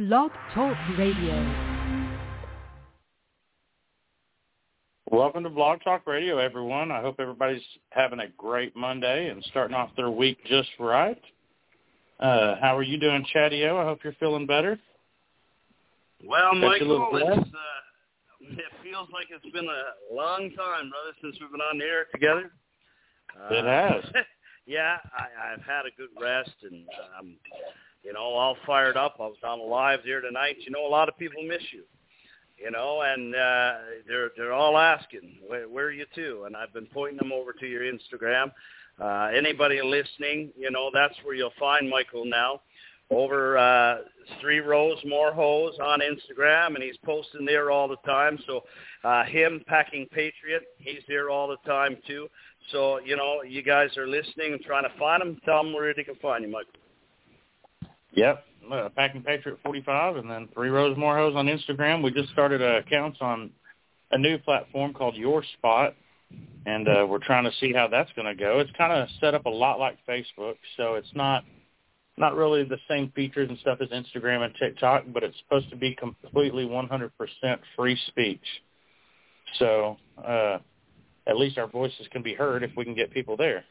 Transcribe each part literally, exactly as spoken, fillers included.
Blog Talk Radio. Welcome to Blog Talk Radio, everyone. I hope everybody's having a great Monday and starting off their week just right. Uh, how are you doing, Chatty-O? I hope you're feeling better. Well, Michael, it's, uh, it feels like it's been a long time, brother, since we've been on the air together. Uh, it has. yeah, I, I've had a good rest, and um, you know, all fired up. I was on the live there tonight. You know, a lot of people miss you. You know, and uh, they're they're all asking, where, where are you to? And I've been pointing them over to your Instagram. Uh, anybody listening, you know, that's where you'll find Michael now. Over uh, Three Rows More Hose on Instagram, and he's posting there all the time. So uh, him, Packing Patriot, he's there all the time too. So, you know, you guys are listening and trying to find him. Tell them where they can find you, Michael. Yep, uh, Packing Patriot forty-five, and then Three Rows More Hose on Instagram. We just started uh, accounts on a new platform called Your Spot, and uh, we're trying to see how that's going to go. It's kind of set up a lot like Facebook, so it's not not really the same features and stuff as Instagram and TikTok, but it's supposed to be completely one hundred percent free speech. So uh, at least our voices can be heard if we can get people there.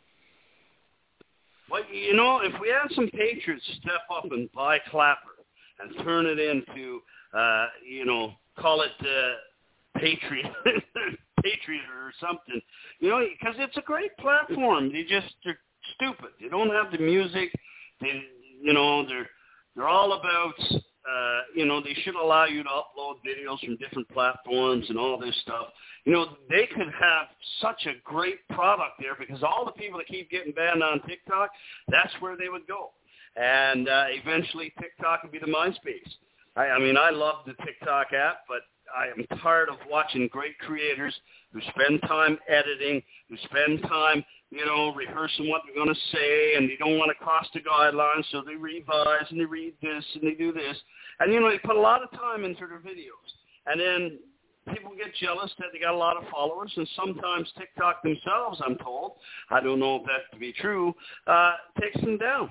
Well, you know, if we have some patriots step up and buy Clapper and turn it into, uh, you know, call it uh, Patriot, Patriot or something, you know, because it's a great platform. They just, they're stupid. They don't have the music. They, you know, they're they're all about, uh, you know, they should allow you to upload videos from different platforms and all this stuff. You know, they could have such a great product there because all the people that keep getting banned on TikTok, that's where they would go. And uh, eventually TikTok would be the MySpace. I, I mean, I love the TikTok app, but I am tired of watching great creators who spend time editing, who spend time, you know, rehearsing what they're going to say, and they don't want to cross the guidelines, so they revise and they read this and they do this. And, you know, they put a lot of time into their videos. And then people get jealous that they got a lot of followers, and sometimes TikTok themselves, I'm told, I don't know if that to be true, uh, takes them down.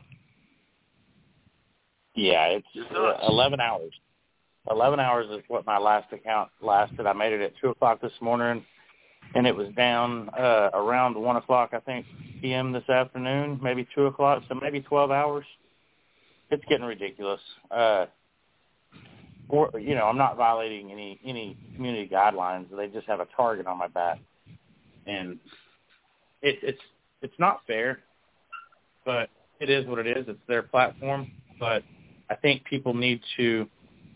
Yeah, it's uh, eleven hours. eleven hours is what my last account lasted. I made it at two o'clock this morning, and it was down uh, around one o'clock, I think, p m this afternoon, maybe two o'clock, so maybe twelve hours. It's getting ridiculous. Uh, or, you know, I'm not violating any, any community guidelines. They just have a target on my back. And it, it's it's not fair, but it is what it is. It's their platform. But I think people need to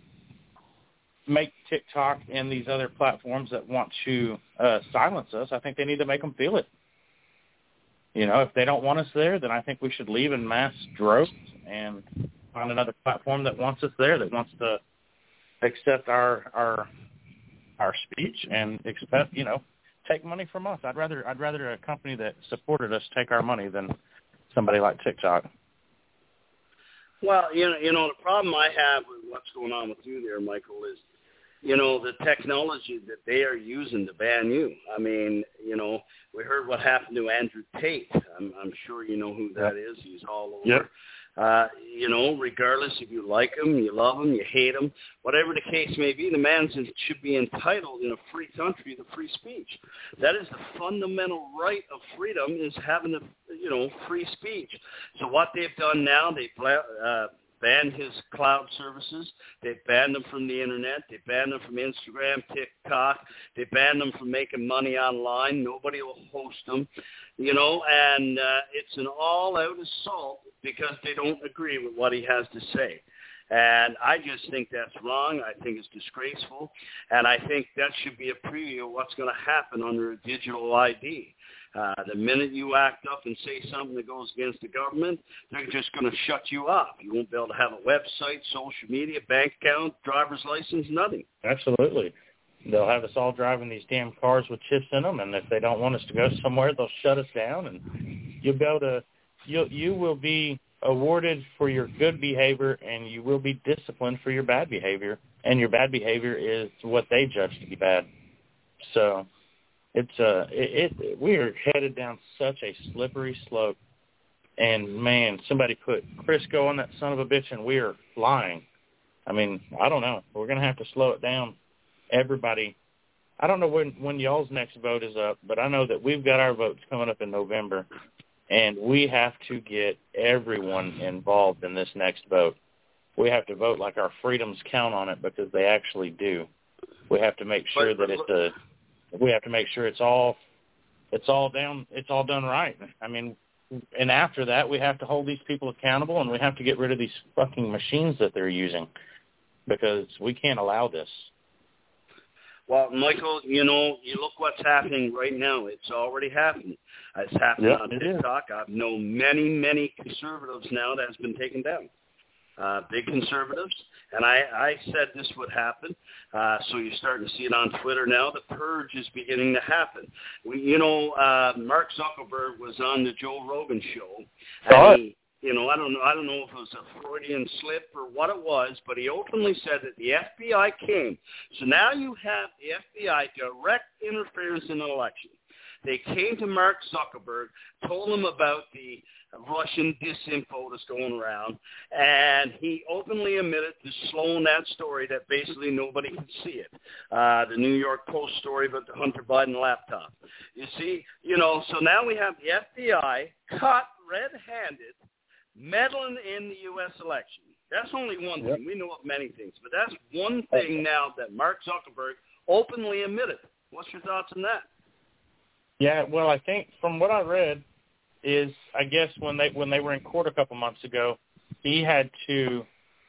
make TikTok and these other platforms that want to uh, silence us, I think they need to make them feel it. You know, if they don't want us there, then I think we should leave in mass droves and find another platform that wants us there, that wants to accept our our our speech and expect, you know, take money from us. I'd rather I'd rather a company that supported us take our money than somebody like TikTok. Well, you know, you know, the problem I have with what's going on with you there, Michael, is, you know, the technology that they are using to ban you. I mean, you know, we heard what happened to Andrew Tate. I'm, I'm sure you know who that is. He's all over. Yep. Uh, you know, regardless if you like him, you love him, you hate him, whatever the case may be, the man should be entitled in a free country to free speech. That is the fundamental right of freedom, is having, a, you know, free speech. So what they've done now, they've uh, banned his cloud services. They've banned them from the Internet. They've banned them from Instagram, TikTok. They've banned them from making money online. Nobody will host them, you know, and uh, it's an all-out assault because they don't agree with what he has to say. And I just think that's wrong. I think it's disgraceful. And I think that should be a preview of what's going to happen under a digital I D. Uh, the minute you act up and say something that goes against the government, they're just going to shut you off. You won't be able to have a website, social media, bank account, driver's license, nothing. Absolutely. They'll have us all driving these damn cars with chips in them, and if they don't want us to go somewhere, they'll shut us down, and you'll be able to, you you will be awarded for your good behavior, and you will be disciplined for your bad behavior, and your bad behavior is what they judge to be bad. So it's uh, it, it we are headed down such a slippery slope, and man, somebody put Crisco on that son of a bitch, and we are flying. I mean, I don't know. We're going to have to slow it down. Everybody, I don't know when, when y'all's next vote is up, but I know that we've got our votes coming up in November, and we have to get everyone involved in this next vote. We have to vote like our freedoms count on it, because they actually do. We have to make sure but, that it's a, we have to make sure it's all, it's all down, it's all done right. I mean, and after that, we have to hold these people accountable, and we have to get rid of these fucking machines that they're using, because we can't allow this. Well, Michael, you know, you look what's happening right now. It's already happening. It's happening yep, on it TikTok. I know many, many conservatives now that has been taken down. Uh, big conservatives, and I, I said this would happen, uh, so you're starting to see it on Twitter now. The purge is beginning to happen. We, you know, uh, Mark Zuckerberg was on the Joe Rogan show, and he, you know, I don't know, I don't know if it was a Freudian slip or what it was, but he openly said that the F B I came. So now you have the F B I direct interference in an election. They came to Mark Zuckerberg, told him about the Russian disinfo that's going around, and he openly admitted to slowing that story that basically nobody could see it. Uh, the New York Post story about the Hunter Biden laptop. You see, you know, so now we have the F B I caught red-handed meddling in the U S election. That's only one yep. thing. We know of many things, but that's one thing now that Mark Zuckerberg openly admitted. What's your thoughts on that? Yeah, well, I think from what I read is, I guess when they when they were in court a couple months ago, he had to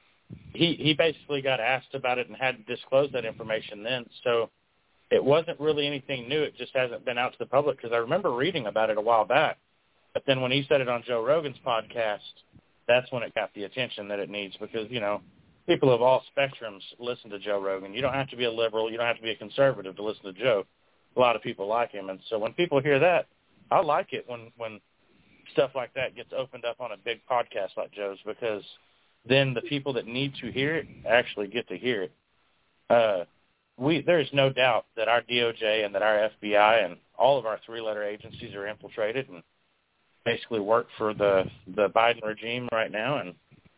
he he basically got asked about it and had to disclose that information then. So it wasn't really anything new. It just hasn't been out to the public, because I remember reading about it a while back. But then when he said it on Joe Rogan's podcast, that's when it got the attention that it needs, because, you know, people of all spectrums listen to Joe Rogan. You don't have to be a liberal. You don't have to be a conservative to listen to Joe. A lot of people like him. And so when people hear that, I like it when, when stuff like that gets opened up on a big podcast like Joe's, because then the people that need to hear it actually get to hear it. Uh, we there's no doubt that our D O J and that our F B I and all of our three-letter agencies are infiltrated and basically work for the, the Biden regime right now. And,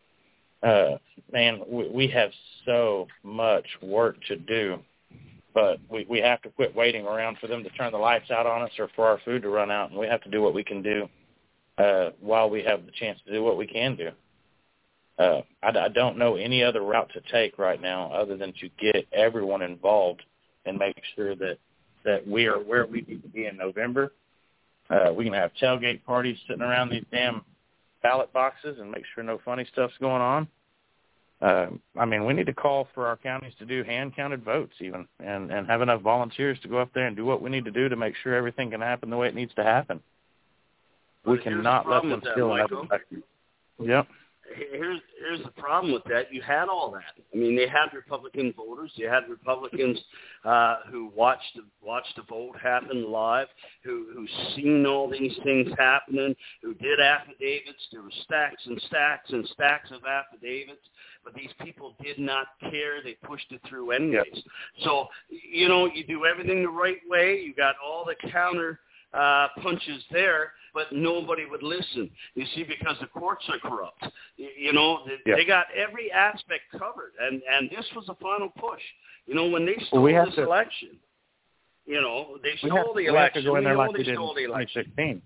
uh, man, we, we have so much work to do. But we, we have to quit waiting around for them to turn the lights out on us or for our food to run out, and we have to do what we can do uh, while we have the chance to do what we can do. Uh, I, I don't know any other route to take right now other than to get everyone involved and make sure that, that we are where we need to be in November. Uh, we can have tailgate parties sitting around these damn ballot boxes and make sure no funny stuff's going on. Uh, I mean, we need to call for our counties to do hand-counted votes even and, and have enough volunteers to go up there and do what we need to do to make sure everything can happen the way it needs to happen. But we cannot let them steal another election. Yep. Here's here's the problem with that. You had all that. I mean, they had Republican voters. You had Republicans uh, who watched the, watched the vote happen live, who who seen all these things happening, who did affidavits. There were stacks and stacks and stacks of affidavits, but these people did not care. They pushed it through anyways. Yep. So, you know, you do everything the right way. You got all the counter uh, punches there, but nobody would listen. You see, because the courts are corrupt. You, you know, they, yep. they got every aspect covered, and, and this was a final push. You know, when they stole well, we have this to, election, you know, they stole have, the we election. Have to go in there we know like they we did stole the in election. twenty sixteen.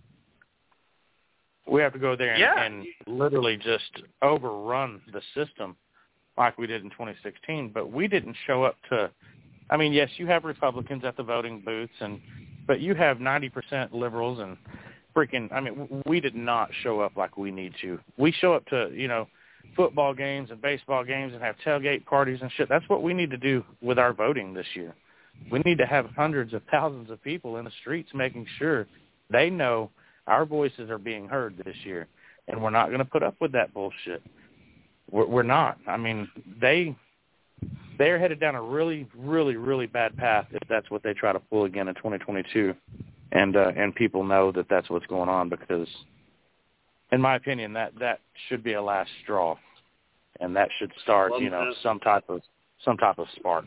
We have to go there and, yeah. and literally just overrun the system like we did in twenty sixteen, but we didn't show up to, I mean, yes, you have Republicans at the voting booths, and but you have ninety percent liberals and freaking, I mean, we did not show up like we need to. We show up to, you know, football games and baseball games and have tailgate parties and shit. That's what we need to do with our voting this year. We need to have hundreds of thousands of people in the streets making sure they know our voices are being heard this year, and we're not going to put up with that bullshit. We're, we're not. I mean, they, they're headed down a really, really, really bad path if that's what they try to pull again in twenty twenty-two. And uh, and people know that that's what's going on because, in my opinion, that, that should be a last straw, and that should start, well, you know, uh, some type of some type of spark.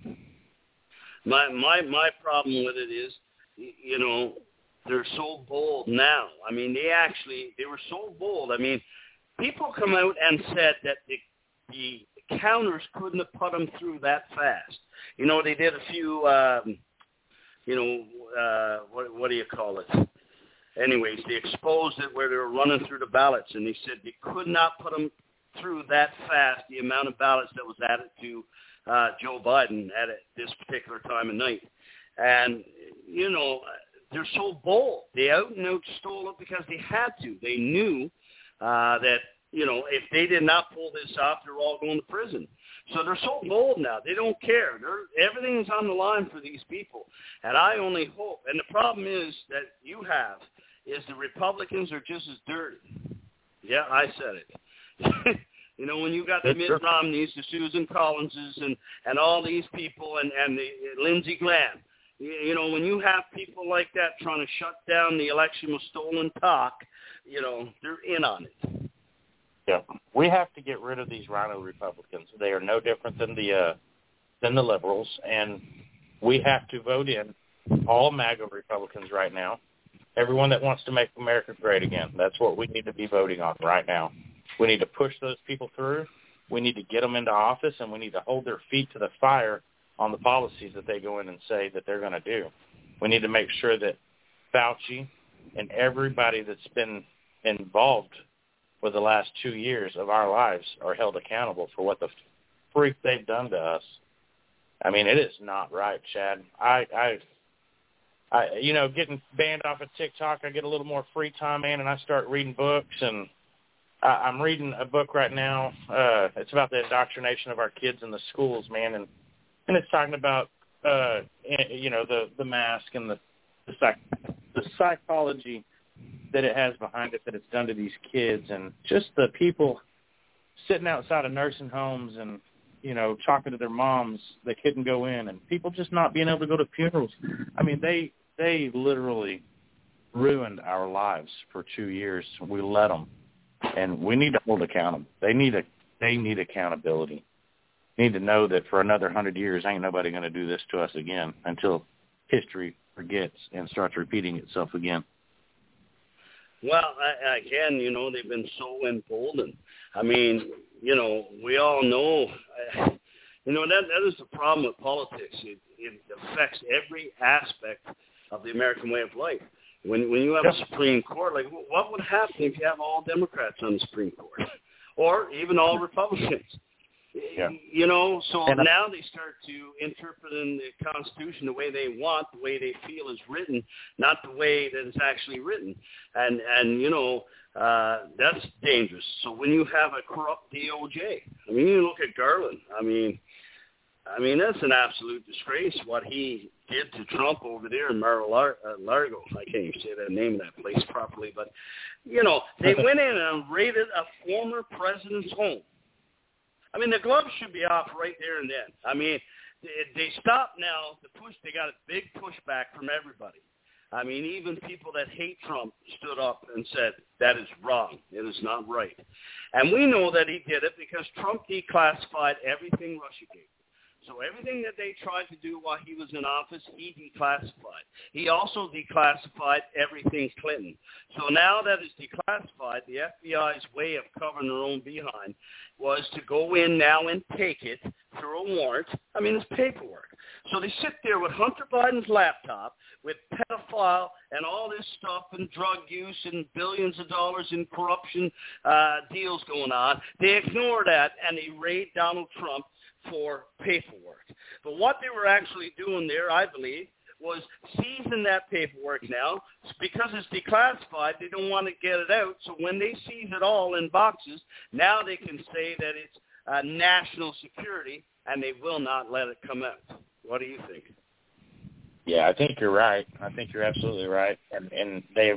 My my my problem with it is, you know, they're so bold now. I mean, they actually they were so bold. I mean, people come out and said that the the counters couldn't have put them through that fast. You know, they did a few, um, you know, uh, what, what do you call it? Anyways, they exposed it where they were running through the ballots, and they said they could not put them through that fast, the amount of ballots that was added to uh, Joe Biden at this particular time of night. And, you know, they're so bold. They out and out stole it because they had to. They knew uh, that, you know, if they did not pull this off, they're all going to prison. So they're so bold now. They don't care. They're, everything is on the line for these people. And I only hope. And the problem is that you have is the Republicans are just as dirty. Yeah, I said it. You know, when you got the Mitt Romneys, the Susan Collinses, and, and all these people, and, and the Lindsey Graham, you, you know, when you have people like that trying to shut down the election with stolen talk, you know, they're in on it. Yeah, we have to get rid of these rhino Republicans. They are no different than the uh, than the liberals, and we have to vote in all MAGA Republicans right now. Everyone that wants to make America great again. That's what we need to be voting on right now. We need to push those people through. We need to get them into office, and we need to hold their feet to the fire on the policies that they go in and say that they're going to do. We need to make sure that Fauci and everybody that's been involved with the last two years of our lives are held accountable for what the freak they've done to us. I mean, it is not right, Chad. I, I, I, you know, getting banned off of TikTok, I get a little more free time, man, and I start reading books, and I, I'm reading a book right now. Uh, it's about the indoctrination of our kids in the schools, man, and and it's talking about, uh, you know, the the mask and the the, psych, the psychology that it has behind it, that it's done to these kids, and just the people sitting outside of nursing homes and, you know, talking to their moms that couldn't go in, and people just not being able to go to funerals. I mean, they they literally ruined our lives for two years. We let them, and we need to hold accountable. They need a they need accountability. They need to know that for another hundred years, ain't nobody going to do this to us again until history forgets and starts repeating itself again. Well, I, again, you know, they've been so emboldened. I mean, you know, we all know, uh, you know, that that is the problem with politics. It, it affects every aspect of the American way of life. When when you have a Supreme Court, like, what would happen if you have all Democrats on the Supreme Court, or even all Republicans? Yeah. You know, so and now they start to interpret in the Constitution the way they want, the way they feel is written, not the way that it's actually written. And, and you know, uh, that's dangerous. So when you have a corrupt D O J, I mean, you look at Garland. I mean, I mean, that's an absolute disgrace what he did to Trump over there in Mar-a-Lago. I can't even say the name of that place properly. But, you know, they went in and raided a former president's home. I mean, the gloves should be off right there and then. I mean, they, they stopped now. The push, they got a big pushback from everybody. I mean, even people that hate Trump stood up and said, that is wrong. It is not right. And we know that he did it because Trump declassified everything Russiagate. So everything that they tried to do while he was in office, he declassified. He also declassified everything Clinton. So now that it's declassified, the F B I's way of covering their own behind was to go in now and take it through a warrant. I mean, it's paperwork. So they sit there with Hunter Biden's laptop, with pedophile and all this stuff and drug use and billions of dollars in corruption uh, deals going on. They ignore that, and they raid Donald Trump for paperwork. But what they were actually doing there, I believe, was seizing that paperwork now. Because it's declassified, they don't want to get it out. So when they seize it all in boxes, now they can say that it's uh, national security, and they will not let it come out. What do you think? Yeah, I think you're right. I think you're absolutely right. And, and they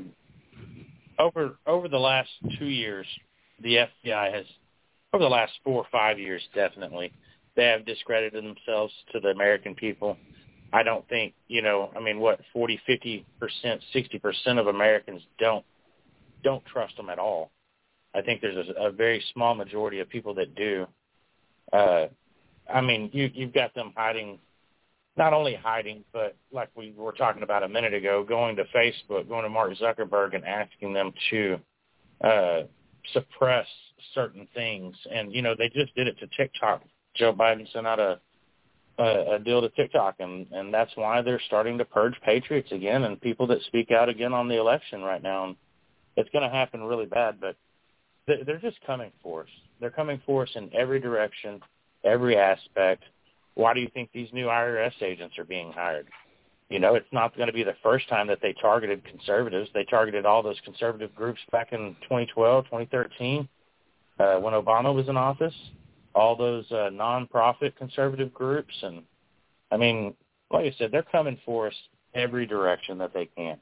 over over the last two years, the F B I has, over the last four or five years, definitely, they have discredited themselves to the American people. I don't think, you know, I mean, what, forty, fifty percent, sixty percent of Americans don't don't trust them at all. I think there's a, a very small majority of people that do. Uh, I mean, you, you've got them hiding, not only hiding, but like we were talking about a minute ago, going to Facebook, going to Mark Zuckerberg and asking them to uh, suppress certain things. And, you know, they just did it to TikTok. Joe Biden sent out a, a, a deal to TikTok, and, and that's why they're starting to purge patriots again and people that speak out again on the election right now. And it's going to happen really bad, but they're just coming for us. They're coming for us in every direction, every aspect. Why do you think these new I R S agents are being hired? You know, it's not going to be the first time that they targeted conservatives. They targeted all those conservative groups back in twenty twelve, twenty thirteen, uh, when Obama was in office, all those uh, nonprofit conservative groups. And, I mean, like I said, they're coming for us every direction that they can.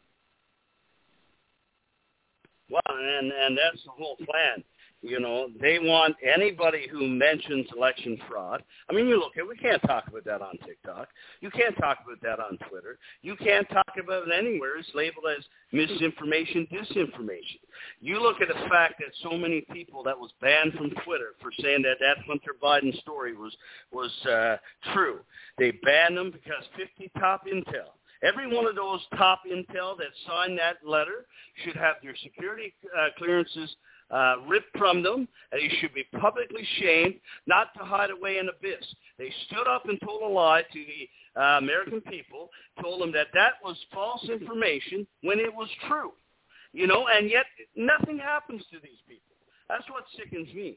Well, and, and that's the whole plan. You know, they want anybody who mentions election fraud. I mean, you look at, we can't talk about that on TikTok. You can't talk about that on Twitter. You can't talk about it anywhere. It's labeled as misinformation, disinformation. You look at the fact that so many people that was banned from Twitter for saying that that Hunter Biden story was, was uh, true. They banned them because fifty top intel. Every one of those top intel that signed that letter should have their security uh, clearances uh, ripped from them, and they should be publicly shamed, not to hide away in abyss. They stood up and told a lie to the uh, American people, told them that that was false information when it was true. You know, and yet nothing happens to these people. That's what sickens me.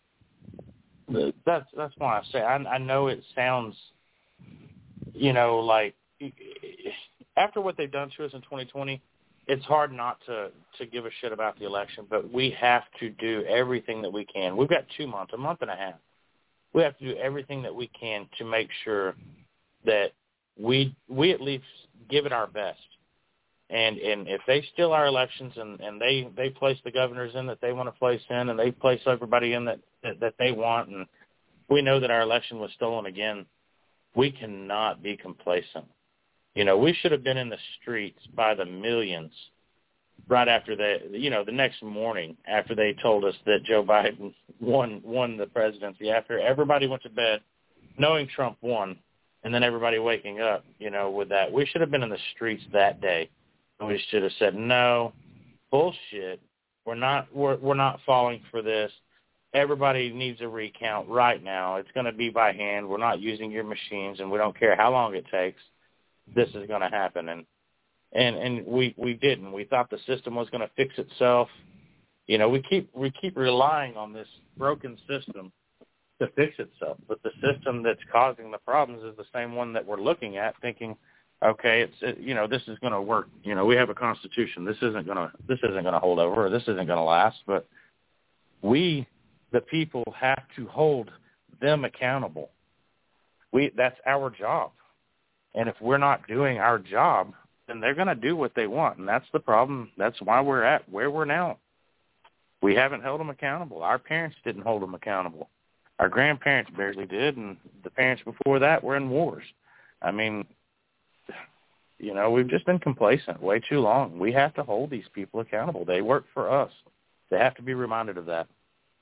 That's that's why I say I, I know it sounds, you know, like after what they've done to us in twenty twenty, it's hard not to, to give a shit about the election, but we have to do everything that we can. We've got two months, a month and a half. We have to do everything that we can to make sure that we we at least give it our best. And and if they steal our elections and, and they, they place the governors in that they want to place in and they place everybody in that, that, that they want, and we know that our election was stolen again, we cannot be complacent. You know, we should have been in the streets by the millions right after the, you know, the next morning after they told us that Joe Biden won won the presidency, after everybody went to bed knowing Trump won, and then everybody waking up, you know, with that. We should have been in the streets that day. And we should have said, no, bullshit. We're not we're we're not falling for this. Everybody needs a recount right now. It's going to be by hand. We're not using your machines, and we don't care how long it takes. This is going to happen. And and and we we didn't. We thought the system was going to fix itself. You know, we keep we keep relying on this broken system to fix itself, but the system that's causing the problems is the same one that we're looking at, thinking, okay, it's it, you know, this is going to work. You know, we have a constitution. This isn't going to this isn't going to hold over. Or this isn't going to last. But we, the people, have to hold them accountable. We that's our job. And if we're not doing our job, then they're going to do what they want. And that's the problem. That's why we're at where we're now. We haven't held them accountable. Our parents didn't hold them accountable. Our grandparents barely did, and the parents before that were in wars. I mean, you know, we've just been complacent way too long. We have to hold these people accountable. They work for us. They have to be reminded of that.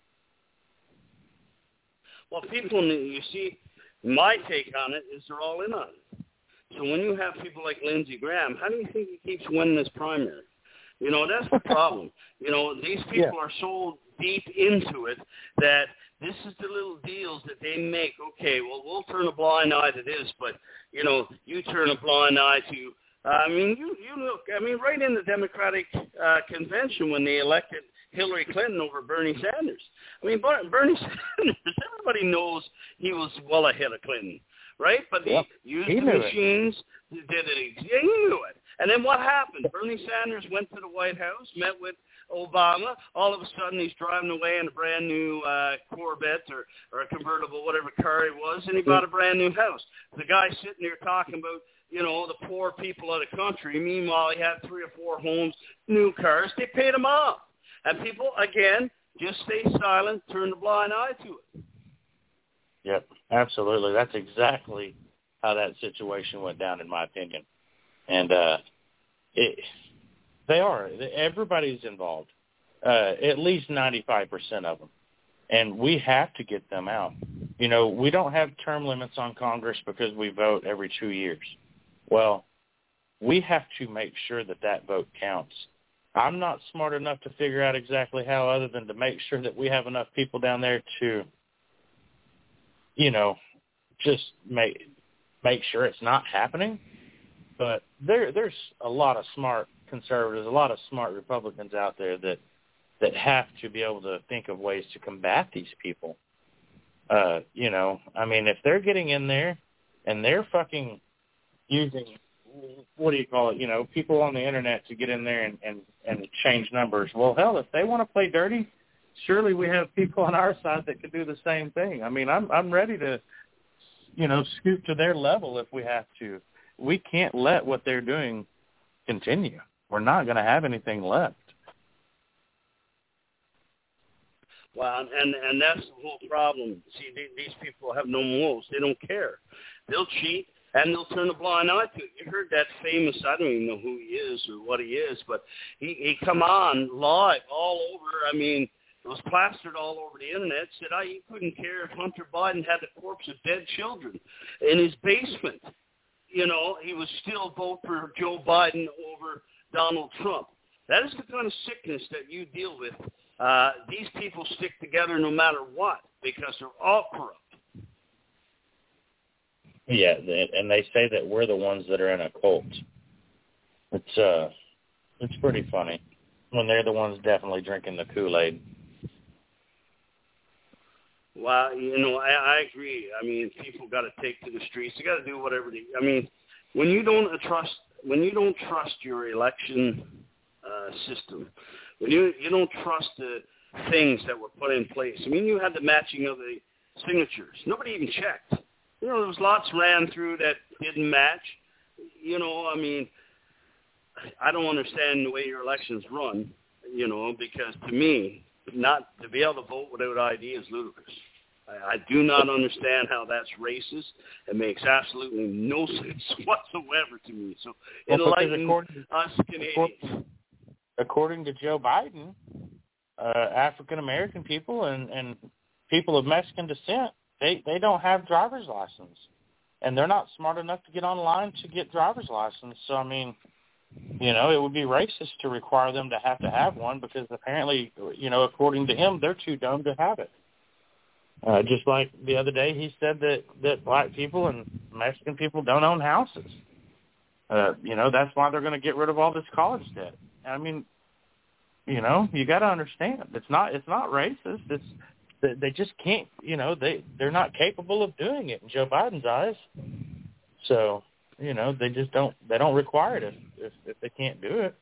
Well, people, you see, my take on it is they're all in on it. So when you have people like Lindsey Graham, how do you think he keeps winning this primary? You know, that's the problem. You know, these people yeah. are so deep into it that this is the little deals that they make. Okay, well, we'll turn a blind eye to this, but, you know, you turn a blind eye to, uh, I mean, you, you look, I mean, right in the Democratic uh, convention when they elected Hillary Clinton over Bernie Sanders. I mean, Bernie Sanders, everybody knows he was well ahead of Clinton. Right? But yep. he used he the machines, it. did it. Yeah, he knew it. And then what happened? Bernie Sanders went to the White House, met with Obama. All of a sudden, he's driving away in a brand new uh, Corvette or, or a convertible, whatever car it was, and he bought a brand new house. The guy sitting there talking about, you know, the poor people of the country. Meanwhile, he had three or four homes, new cars. They paid him off. And people, again, just stay silent, turn the blind eye to it. Yep, absolutely. That's exactly how that situation went down, in my opinion. And uh, it, they are. Everybody's involved, uh, at least ninety-five percent of them. And we have to get them out. You know, we don't have term limits on Congress because we vote every two years. Well, we have to make sure that that vote counts. I'm not smart enough to figure out exactly how, other than to make sure that we have enough people down there to, you know, just make make sure it's not happening. But there there's a lot of smart conservatives, a lot of smart Republicans out there that that have to be able to think of ways to combat these people. Uh, you know, I mean, if they're getting in there and they're fucking using, what do you call it, you know, people on the internet to get in there and, and, and change numbers. Well, hell, if they want to play dirty, surely we have people on our side that can do the same thing. I mean, I'm I'm ready to, you know, scoot to their level if we have to. We can't let what they're doing continue. We're not going to have anything left. Well, and and that's the whole problem. See, these people have no morals. They don't care. They'll cheat, and they'll turn a blind eye to it. You heard that famous, I don't even know who he is or what he is, but he, he come on live all over. I mean, it was plastered all over the internet, said I, he couldn't care if Hunter Biden had the corpse of dead children in his basement. You know, he would still vote for Joe Biden over Donald Trump. That is the kind of sickness that you deal with. Uh, these people stick together no matter what because they're all corrupt. Yeah, and they say that we're the ones that are in a cult. It's uh, it's pretty funny when they're the ones definitely drinking the Kool-Aid. Well, you know, I, I agree. I mean, people got to take to the streets. They got to do whatever they. I mean, when you don't trust, when you don't trust your election uh, system, when you you don't trust the things that were put in place. I mean, you had the matching of the signatures. Nobody even checked. You know, there was lots ran through that didn't match. You know, I mean, I don't understand the way your elections run. You know, because to me, not to be able to vote without I D is ludicrous. I, I do not understand how that's racist. It makes absolutely no sense whatsoever to me. So well, enlighten according, us Canadians. According, according to Joe Biden, uh, African American people and, and people of Mexican descent, they, they don't have driver's license, and they're not smart enough to get online to get driver's license. So I mean, you know, it would be racist to require them to have to have one because apparently, you know, according to him, they're too dumb to have it. Uh, just like the other day, he said that, that black people and Mexican people don't own houses. Uh, you know, that's why they're going to get rid of all this college debt. I mean, you know, you got to understand, it's not it's not racist. It's they just can't, you know, they they're not capable of doing it in Joe Biden's eyes. So. You know, they just don't, they don't require it if, if, if they can't do it.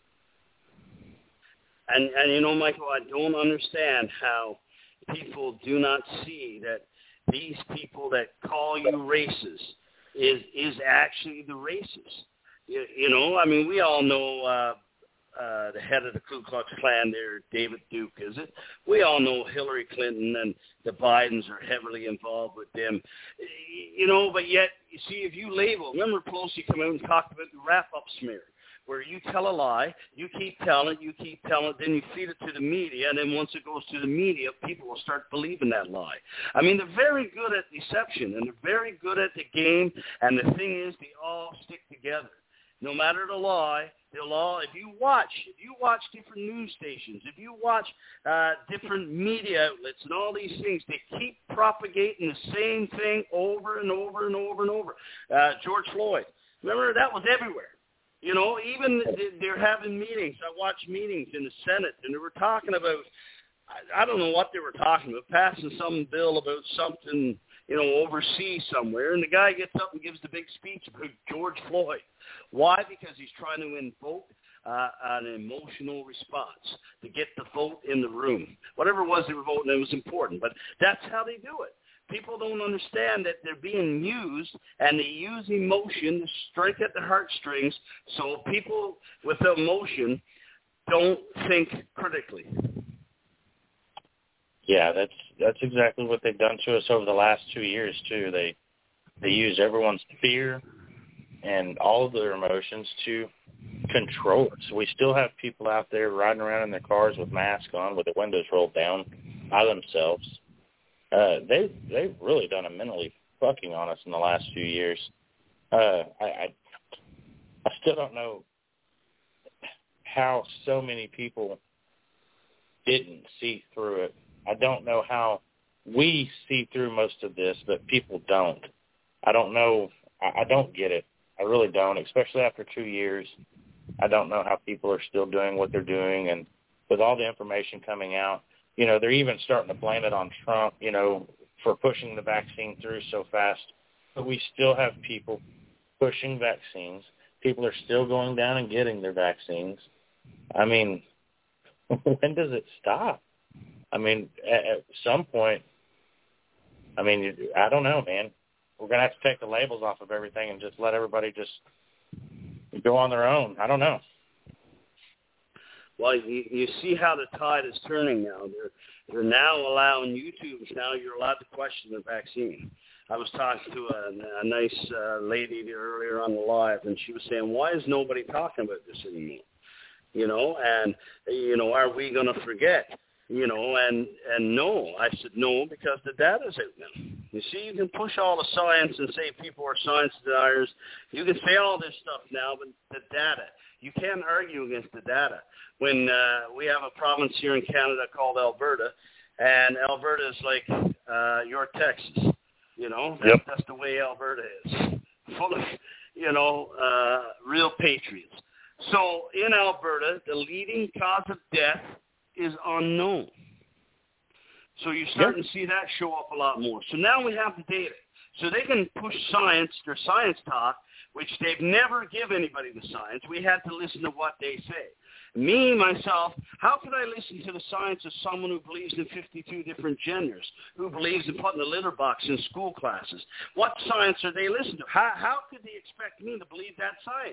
And, and, you know, Michael, I don't understand how people do not see that these people that call you racist is, is actually the racist. You, you know, I mean, we all know uh, uh, the head of the Ku Klux Klan there, David Duke, is it? We all know Hillary Clinton and the Bidens are heavily involved with them. You know, but yet, you see, if you label, remember Pelosi came out and talked about the wrap-up smear, where you tell a lie, you keep telling it, you keep telling it, then you feed it to the media, and then once it goes to the media, people will start believing that lie. I mean, they're very good at deception, and they're very good at the game, and the thing is, they all stick together. No matter the lie, they'll all, if you watch, if you watch different news stations, if you watch uh, different media outlets and all these things, they keep propagating the same thing over and over and over and over. Uh, George Floyd, remember, that was everywhere. You know, even they're having meetings. I watched meetings in the Senate, and they were talking about, I don't know what they were talking about, passing some bill about something, you know, overseas somewhere, and the guy gets up and gives the big speech about George Floyd. Why? Because he's trying to invoke uh, an emotional response to get the vote in the room. Whatever it was they were voting, it was important, but that's how they do it. People don't understand that they're being used, and they use emotion to strike at the heartstrings, so people with emotion don't think critically. Yeah, that's that's exactly what they've done to us over the last two years too. They they use everyone's fear and all of their emotions to control us. So we still have people out there riding around in their cars with masks on, with the windows rolled down by themselves. Uh, they they've really done a mentally fucking on us in the last few years. Uh, I, I I still don't know how so many people didn't see through it. I don't know how we see through most of this, but people don't. I don't know. I, I don't get it. I really don't, especially after two years. I don't know how people are still doing what they're doing. And with all the information coming out, you know, they're even starting to blame it on Trump, you know, for pushing the vaccine through so fast. But we still have people pushing vaccines. People are still going down and getting their vaccines. I mean, when does it stop? I mean, at, at some point, I mean, I don't know, man. We're going to have to take the labels off of everything and just let everybody just go on their own. I don't know. Well, you, you see how the tide is turning now. They're, they're now allowing YouTubers, now you're allowed to question the vaccine. I was talking to a, a nice uh, lady earlier on the live, and she was saying, why is nobody talking about this anymore? You know, and, you know, are we going to forget? You know, and, and no. I said no because the data's out now. You see, you can push all the science and say people are science deniers. You can say all this stuff now, but the data, you can't argue against the data. When uh, we have a province here in Canada called Alberta, and Alberta is like uh, your Texas. You know, that, yep. That's the way Alberta is, full of, you know, uh, real patriots. So in Alberta, the leading cause of death is unknown. So you're starting yep. to see that show up a lot more. So now we have the data. So they can push science, their science talk, which they've never give anybody the science. We had to listen to what they say. Me, myself, how could I listen to the science of someone who believes in fifty-two different genders, who believes in putting a litter box in school classes? What science are they listening to? How, how could they expect me to believe that science?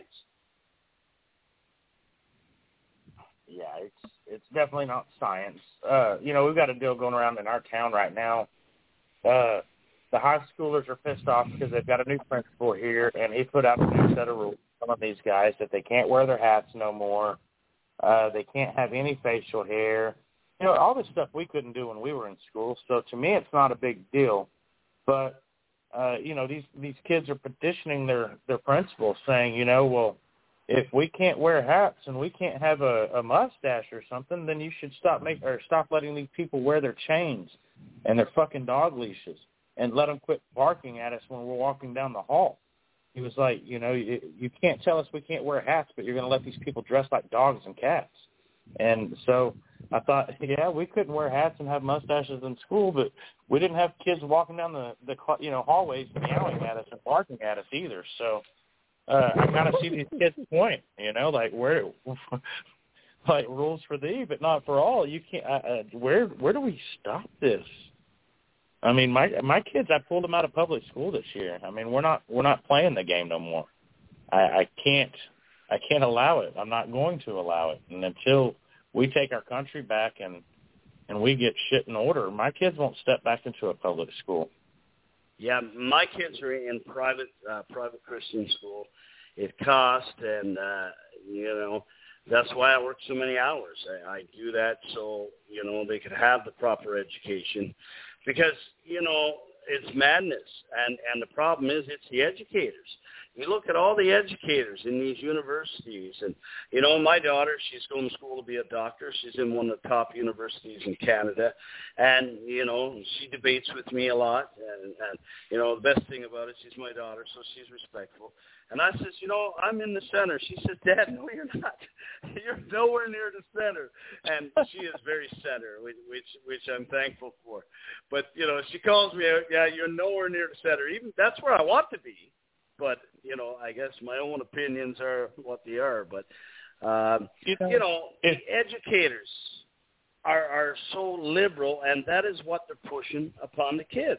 Yeah, it's it's definitely not science. Uh, you know, we've got a deal going around in our town right now. Uh, the high schoolers are pissed off because they've got a new principal here, and he put out a new set of rules for some of these guys that they can't wear their hats no more. Uh, they can't have any facial hair. You know, all this stuff we couldn't do when we were in school. So to me, it's not a big deal. But, uh, you know, these, these kids are petitioning their, their principal saying, you know, well, if we can't wear hats and we can't have a, a mustache or something, then you should stop make or stop letting these people wear their chains and their fucking dog leashes and let them quit barking at us when we're walking down the hall. He was like, you know, you, you can't tell us we can't wear hats, but you're going to let these people dress like dogs and cats. And so I thought, yeah, we couldn't wear hats and have mustaches in school, but we didn't have kids walking down the, the you know, hallways meowing at us and barking at us either. So uh, I kind of see these kids' point, you know, like where, like rules for thee, but not for all. You can't. Uh, where where do we stop this? I mean, my my kids, I pulled them out of public school this year. I mean, we're not we're not playing the game no more. I, I can't I can't allow it. I'm not going to allow it. And until we take our country back and and we get shit in order, my kids won't step back into a public school. Yeah, my kids are in private uh, private Christian school. It costs, and uh, you know, that's why I work so many hours. I, I do that so you know they could have the proper education. Because, you know, it's madness, and, and the problem is it's the educators. You look at all the educators in these universities, and, you know, my daughter, she's going to school to be a doctor. She's in one of the top universities in Canada, and, you know, she debates with me a lot, and, and you know, the best thing about it, she's my daughter, so she's respectful. And I says, you know, I'm in the center. She says, Dad, no, you're not. You're nowhere near the center. And she is very center, which, which which I'm thankful for. But, you know, she calls me out, yeah, you're nowhere near the center. Even that's where I want to be. But, you know, I guess my own opinions are what they are. But, um, you know, you know it, educators are, are so liberal, and that is what they're pushing upon the kids.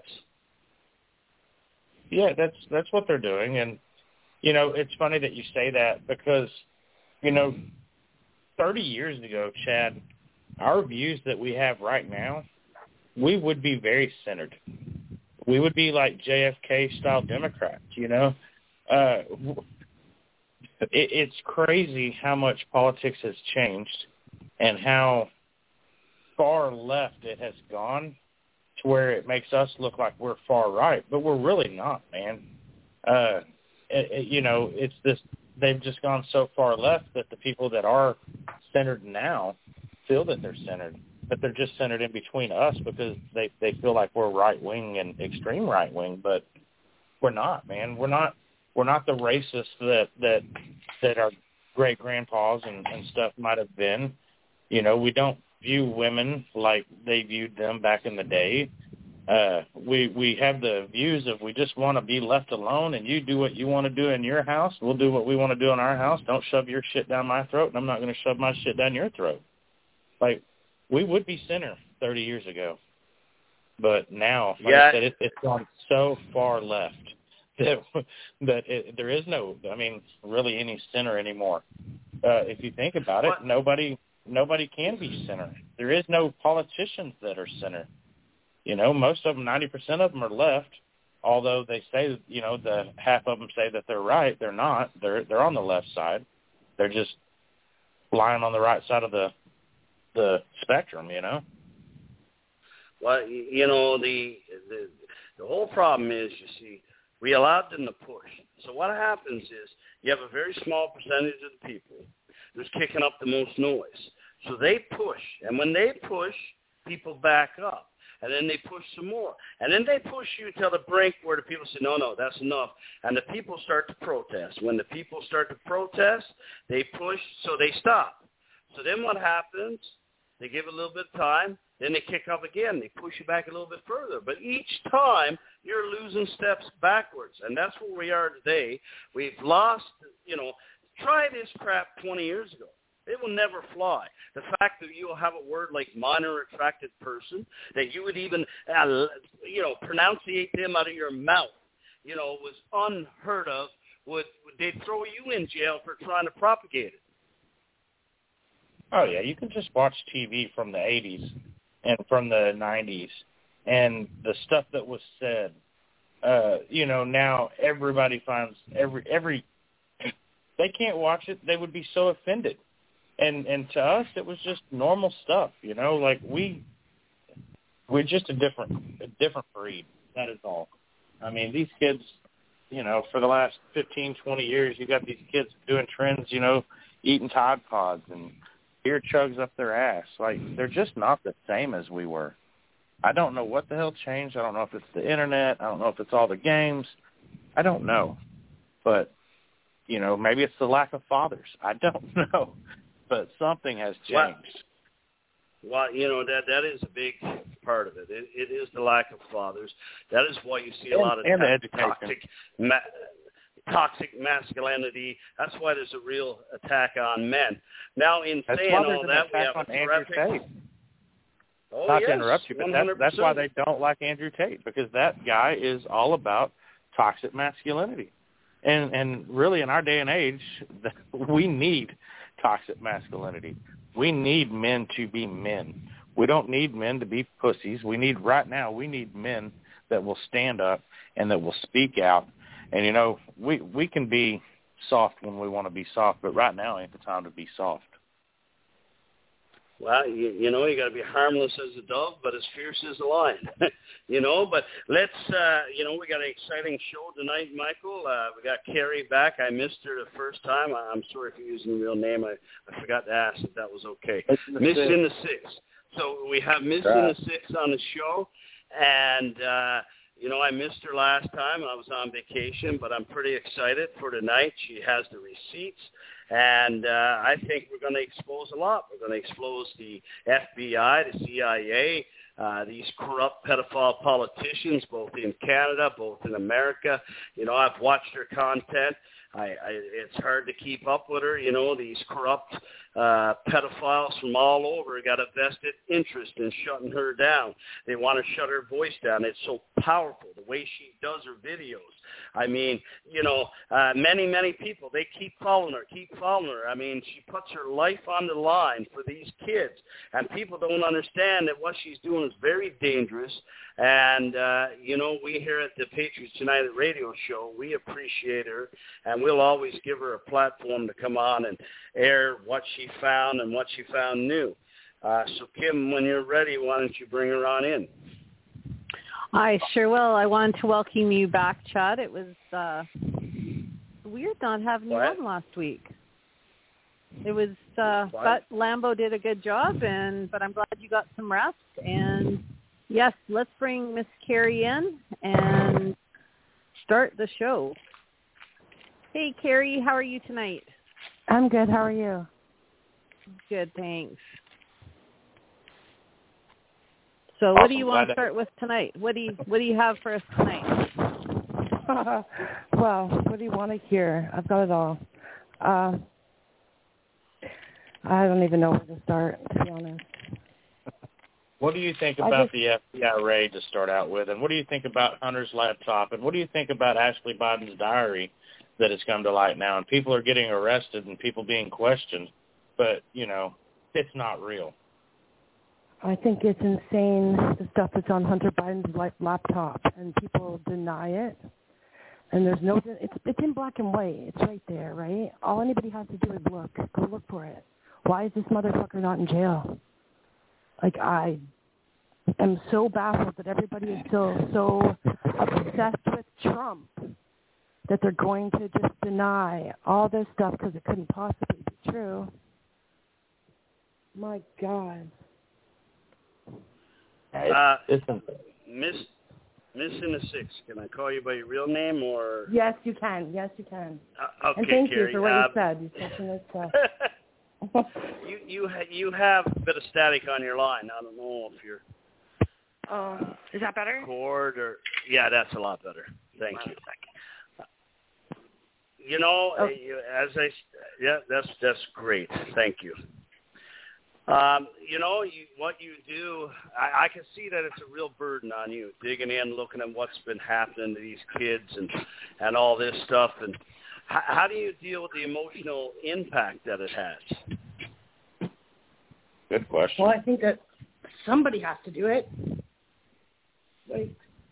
Yeah, that's that's what they're doing. And, you know, it's funny that you say that because, you know, thirty years ago, Chad, our views that we have right now, we would be very centered. We would be like J F K-style Democrats, you know. Uh, it, it's crazy how much politics has changed and how far left it has gone to where it makes us look like we're far right, but we're really not, man. Uh It, it, you know, it's this, they've just gone so far left that the people that are centered now feel that they're centered, but they're just centered in between us because they, they feel like we're right-wing and extreme right-wing, but we're not, man. We're not we're not the racists that that, that our great-grandpas and, and stuff might have been. You know, we don't view women like they viewed them back in the day. Uh, we we have the views of we just want to be left alone, and you do what you want to do in your house. We'll do what we want to do in our house. Don't shove your shit down my throat, and I'm not going to shove my shit down your throat. Like, we would be center thirty years ago. But now, like yeah. I said, it, it's gone so far left that, that it, there is no, I mean, really any center anymore. Uh, if you think about it, what? nobody nobody can be center. There is no politicians that are center. You know, most of them, ninety percent of them are left, although they say, you know, the half of them say that they're right. They're not. They're they're on the left side. They're just lying on the right side of the the spectrum, you know. Well, you know, the, the the whole problem is, you see, we allowed them to push. So what happens is you have a very small percentage of the people who's kicking up the most noise. So they push, and when they push, people back up. And then they push some more. And then they push you to the brink where the people say, no, no, that's enough. And the people start to protest. When the people start to protest, they push, so they stop. So then what happens? They give a little bit of time. Then they kick up again. They push you back a little bit further. But each time, you're losing steps backwards. And that's where we are today. We've lost, you know, try this crap twenty years ago. It will never fly. The fact that you'll have a word like minor attracted person, that you would even, uh, you know, pronunciate them out of your mouth, you know, was unheard of. Would they'd throw you in jail for trying to propagate it? Oh, yeah. You can just watch T V from the eighties and from the nineties and the stuff that was said. Uh, you know, now everybody finds every, every, they can't watch it. They would be so offended. And and to us, it was just normal stuff, you know. Like we, we're just a different a different breed. That is all. I mean, these kids, you know, for the last fifteen, twenty years, you got these kids doing trends, you know, eating Tide Pods and beer chugs up their ass. Like they're just not the same as we were. I don't know what the hell changed. I don't know if it's the internet. I don't know if it's all the games. I don't know. But you know, maybe it's the lack of fathers. I don't know. But something has changed. Well, well, you know, that that is a big part of it. It, it is the lack of fathers. That is why you see a and, lot of and t- toxic, ma- toxic masculinity. That's why there's a real attack on men. Now, in that's saying all that, we have on a Andrew terrific... Tate. Oh, Not yes, to interrupt you, but that's, that's why they don't like Andrew Tate, because that guy is all about toxic masculinity. And and really, in our day and age, we need toxic masculinity. We need men to be men. We don't need men to be pussies. We need, right now, we need men that will stand up and that will speak out. And, you know, we, we can be soft when we want to be soft, but right now ain't the time to be soft. Well, you, you know, you got to be harmless as a dove, but as fierce as a lion, you know. But let's, uh, you know, we got an exciting show tonight, Michael. Uh, we got Carrie back. I missed her the first time. I, I'm sorry for using the real name. I, I forgot to ask if that was okay. Miss in the Six. So we have Miss right. in the Six on the show, and uh, you know, I missed her last time. I was on vacation, but I'm pretty excited for tonight. She has the receipts. And uh, I think we're going to expose a lot. We're going to expose the F B I, the C I A, uh, these corrupt pedophile politicians, both in Canada, both in America. You know, I've watched her content. I, I, it's hard to keep up with her. You know, these corrupt uh, pedophiles from all over got a vested interest in shutting her down. They want to shut her voice down. It's so powerful, the way she does her videos. I mean, you know, uh, many, many people, they keep following her, keep following her. I mean, she puts her life on the line for these kids. And people don't understand that what she's doing is very dangerous. And, uh, you know, we here at the Patriots United radio show, we appreciate her. And we'll always give her a platform to come on and air what she found and what she found new. Uh, so, Kim, when you're ready, why don't you bring her on in? I sure will. I wanted to welcome you back, Chad. It was uh, weird not having you on last week. It was, uh, but Lambo did a good job, and but I'm glad you got some rest. And yes, let's bring Miss Carrie in and start the show. Hey, Carrie, how are you tonight? I'm good. How are you? Good, thanks. So, what do you want to start with tonight? What do you What do you have for us tonight? Well, what do you want to hear? I've got it all. Uh, I don't even know where to start, to be honest. What do you think about just, the F B I raid to start out with, and what do you think about Hunter's laptop, and what do you think about Ashley Biden's diary that has come to light now, and people are getting arrested and people being questioned, but, you know, it's not real. I think it's insane, the stuff that's on Hunter Biden's laptop, and people deny it. And there's no, it's it's in black and white. It's right there, right? All anybody has to do is look. Go look for it. Why is this motherfucker not in jail? Like, I am so baffled that everybody is still so obsessed with Trump that they're going to just deny all this stuff because it couldn't possibly be true. My God. Uh, Miss Miss in the Six, can I call you by your real name or? Yes, you can. Yes, you can. Uh, okay, and thank Carrie, you for what uh, you said. You're such a nice stuff. you you ha- you have a bit of static on your line. I don't know if you're. Oh, uh, is that better? Cord or yeah, that's a lot better. Thank you. You know, oh. you, as I yeah, that's that's great. Thank you. Um, you know, you, what you do, I, I can see that it's a real burden on you, digging in, looking at what's been happening to these kids and, and all this stuff. And how, how do you deal with the emotional impact that it has? Good question. Well, I think that somebody has to do it. Like,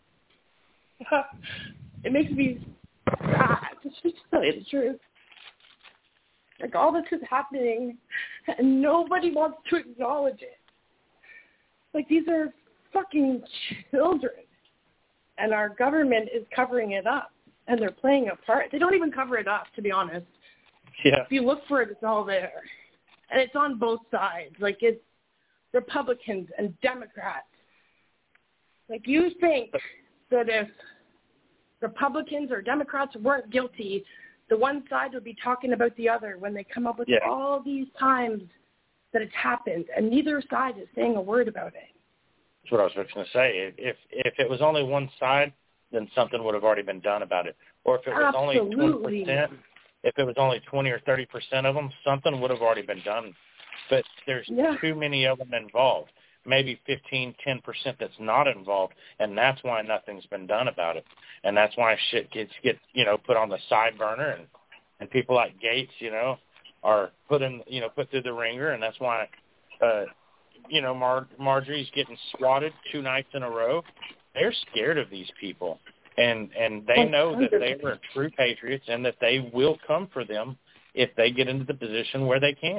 it makes me sad, to tell you the truth. Like, all this is happening, and nobody wants to acknowledge it. Like, these are fucking children, and our government is covering it up, and they're playing a part. They don't even cover it up, to be honest. Yeah. If you look for it, it's all there. And it's on both sides. Like, it's Republicans and Democrats. Like, you think that if Republicans or Democrats weren't guilty, the one side would be talking about the other when they come up with yeah. all these times that it's happened, and neither side is saying a word about it. That's what I was going to say. If if it was only one side, then something would have already been done about it. Or if it was Absolutely. only twenty percent, if it was only twenty or thirty percent of them, something would have already been done. But there's yeah. too many of them involved. Maybe fifteen, ten percent that's not involved, and that's why nothing's been done about it. And that's why shit gets get you know put on the side burner, and and people like Gates, you know, are put in you know put through the ringer, and that's why, uh, you know, Mar- Marjorie's getting swatted two nights in a row. They're scared of these people, and and they know that they are true patriots, and that they will come for them if they get into the position where they can.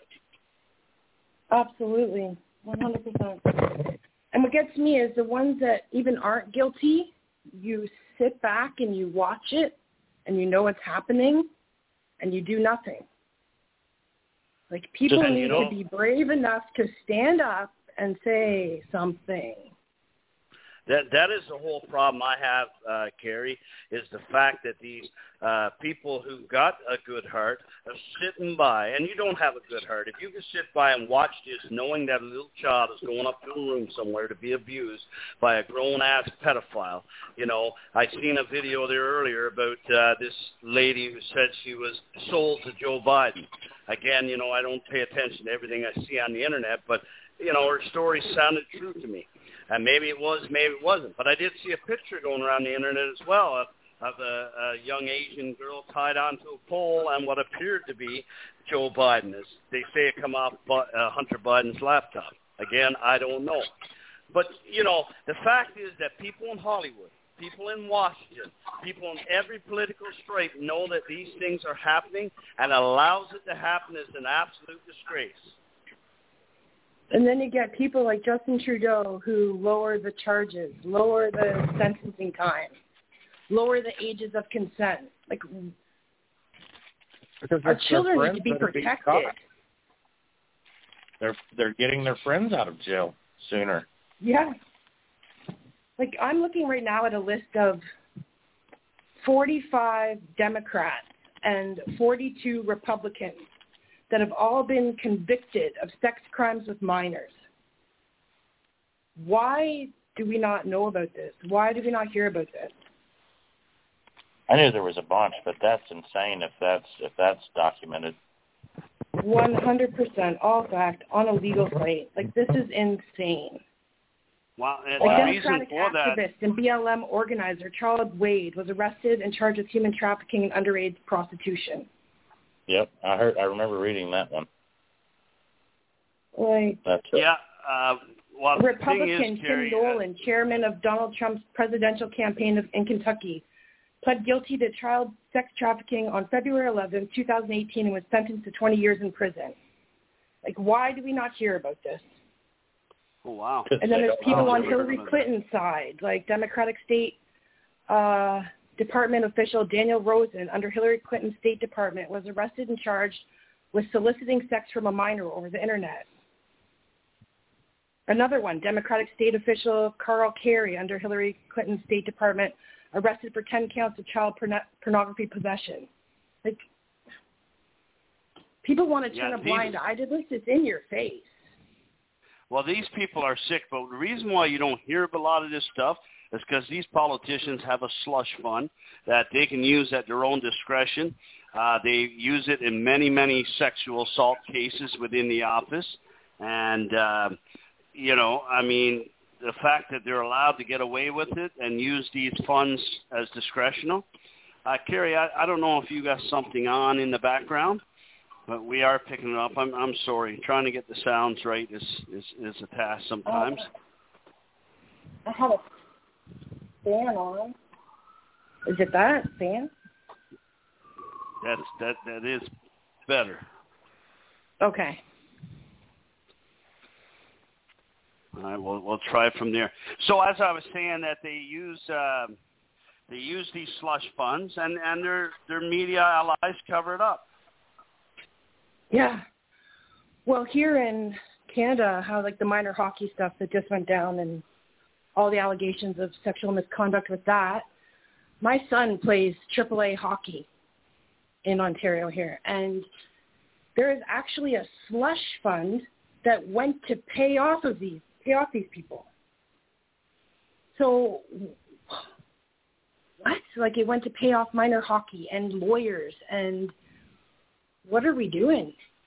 Absolutely. one hundred percent. And what gets me is the ones that even aren't guilty, you sit back and you watch it and you know what's happening and you do nothing. Like, people Just, need you know, to be brave enough to stand up and say something. That that is the whole problem I have, uh, Carrie, is the fact that these uh, people who got a good heart are sitting by, and you don't have a good heart. If you can sit by and watch this knowing that a little child is going up to a room somewhere to be abused by a grown-ass pedophile, you know, I seen a video there earlier about uh, this lady who said she was sold to Joe Biden. Again, you know, I don't pay attention to everything I see on the Internet, but, you know, her story sounded true to me. And maybe it was, maybe it wasn't. But I did see a picture going around the Internet as well of, of a, a young Asian girl tied onto a pole and what appeared to be Joe Biden. As they say it come off uh, Hunter Biden's laptop. Again, I don't know. But, you know, the fact is that people in Hollywood, people in Washington, people in every political stripe know that these things are happening, and allows it to happen is an absolute disgrace. And then you get people like Justin Trudeau who lower the charges, lower the sentencing time, lower the ages of consent. Like, Because Our it's children their need to be friends that are being protected. caught. They're they're getting their friends out of jail sooner. Yeah. Like, I'm looking right now at a list of forty-five Democrats and forty-two Republicans that have all been convicted of sex crimes with minors. Why do we not know about this? Why do we not hear about this? I knew there was a bunch, but that's insane if that's if that's documented. one hundred percent, all fact, on a legal site. Like, this is insane. Wow, and Like, the reason Democratic for that, activist and B L M organizer Charles Wade was arrested and charged with human trafficking and underage prostitution. Yep, I heard. I remember reading that one. Like, That's yeah, uh, well, the Republican thing is, Tim Carrie, uh, Nolan, chairman of Donald Trump's presidential campaign of, in Kentucky, pled guilty to child sex trafficking on February eleventh, twenty eighteen, and was sentenced to twenty years in prison. Like, why do we not hear about this? oh, wow. And then there's people Wow. on Hillary Clinton's side, like Democratic State uh, Department official Daniel Rosen, under Hillary Clinton's State Department, was arrested and charged with soliciting sex from a minor over the Internet. Another one, Democratic State official Carl Kerry, under Hillary Clinton's State Department, arrested for ten counts of child porn- pornography possession. Like, people want to turn Yeah, a blind these- eye to this. It's in your face. Well, these people are sick, but the reason why you don't hear of a lot of this stuff is because these politicians have a slush fund that they can use at their own discretion. Uh, they use it in many, many sexual assault cases within the office. And, uh, you know, I mean, the fact that they're allowed to get away with it and use these funds as discretional. Uh, Carrie, I, I don't know if you got something on in the background, but we are picking it up. I'm I'm sorry. Trying to get the sounds right is, is, is a task sometimes. I have a fan on. Is it that fan? That's that that is better. Okay. All right, we'll we'll try from there. So as I was saying, that they use uh, they use these slush funds, and, and their their media allies cover it up. Yeah. Well, here in Canada, how like the minor hockey stuff that just went down and all the allegations of sexual misconduct with that, my son plays triple A hockey in Ontario here, and there is actually a slush fund that went to pay off of these pay off these people. So what? Like, it went to pay off minor hockey and lawyers, and what are we doing?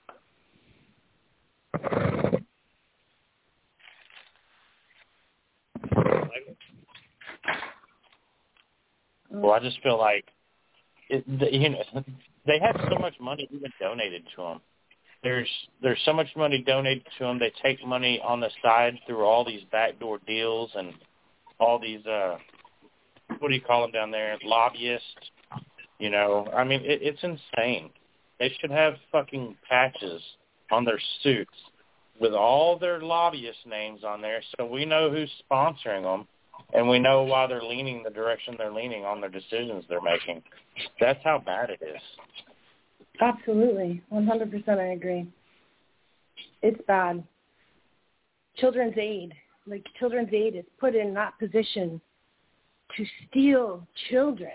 Well, I just feel like it, the, you know, they have so much money even donated to them. There's there's so much money donated to them. They take money on the side through all these backdoor deals and all these uh, what do you call them down there? Lobbyists. You know, I mean, it, it's insane. They should have fucking patches on their suits with all their lobbyist names on there, so we know who's sponsoring them, and we know why they're leaning the direction they're leaning on their decisions they're making. That's how bad it is. Absolutely. one hundred percent I agree. It's bad. Children's Aid, like Children's Aid is put in that position to steal children.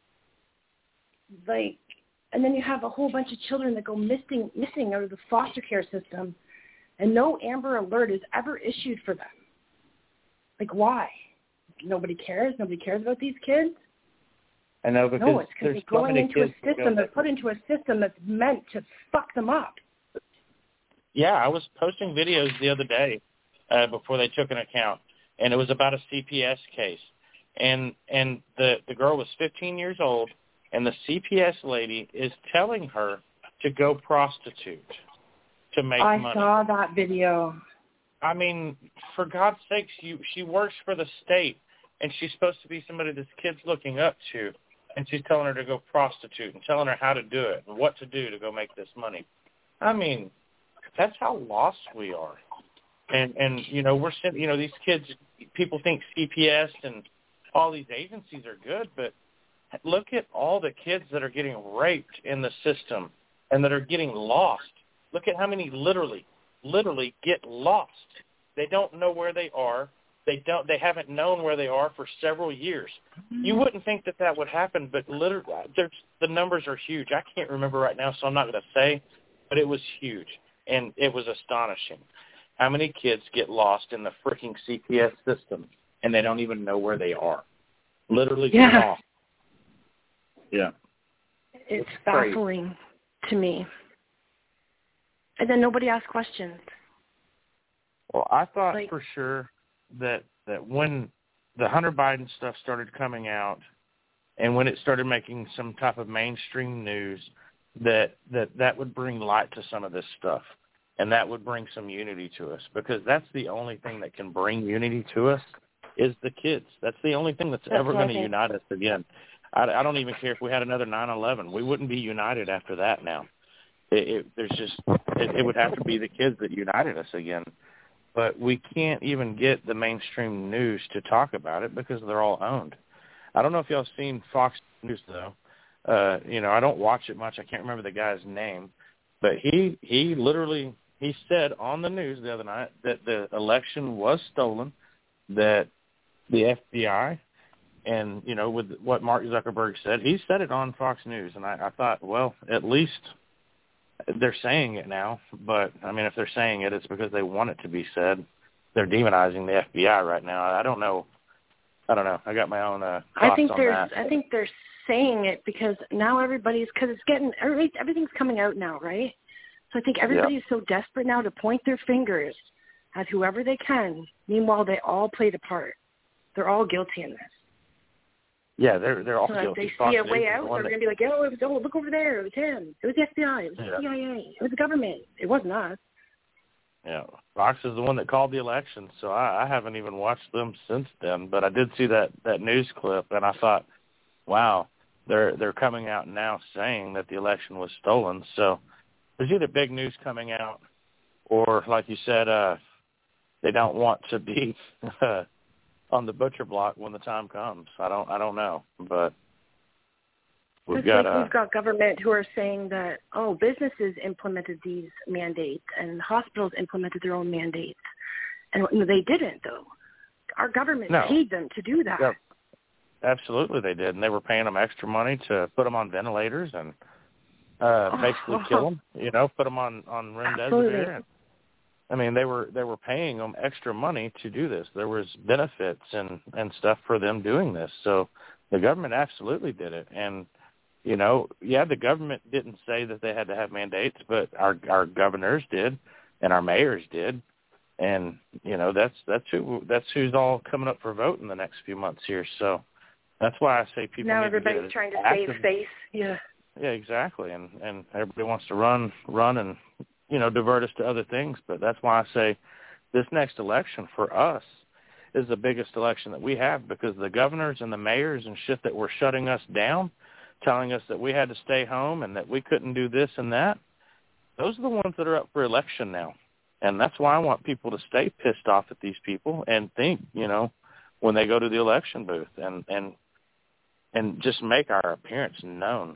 Like, and then you have a whole bunch of children that go missing missing out of the foster care system, and no Amber Alert is ever issued for them. Like, why? Nobody cares? Nobody cares about these kids? I know, because no, it's because there's they're so going many into a kids that system. go They're put into a system that's meant to fuck them up. Yeah, I was posting videos the other day uh, before they took an account, and it was about a C P S case. And and the, the girl was fifteen years old, and the C P S lady is telling her to go prostitute to make I money. saw that video. I mean, for God's sakes, you she works for the state, and she's supposed to be somebody this kid's looking up to, and she's telling her to go prostitute and telling her how to do it and what to do to go make this money. I mean, that's how lost we are. And, and you know, we're you know, these kids, people think C P S and all these agencies are good, but look at all the kids that are getting raped in the system and that are getting lost. Look at how many literally, literally get lost. They don't know where they are. They don't. They haven't known where they are for several years. You wouldn't think that that would happen, but literally, there's, the numbers are huge. I can't remember right now, so I'm not going to say, but it was huge, and it was astonishing. How many kids get lost in the freaking C P S system, and they don't even know where they are? Literally get Yeah. lost. Yeah. It's, It's baffling crazy. to me. And then nobody asks questions. Well, I thought like, for sure that that when the Hunter Biden stuff started coming out and when it started making some type of mainstream news, that that, that would bring light to some of this stuff, and that would bring some unity to us, because that's the only thing that can bring unity to us is the kids. That's the only thing that's, that's ever going to unite us again. I, I don't even care if we had another nine eleven. We wouldn't be united after that now. It, it, there's just it, it would have to be the kids that united us again. But we can't even get the mainstream news to talk about it because they're all owned. I don't know if y'all seen Fox News, though. Uh, you know, I don't watch it much. I can't remember the guy's name. But he, he literally, he said on the news the other night that the election was stolen, that the F B I, and, you know, with what Mark Zuckerberg said, he said it on Fox News. And I, I thought, well, at least they're saying it now, but, I mean, if they're saying it, it's because they want it to be said. They're demonizing the F B I right now. I don't know. I don't know. I got my own uh, thoughts I think on there's, that. I think they're saying it because now everybody's, because it's getting, everything's coming out now, right? So I think everybody's yeah. so desperate now to point their fingers at whoever they can. Meanwhile, they all played a part. They're all guilty in this. Yeah, they're they're all so guilty. If they Fox see a News way out, they're that... going to be like, oh, it was, oh, look over there. It was him. It was the F B I. It was the yeah. C I A. It was the government. It wasn't us. Yeah, Fox is the one that called the election, so I, I haven't even watched them since then. But I did see that, that news clip, and I thought, wow, they're they're coming out now saying that the election was stolen. So there's either big news coming out, or like you said, uh, they don't want to be uh, on the butcher block when the time comes. I don't I don't know, but we've it's got like uh, we've got government who are saying that, oh, businesses implemented these mandates and hospitals implemented their own mandates, and they didn't though. Our government no. paid them to do that. Yeah, absolutely, they did, and they were paying them extra money to put them on ventilators and uh, oh, basically oh, kill them. You know, put them on on remdesivir. And, I mean, they were they were paying them extra money to do this. There was benefits and, and stuff for them doing this. So the government absolutely did it. And, you know, yeah, the government didn't say that they had to have mandates, but our our governors did and our mayors did. And, you know, that's that's who that's who's all coming up for vote in the next few months here. So that's why I say people now need everybody's to get trying to active. save face. Yeah. Yeah, exactly. And and everybody wants to run run and you know, divert us to other things. But that's why I say this next election for us is the biggest election that we have, because the governors and the mayors and shit that were shutting us down, telling us that we had to stay home and that we couldn't do this and that, those are the ones that are up for election now. And that's why I want people to stay pissed off at these people and think, you know, when they go to the election booth and, and, and just make our appearance known.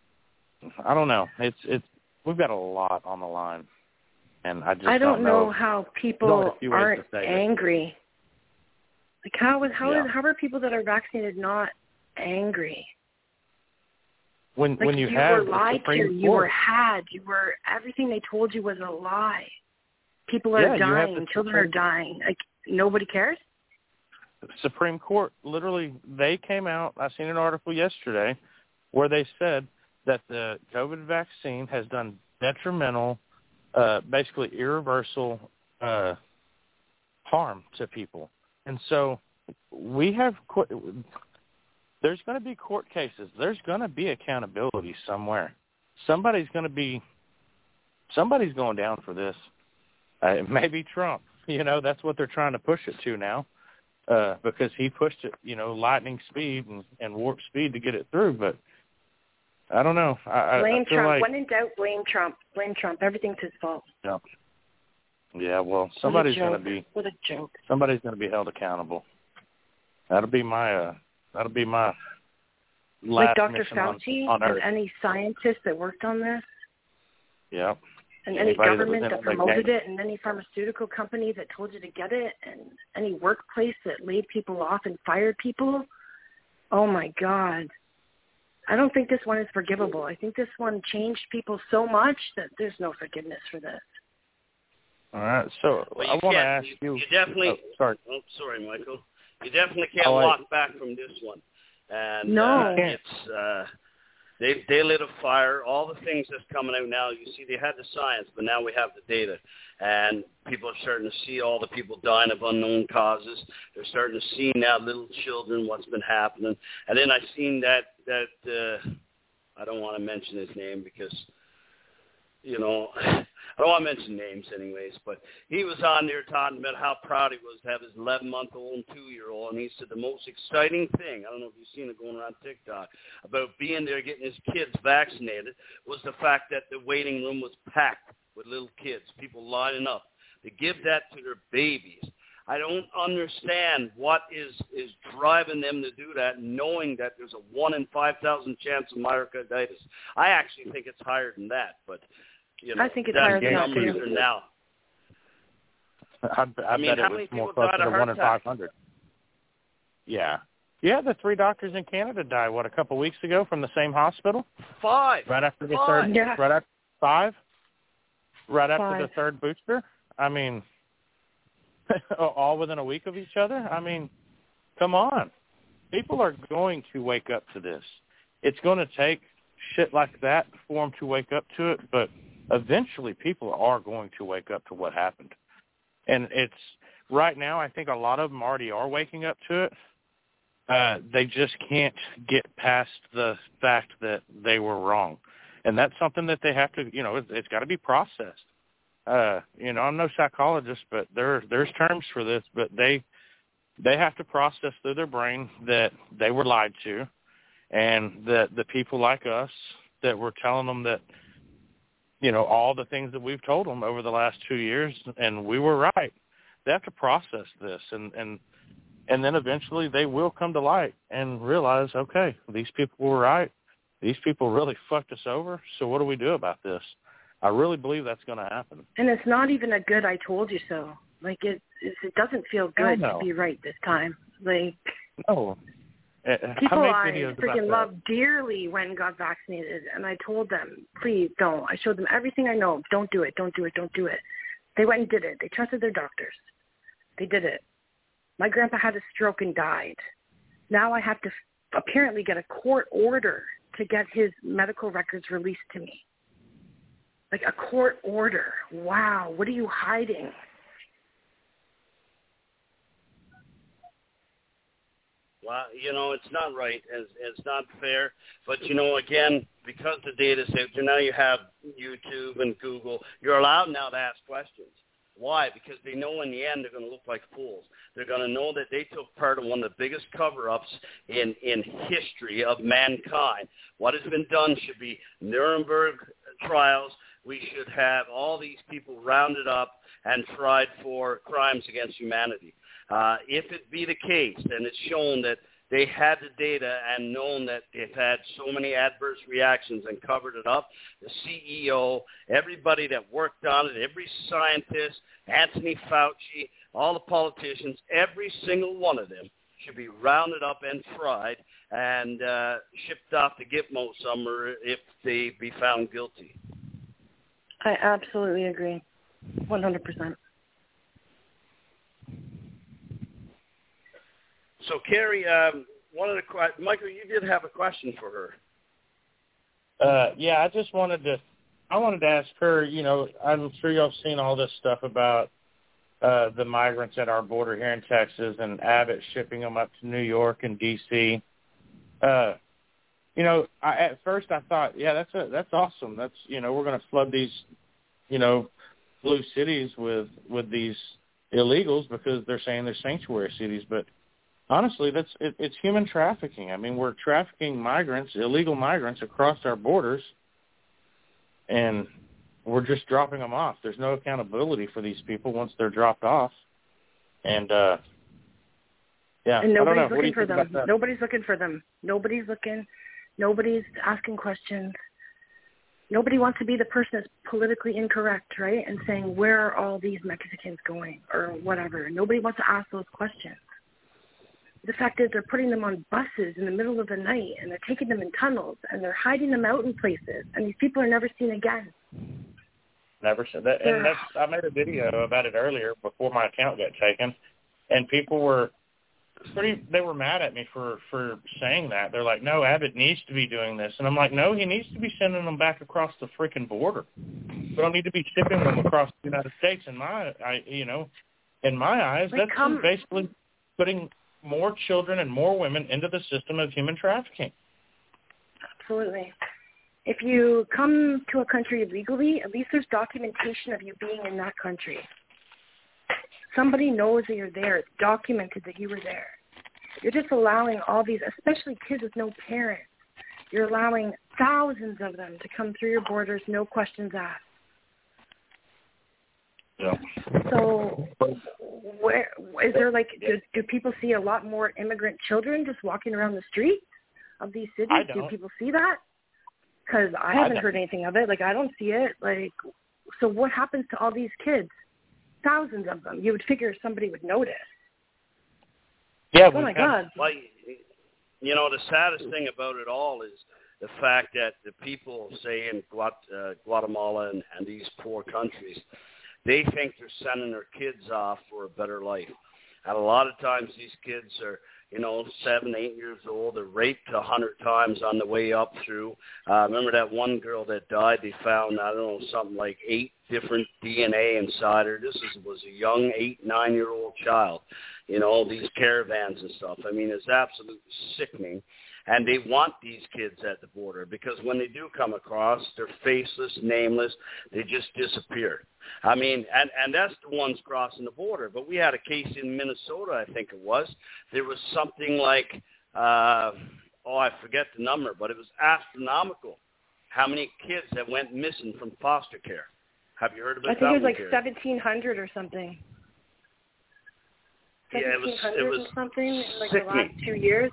I don't know. It's, it's, we've got a lot on the line, and I just I don't, don't know, know how people aren't angry. It. Like how is how yeah. is how are people that are vaccinated not angry? When like when you, you have were lied Supreme to, Court, you were had, you were everything they told you was a lie. People are yeah, dying, children Supreme, are dying. Like nobody cares. The Supreme Court literally, they came out. I seen an article yesterday where they said that the COVID vaccine has done detrimental, uh, basically irreversible uh, harm to people. And so we have, there's going to be court cases. There's going to be accountability somewhere. Somebody's going to be, somebody's going down for this. Uh, it may be Trump. You know, that's what they're trying to push it to now, uh, because he pushed it, you know, lightning speed and, and warp speed to get it through. But I don't know. I, blame I feel Trump. like, when in doubt, blame Trump. Blame Trump. Everything's his fault. Yeah. Yeah. Well, somebody's going to be. What a joke. Somebody's going to be held accountable. That'll be my. Uh, that'll be my. Last like Doctor mission Fauci on, on Earth. and any scientist that worked on this. Yep. And any Anybody government that, that promoted it, and any pharmaceutical company that told you to get it, and any workplace that laid people off and fired people. Oh, my God. I don't think this one is forgivable. I think this one changed people so much that there's no forgiveness for this. All right. So well, I want to ask you. you. You definitely. Oh, sorry. Oh, sorry, Michael. You definitely can't oh, walk I, back from this one. And no. uh, it's uh, they they lit a fire. All the things that's coming out now. You see, they had the science, but now we have the data, and people are starting to see all the people dying of unknown causes. They're starting to see now little children what's been happening. And then I seen that that uh, I don't want to mention his name because. You know, I don't want to mention names anyways, but he was on there talking about how proud he was to have his eleven-month-old and two-year-old, and he said the most exciting thing, I don't know if you've seen it going around TikTok, about being there getting his kids vaccinated was the fact that the waiting room was packed with little kids, people lining up to give that to their babies. I don't understand what is, is driving them to do that, knowing that there's a one in five thousand chance of myocarditis. I actually think it's higher than that, but... You know, I think it's higher than that, too. Now. I, I, I mean, bet how it many was more people closer died to of one heart in five hundred. Yeah. Yeah, the three doctors in Canada died, what, a couple weeks ago from the same hospital? Five. Right after the Five. third, Yeah. right after five? Right after Five. the third booster? I mean, all within a week of each other? I mean, come on. People are going to wake up to this. It's going to take shit like that for them to wake up to it, but eventually people are going to wake up to what happened. And it's right now, I think a lot of them already are waking up to it. Uh, they just can't get past the fact that they were wrong. And that's something that they have to, you know, it's, it's got to be processed. Uh, you know, I'm no psychologist, but there there's terms for this, but they they have to process through their brain that they were lied to, and that the people like us that were telling them that, you know, all the things that we've told them over the last two years, and we were right. They have to process this, and, and, and then eventually they will come to light and realize, okay, these people were right. These people really fucked us over, so what do we do about this? I really believe that's going to happen. And it's not even a good I told you so. Like, it it doesn't feel good to be right this time. Like, no. People I, I freaking love dearly went and got vaccinated, and I told them, please don't. I showed them everything I know. Don't do it. Don't do it. Don't do it. They went and did it. They trusted their doctors. They did it. My grandpa had a stroke and died. Now I have to apparently get a court order to get his medical records released to me. Like a court order. Wow. What are you hiding? Well, you know, it's not right. It's, it's not fair. But, you know, again, because the data's out there, now you have YouTube and Google. You're allowed now to ask questions. Why? Because they know in the end they're going to look like fools. They're going to know that they took part in one of the biggest cover-ups in, in history of mankind. What has been done should be Nuremberg trials. We should have all these people rounded up and tried for crimes against humanity. Uh, if it be the case, and it's shown that they had the data and known that they've had so many adverse reactions and covered it up, the C E O, everybody that worked on it, every scientist, Anthony Fauci, all the politicians, every single one of them should be rounded up and tried and uh, shipped off to Gitmo somewhere if they be found guilty. I absolutely agree, one hundred percent. So, Carrie, um, one of the Michael, you did have a question for her. Uh, yeah, I just wanted to, I wanted to ask her. You know, I'm sure y'all have seen all this stuff about uh, the migrants at our border here in Texas, and Abbott shipping them up to New York and D C. Uh, you know, I, at first I thought, yeah, that's a, that's awesome. That's, you know, we're going to flood these, you know, blue cities with with these illegals because they're saying they're sanctuary cities, but honestly, that's it, it's human trafficking. I mean, we're trafficking migrants, illegal migrants, across our borders, and we're just dropping them off. There's no accountability for these people once they're dropped off. And, uh, yeah, and nobody's I don't know. looking for them. Nobody's looking for them. Nobody's looking. Nobody's asking questions. Nobody wants to be the person that's politically incorrect, right? And saying, where are all these Mexicans going or whatever. Nobody wants to ask those questions. The fact is they're putting them on buses in the middle of the night, and they're taking them in tunnels, and they're hiding them out in places, and these people are never seen again. Never said that. And that's, I made a video about it earlier before my account got taken, and people were pretty, they were mad at me for, for saying that. They're like, no, Abbott needs to be doing this. And I'm like, no, he needs to be sending them back across the freaking border. We don't need to be shipping them across the United States. In my, I, you know, in my eyes, Like, that's come- basically putting more children and more women into the system of human trafficking. Absolutely. If you come to a country illegally, at least there's documentation of you being in that country. Somebody knows that you're there. It's documented that you were there. You're just allowing all these, especially kids with no parents, you're allowing thousands of them to come through your borders, no questions asked. Yeah. So where is there like, do, do people see a lot more immigrant children just walking around the streets of these cities? I don't. Do people see that? Because I I haven't don't. heard anything of it. Like, I don't see it. Like, so what happens to all these kids? Thousands of them. You would figure somebody would notice. Yeah. Oh, my we've had- God. Well, you know, the saddest thing about it all is the fact that the people, say, in Guat- uh, Guatemala and, and these poor countries, they think they're sending their kids off for a better life. And a lot of times these kids are, you know, seven, eight years old. They're raped a hundred times on the way up through. Uh, remember that one girl that died? They found, I don't know, something like eight different D N A inside her. This is, was a young eight, nine-year-old child. You know, these caravans and stuff. I mean, it's absolutely sickening. And they want these kids at the border because when they do come across, they're faceless, nameless. They just disappear. I mean, and, and that's the ones crossing the border. But we had a case in Minnesota, I think it was. There was something like, uh, oh, I forget the number, but it was astronomical how many kids that went missing from foster care. Have you heard about I that? think it was one, like Gary? seventeen hundred or something. Yeah, it was, seventeen hundred it was or something in like sickening. the last two years.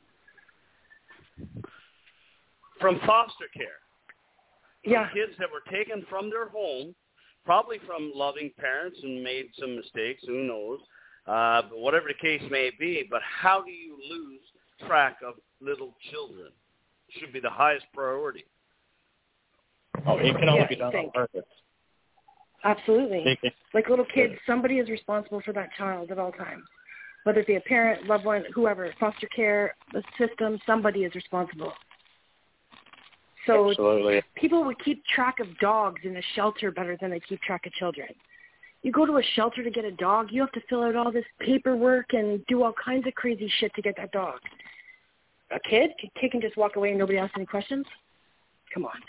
From foster care. From Yeah. kids that were taken from their home, probably from loving parents and made some mistakes, who knows, uh, but whatever the case may be. But how do you lose track of little children? Should be the highest priority. Oh, it can only Yeah, be done on think. purpose. Absolutely. It can- Like little kids, somebody is responsible for that child at all times. Whether it be a parent, loved one, whoever, foster care, the system, somebody is responsible. So Absolutely. people would keep track of dogs in a shelter better than they keep track of children. You go to a shelter to get a dog, you have to fill out all this paperwork and do all kinds of crazy shit to get that dog. A kid, a kid can just walk away and nobody asks any questions? Come on.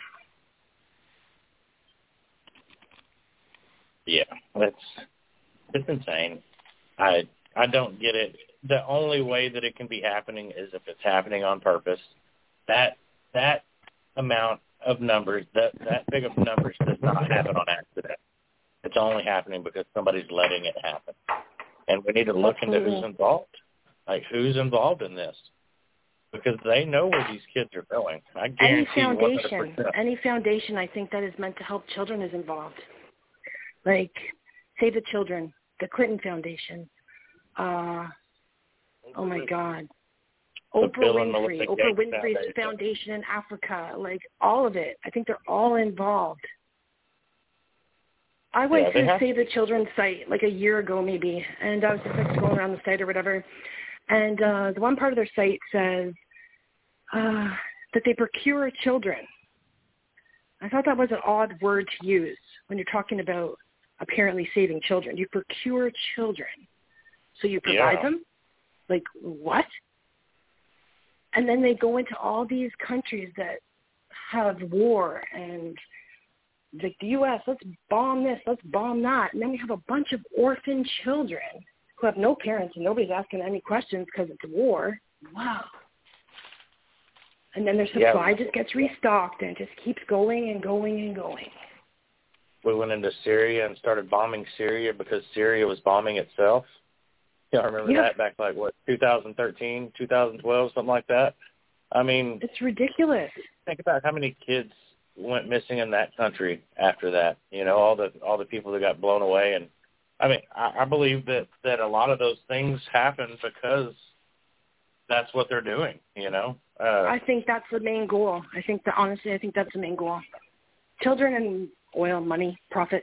Yeah, that's it's insane. I I don't get it. The only way that it can be happening is if it's happening on purpose. That that amount of numbers, that that big of numbers, does not happen on accident. It's only happening because somebody's letting it happen. And we need to look into who's involved. Like, who's involved in this? Because they know where these kids are going. I Any guarantee one hundred foundation, percent. any foundation I think that is meant to help children is involved. Like Save the Children, the Clinton Foundation, uh, oh my God, The Oprah Bill and Winfrey, Melinda Oprah Gates Winfrey's Foundation. Foundation in Africa, like all of it. I think they're all involved. I went Yeah, they to the have Save the Children site like a year ago maybe, and I was just like going around the site or whatever, and uh, the one part of their site says uh, that they procure children. I thought that was an odd word to use when you're talking about apparently saving children. You procure children. So you provide Yeah. them? Like, what? And then they go into all these countries that have war and like the U S, let's bomb this, let's bomb that. And then we have a bunch of orphan children who have no parents and nobody's asking any questions because it's war. Wow. And then their supply Yeah. just gets restocked and it just keeps going and going and going. We went into Syria and started bombing Syria because Syria was bombing itself. Yeah, I remember Yeah. that back like, what, two thousand thirteen, two thousand twelve, something like that. I mean, It's ridiculous. think about how many kids went missing in that country after that. You know, all the all the people that got blown away. And I mean, I, I believe that, that a lot of those things happen because that's what they're doing, you know. Uh, I think that's the main goal. I think that, honestly, I think that's the main goal. Children and oil, money, profit.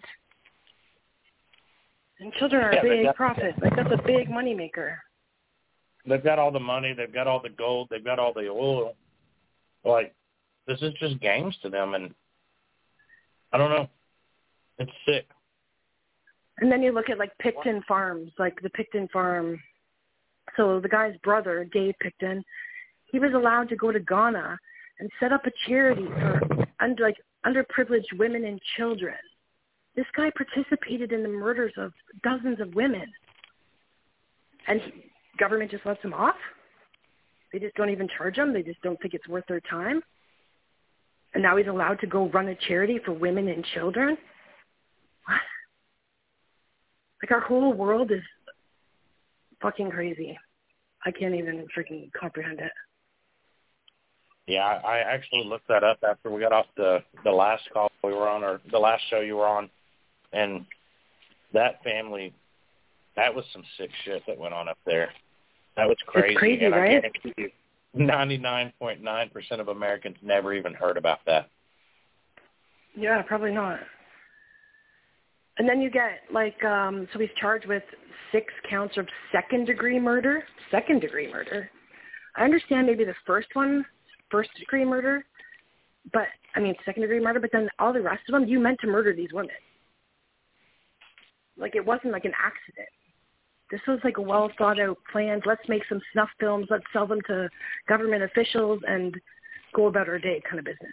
And children are yeah, a big got, profit. Like, that's a big money maker. They've got all the money. They've got all the gold. They've got all the oil. Like, this is just games to them, and I don't know. It's sick. And then you look at, like, Picton Farms, like the Picton Farm. So the guy's brother, Dave Picton, he was allowed to go to Ghana and set up a charity for under, like underprivileged women and children. This guy participated in the murders of dozens of women. And he, government just lets him off? They just don't even charge him? They just don't think it's worth their time? And now he's allowed to go run a charity for women and children? What? Like, our whole world is fucking crazy. I can't even freaking comprehend it. Yeah, I, I actually looked that up after we got off the, the last call we were on, or the last show you were on, and that family, that was some sick shit that went on up there. That was crazy. It's crazy, and right? I guarantee you, ninety-nine point nine percent of Americans never even heard about that. Yeah, probably not. And then you get, like, um, so he's charged with six counts of second-degree murder. Second-degree murder. I understand maybe the first one, first-degree murder, but, I mean, second-degree murder, but then all the rest of them, you meant to murder these women. Like, it wasn't like an accident. This was like a well-thought-out plan. Let's make some snuff films. Let's sell them to government officials and go about our day kind of business.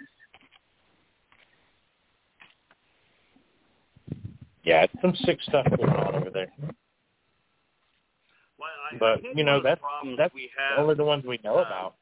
Yeah, it's some sick stuff going on over there. Well, I, but, I think you know, that's, that's we have, only the ones we know uh, about.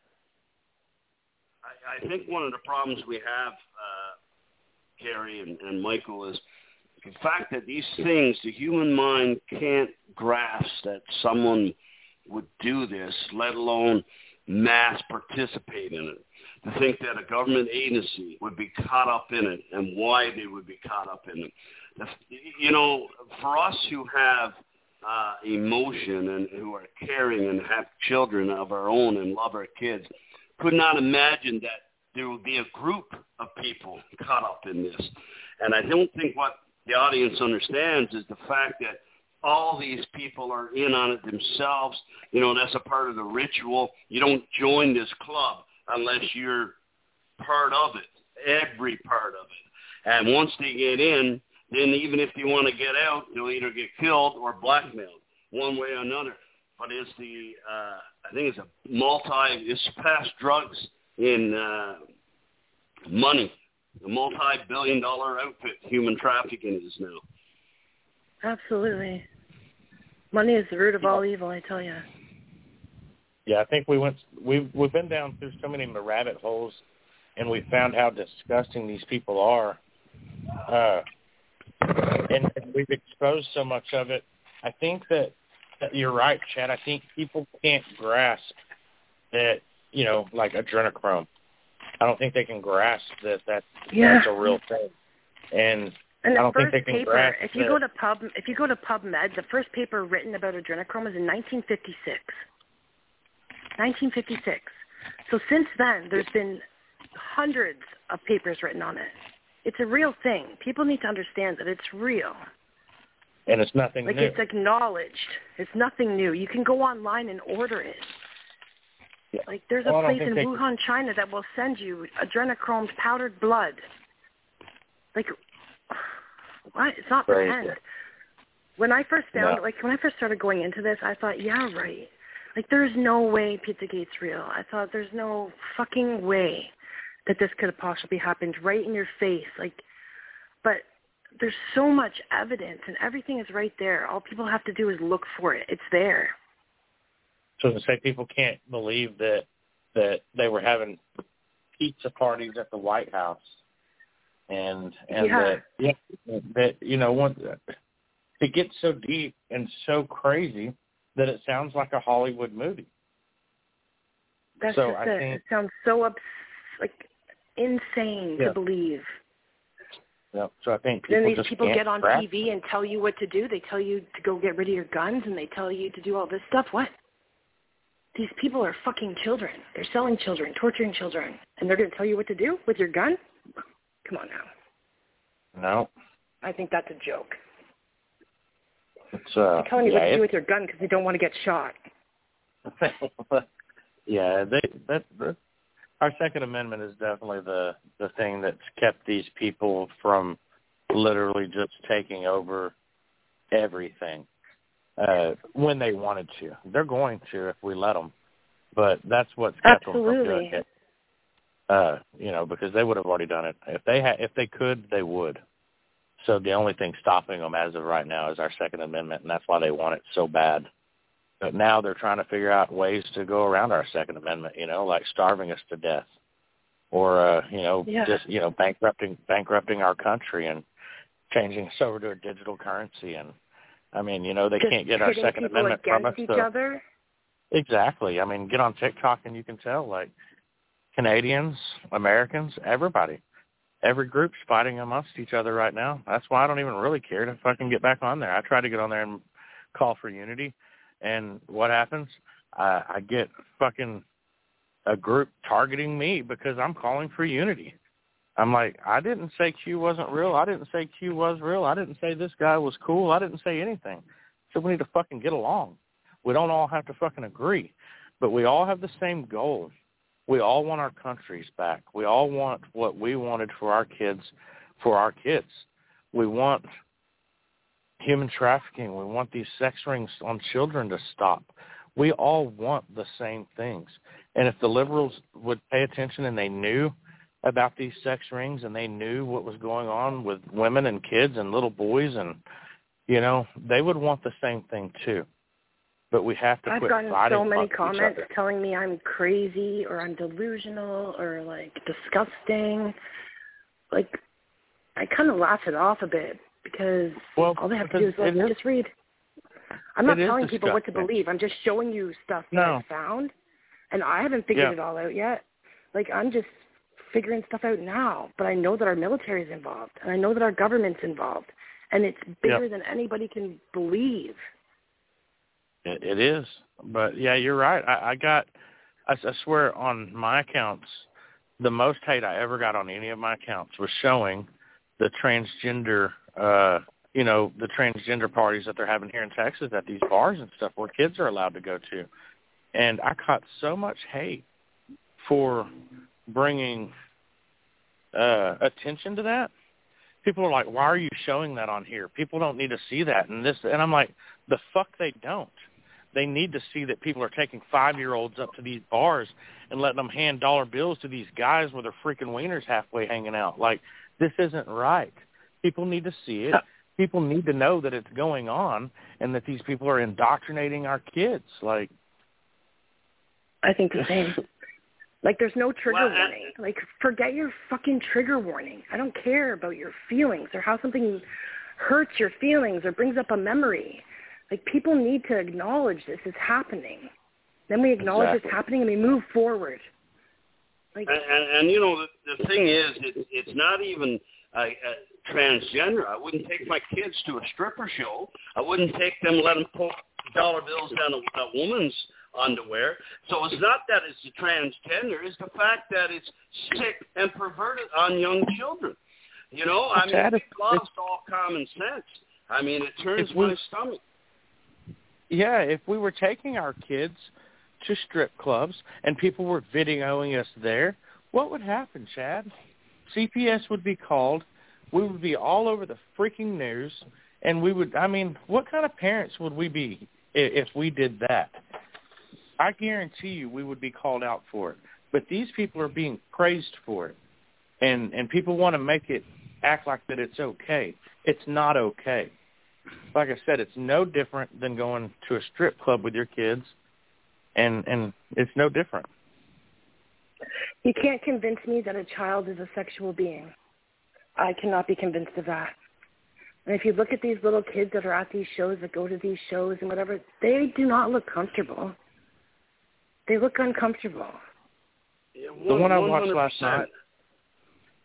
I, I think one of the problems we have, uh, Gary and, and Michael, is the fact that these things, the human mind can't grasp that someone would do this, let alone mass participate in it. To think that a government agency would be caught up in it and why they would be caught up in it. The, you know, for us who have uh, emotion and who are caring and have children of our own and love our kids, could not imagine that there would be a group of people caught up in this. And I don't think what the audience understands is the fact that all these people are in on it themselves. You know, that's a part of the ritual. You don't join this club unless you're part of it, every part of it. And once they get in, then even if they want to get out, they'll either get killed or blackmailed, one way or another. But it's the, uh, I think it's a multi, it's past drugs in uh, money. A multi-billion dollar outfit, human trafficking is now. Absolutely. Money is the root of all evil, I tell you. Yeah, I think we went, we've, we've been down through so many rabbit holes, and we found how disgusting these people are. Uh, and, and we've exposed so much of it. I think that, that you're right, Chad. I think people can't grasp that, you know, like adrenochrome. I don't think they can grasp that that's, yeah. that's a real thing. And, and the I don't first think they can paper, grasp if you that. go to Pub, if you go to PubMed, the first paper written about adrenochrome was in nineteen fifty-six. nineteen fifty-six. So since then, there's been hundreds of papers written on it. It's a real thing. People need to understand that it's real. And it's nothing like new. It's acknowledged. It's nothing new. You can go online and order it. Yeah. Like, there's well, a place in they... Wuhan, China that will send you adrenochromed powdered blood. Like, what? It's not Very pretend. good. When I first found, no. like, when I first started going into this, I thought, yeah, right. Like, there's no way Pizzagate's real. I thought, there's no fucking way that this could have possibly happened right in your face. Like, but there's so much evidence, and everything is right there. All people have to do is look for it. It's there. So to say, people can't believe that that they were having pizza parties at the White House, and and yeah. that yeah, that you know, one, it gets so deep and so crazy that it sounds like a Hollywood movie. That's so just I it. think It sounds so ups- like Insane yeah. to believe. Yeah. So I think people then these just people can't get on grasp T V and tell you what to do. They tell you to go get rid of your guns, and they tell you to do all this stuff. What? These people are fucking children. They're selling children, torturing children, and they're going to tell you what to do with your gun? Come on now. No. I think that's a joke. It's, uh, They're telling you yeah, what to it, do with your gun because they don't want to get shot. yeah, they that, that our Second Amendment is definitely the the thing that's kept these people from literally just taking over everything uh, when they wanted to. They're going to if we let them, but that's what's kept Absolutely. them from doing it. Uh, you know, because they would have already done it if they had. If they could, they would. So the only thing stopping them as of right now is our Second Amendment, and that's why they want it so bad. But now they're trying to figure out ways to go around our Second Amendment, you know, like starving us to death or, uh, you know, yeah. just, you know, bankrupting bankrupting our country and changing us over to a digital currency. And, I mean, you know, they just can't get our Second Amendment from us. Each So, other? exactly. I mean, get on TikTok and you can tell, like, Canadians, Americans, everybody. Every group's fighting amongst each other right now. That's why I don't even really care to fucking get back on there. I try to get on there and call for unity, and what happens? I, I get fucking a group targeting me because I'm calling for unity. I'm like, I didn't say Q wasn't real. I didn't say Q was real. I didn't say this guy was cool. I didn't say anything. So we need to fucking get along. We don't all have to fucking agree, but we all have the same goal. We all want our countries back. We all want what we wanted for our kids, for our kids. We want human trafficking. We want these sex rings on children to stop. We all want the same things. And if the liberals would pay attention and they knew about these sex rings and they knew what was going on with women and kids and little boys, and, you know, they would want the same thing too. But we have to I've quit gotten fighting so many each comments other. telling me I'm crazy or I'm delusional or, like, disgusting. Like, I kind of laugh it off a bit because well, all they have to do is, like, is, just read. I'm not telling disgusting. people what to believe. I'm just showing you stuff that no. I've found, and I haven't figured yeah. it all out yet. Like, I'm just figuring stuff out now, but I know that our military is involved, and I know that our government's involved, and it's bigger yep. than anybody can believe. It, it is. But, yeah, you're right. I, I got, I, I swear on my accounts, the most hate I ever got on any of my accounts was showing the transgender, uh, you know, the transgender parties that they're having here in Texas at these bars and stuff where kids are allowed to go to. And I caught so much hate for bringing uh, attention to that. People are like, why are you showing that on here? People don't need to see that. And this, and I'm like, the fuck they don't. They need to see that people are taking five-year-olds up to these bars and letting them hand dollar bills to these guys with their freaking wieners halfway hanging out. Like, this isn't right. People need to see it. People need to know that it's going on and that these people are indoctrinating our kids. Like, I think the same. Like, there's no trigger well, warning. Like, forget your fucking trigger warning. I don't care about your feelings or how something hurts your feelings or brings up a memory. Like, people need to acknowledge this is happening. Then we acknowledge exactly. it's happening and we move forward. Like, and, and, and you know, the, the thing is, it, it's not even uh, uh, transgender. I wouldn't take my kids to a stripper show. I wouldn't take them, let them poke dollar bills down a, a woman's underwear. So it's not that it's a transgender. It's the fact that it's sick and perverted on young children. You know, I mean, we've lost all common sense. I mean, it turns we, my stomach. Yeah, if we were taking our kids to strip clubs and people were videoing us there, what would happen, Chad? C P S would be called. We would be all over the freaking news. And we would, I mean, what kind of parents would we be if we did that? I guarantee you we would be called out for it. But these people are being praised for it. And and people want to make it act like that it's okay. It's not okay. Like I said, it's no different than going to a strip club with your kids, and and it's no different. you can't convince me that a child is a sexual being. I cannot be convinced of that. And if you look at these little kids that are at these shows, that go to these shows and whatever, they do not look comfortable. They look uncomfortable. Yeah, the one I one hundred percent. watched last night,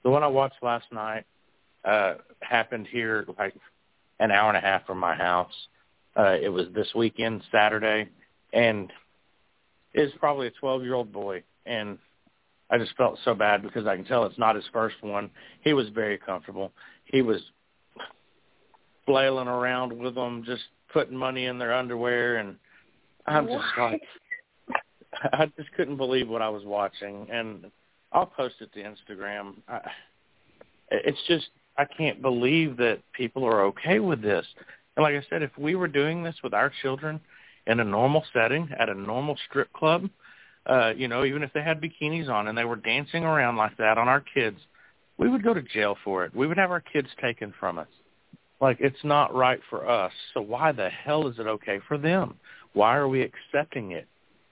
The one I watched last night uh, happened here like an hour and a half from my house. Uh, it was this weekend, Saturday, and it's probably a twelve-year-old boy, and I just felt so bad because I can tell it's not his first one. He was very comfortable. He was flailing around with them, just putting money in their underwear, and I'm just what? like, I just couldn't believe what I was watching, and I'll post it to Instagram. I, it's just, I can't believe that people are okay with this. And like I said, if we were doing this with our children in a normal setting at a normal strip club, uh, you know, even if they had bikinis on and they were dancing around like that on our kids, we would go to jail for it. We would have our kids taken from us. Like, it's not right for us. So why the hell is it okay for them? Why are we accepting it?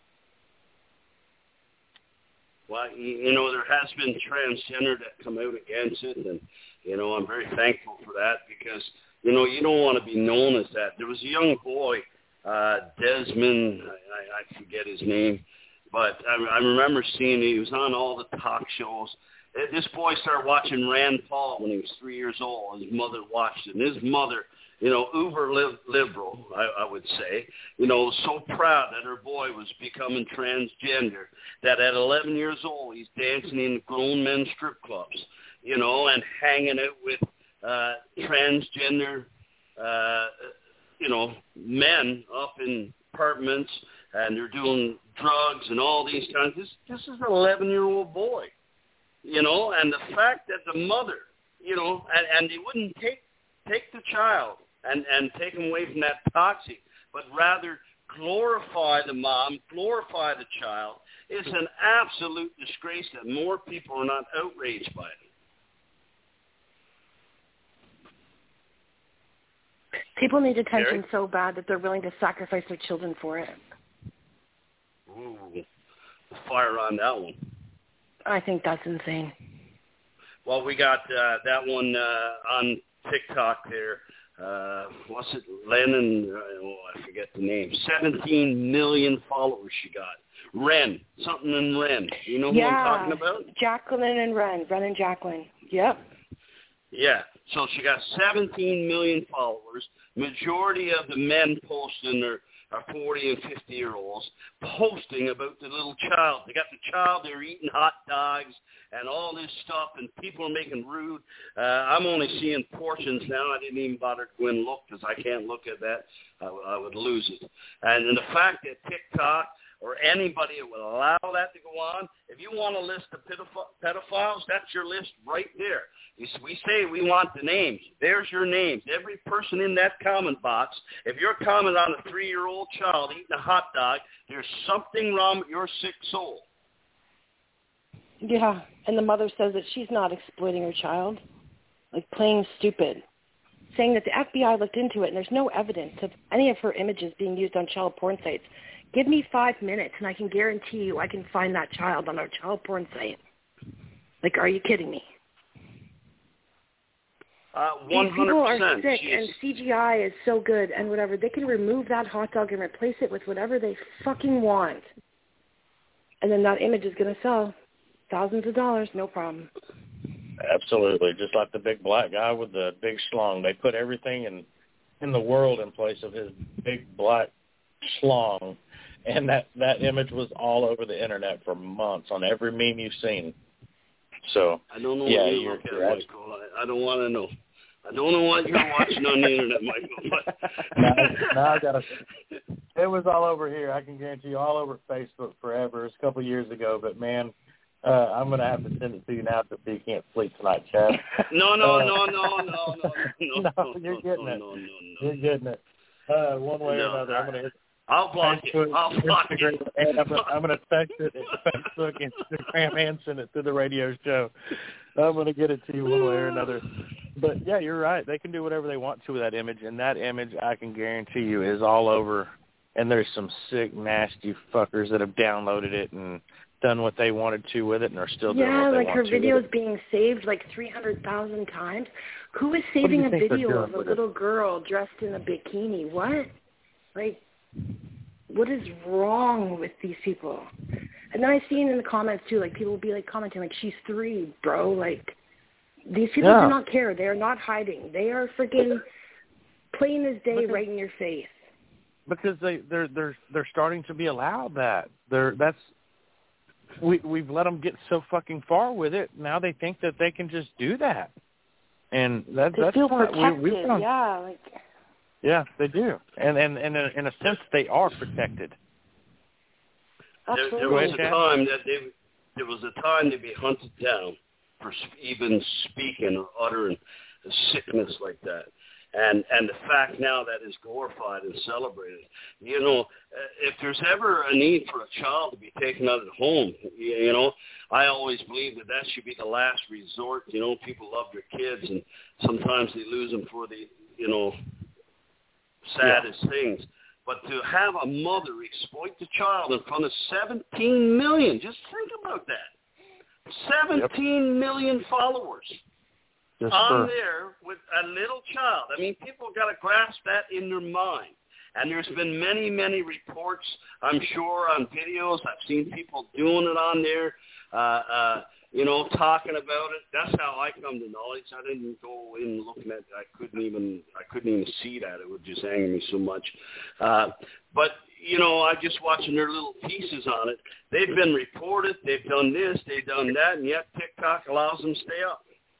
Well, you know, there has been transgender that come out against it, and, you know, I'm very thankful for that because, you know, you don't want to be known as that. There was a young boy, uh, Desmond, I, I forget his name, but I, I remember seeing he was on all the talk shows. This boy started watching Rand Paul when he was three years old. His mother watched it, and his mother, you know, uber liberal, I, I would say, you know, so proud that her boy was becoming transgender, that at eleven years old, he's dancing in grown men's strip clubs, you know, and hanging out with uh, transgender, uh, you know, men up in apartments, and they're doing drugs and all these kinds. This, this is an eleven-year-old boy, you know, and the fact that the mother, you know, and, and they wouldn't take take the child and, and take him away from that toxic, but rather glorify the mom, glorify the child. It's an absolute disgrace that more people are not outraged by it. People need attention Eric? so bad that they're willing to sacrifice their children for it. Ooh, fire on that one. I think that's insane. Well, we got uh, that one uh, on TikTok there. Uh, what's it? Lennon, uh, oh, I forget the name. seventeen million followers she got. Ren, something in Ren. You know who yeah. I'm talking about? Jacqueline and Ren. Ren and Jacqueline. Yep. Yeah. So she got seventeen million followers. Majority of the men posting are, are forty and fifty-year-olds posting about the little child. They got the child, they're eating hot dogs and all this stuff, and people are making rude. Uh, I'm only seeing portions now. I didn't even bother to go and look because I can't look at that. I, I would lose it. And, and the fact that TikTok or anybody will allow that to go on, if you want a list of pedophiles, that's your list right there. We say we want the names. There's your names. Every person in that comment box, if you're commenting on a three-year-old child eating a hot dog, there's something wrong with your sick soul. Yeah, and the mother says that she's not exploiting her child, like playing stupid, saying that the F B I looked into it and there's no evidence of any of her images being used on child porn sites. Give me five minutes and I can guarantee you I can find that child on our child porn site. Like, are you kidding me? Uh, one hundred percent. These people are sick, Jeez. and C G I is so good and whatever. They can remove that hot dog and replace it with whatever they fucking want. And then that image is going to sell thousands of dollars, no problem. Absolutely. Just like the big black guy with the big schlong. They put everything in, in the world in place of his big black schlong. And that, that image was all over the internet for months on every meme you've seen. So, I don't know yeah, what you you're look at, correct. Michael. I, I don't want to know. I don't know what you're watching on the internet, Michael. But now, now I gotta. It was all over here. I can guarantee you, all over Facebook forever. It's a couple of years ago, but man, uh, I'm gonna have to send it to you now so you can't sleep tonight, Chad. No, no, uh, no, no, no, no, no, no. You're getting no, it. no, no, no. You're getting it. Uh, one way No, or another, I, I'm gonna. I'll block you. I'll block you. And I'm, I'm going to text it at Facebook, Instagram, and send it to the radio show. I'm going to get it to you one way or another. But, yeah, you're right. They can do whatever they want to with that image, and that image, I can guarantee you, is all over. And there's some sick, nasty fuckers that have downloaded it and done what they wanted to with it and are still doing yeah, what they like want her to videos with it. being saved like three hundred thousand times. Who is What do saving you a think they're video doing of a with little it? girl dressed in a bikini? What? Like, what is wrong with these people? And then I've seen in the comments, too, like, people will be, like, commenting, like, she's three, bro. Like, These people Yeah. do not care. They are not hiding. They are freaking plain as day, Because, right in your face. Because they they're they're they're starting to be allowed that. They're that's we we've let them get so fucking far with it. Now they think that they can just do that, and that They that's feel why protected. we, we found, yeah, like yeah, they do, and and, and in, a, in a sense they are protected. There, absolutely. there was a time that they, there was a time they'd be hunted down for sp- even speaking or uttering a sickness like that. And and the fact now that is glorified and celebrated. You know, uh, if there's ever a need for a child to be taken out of the home, you, you know, I always believe that that should be the last resort. You know, people love their kids, and sometimes they lose them for the, you know, saddest yeah. things. But to have a mother exploit the child in front of seventeen million, just think about that. seventeen yep. million followers. Just on for... there with a little child. I mean, people got to grasp that in their mind. And there's been many, many reports, I'm sure, on videos. I've seen people doing it on there, uh, uh, you know, talking about it. That's how I come to knowledge. I didn't go in looking at. I couldn't even. I couldn't even see that. It would just anger me so much. Uh, but you know, I just watching their little pieces on it. They've been reported. They've done this. They've done that, and yet TikTok allows them to stay up.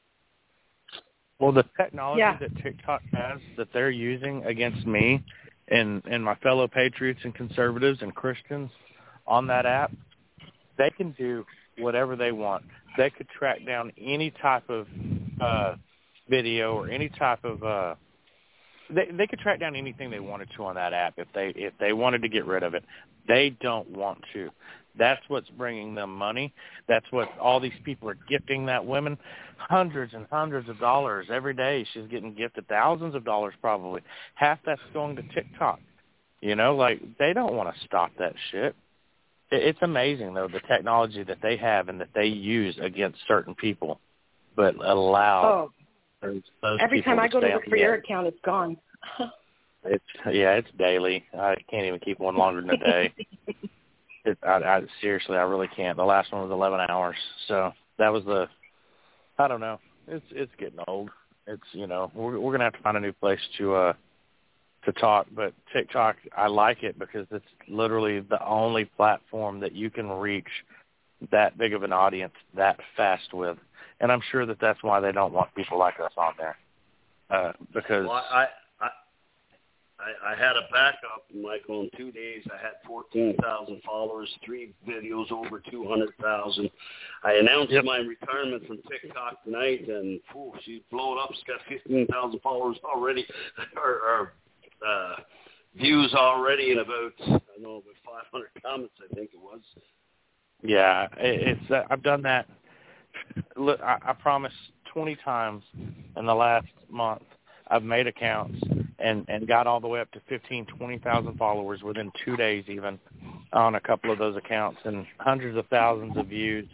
Well, the technology yeah. that TikTok has that they're using against me and, and my fellow patriots and conservatives and Christians on that app, they can do whatever they want. They could track down any type of uh, video or any type of uh, they they could track down anything they wanted to on that app if they if they wanted to get rid of it. They don't want to. That's what's bringing them money. That's what all these people are gifting that woman. Hundreds and hundreds of dollars every day. She's getting gifted thousands of dollars probably. Half that's going to TikTok. You know, like, they don't want to stop that shit. It's amazing, though, the technology that they have and that they use against certain people, but allow oh. those, those Every people time I to go to stay look on for the your edge. account, it's gone. It's yeah, it's daily. I can't even keep one longer than a day. It, I, I seriously, I really can't. The last one was eleven hours, so that was the. I don't know. It's it's getting old. It's you know we're we're gonna have to find a new place to uh to talk. But TikTok, I like it because it's literally the only platform that you can reach that big of an audience that fast with, and I'm sure that that's why they don't want people like us on there. Uh, because well, I, I I I had a backup, Michael. In two days, I had fourteen thousand followers, three videos over two hundred thousand. I announced yep. my retirement from TikTok tonight, and phew, she's blown up. She's got fifteen thousand followers already, or, or uh, views already, and about I don't know about five hundred comments. I think it was. Yeah, it, it's. Uh, I've done that. Look, I, I promise. twenty times in the last month I've made accounts and, and got all the way up to fifteen, twenty thousand followers within two days even on a couple of those accounts and hundreds of thousands of views.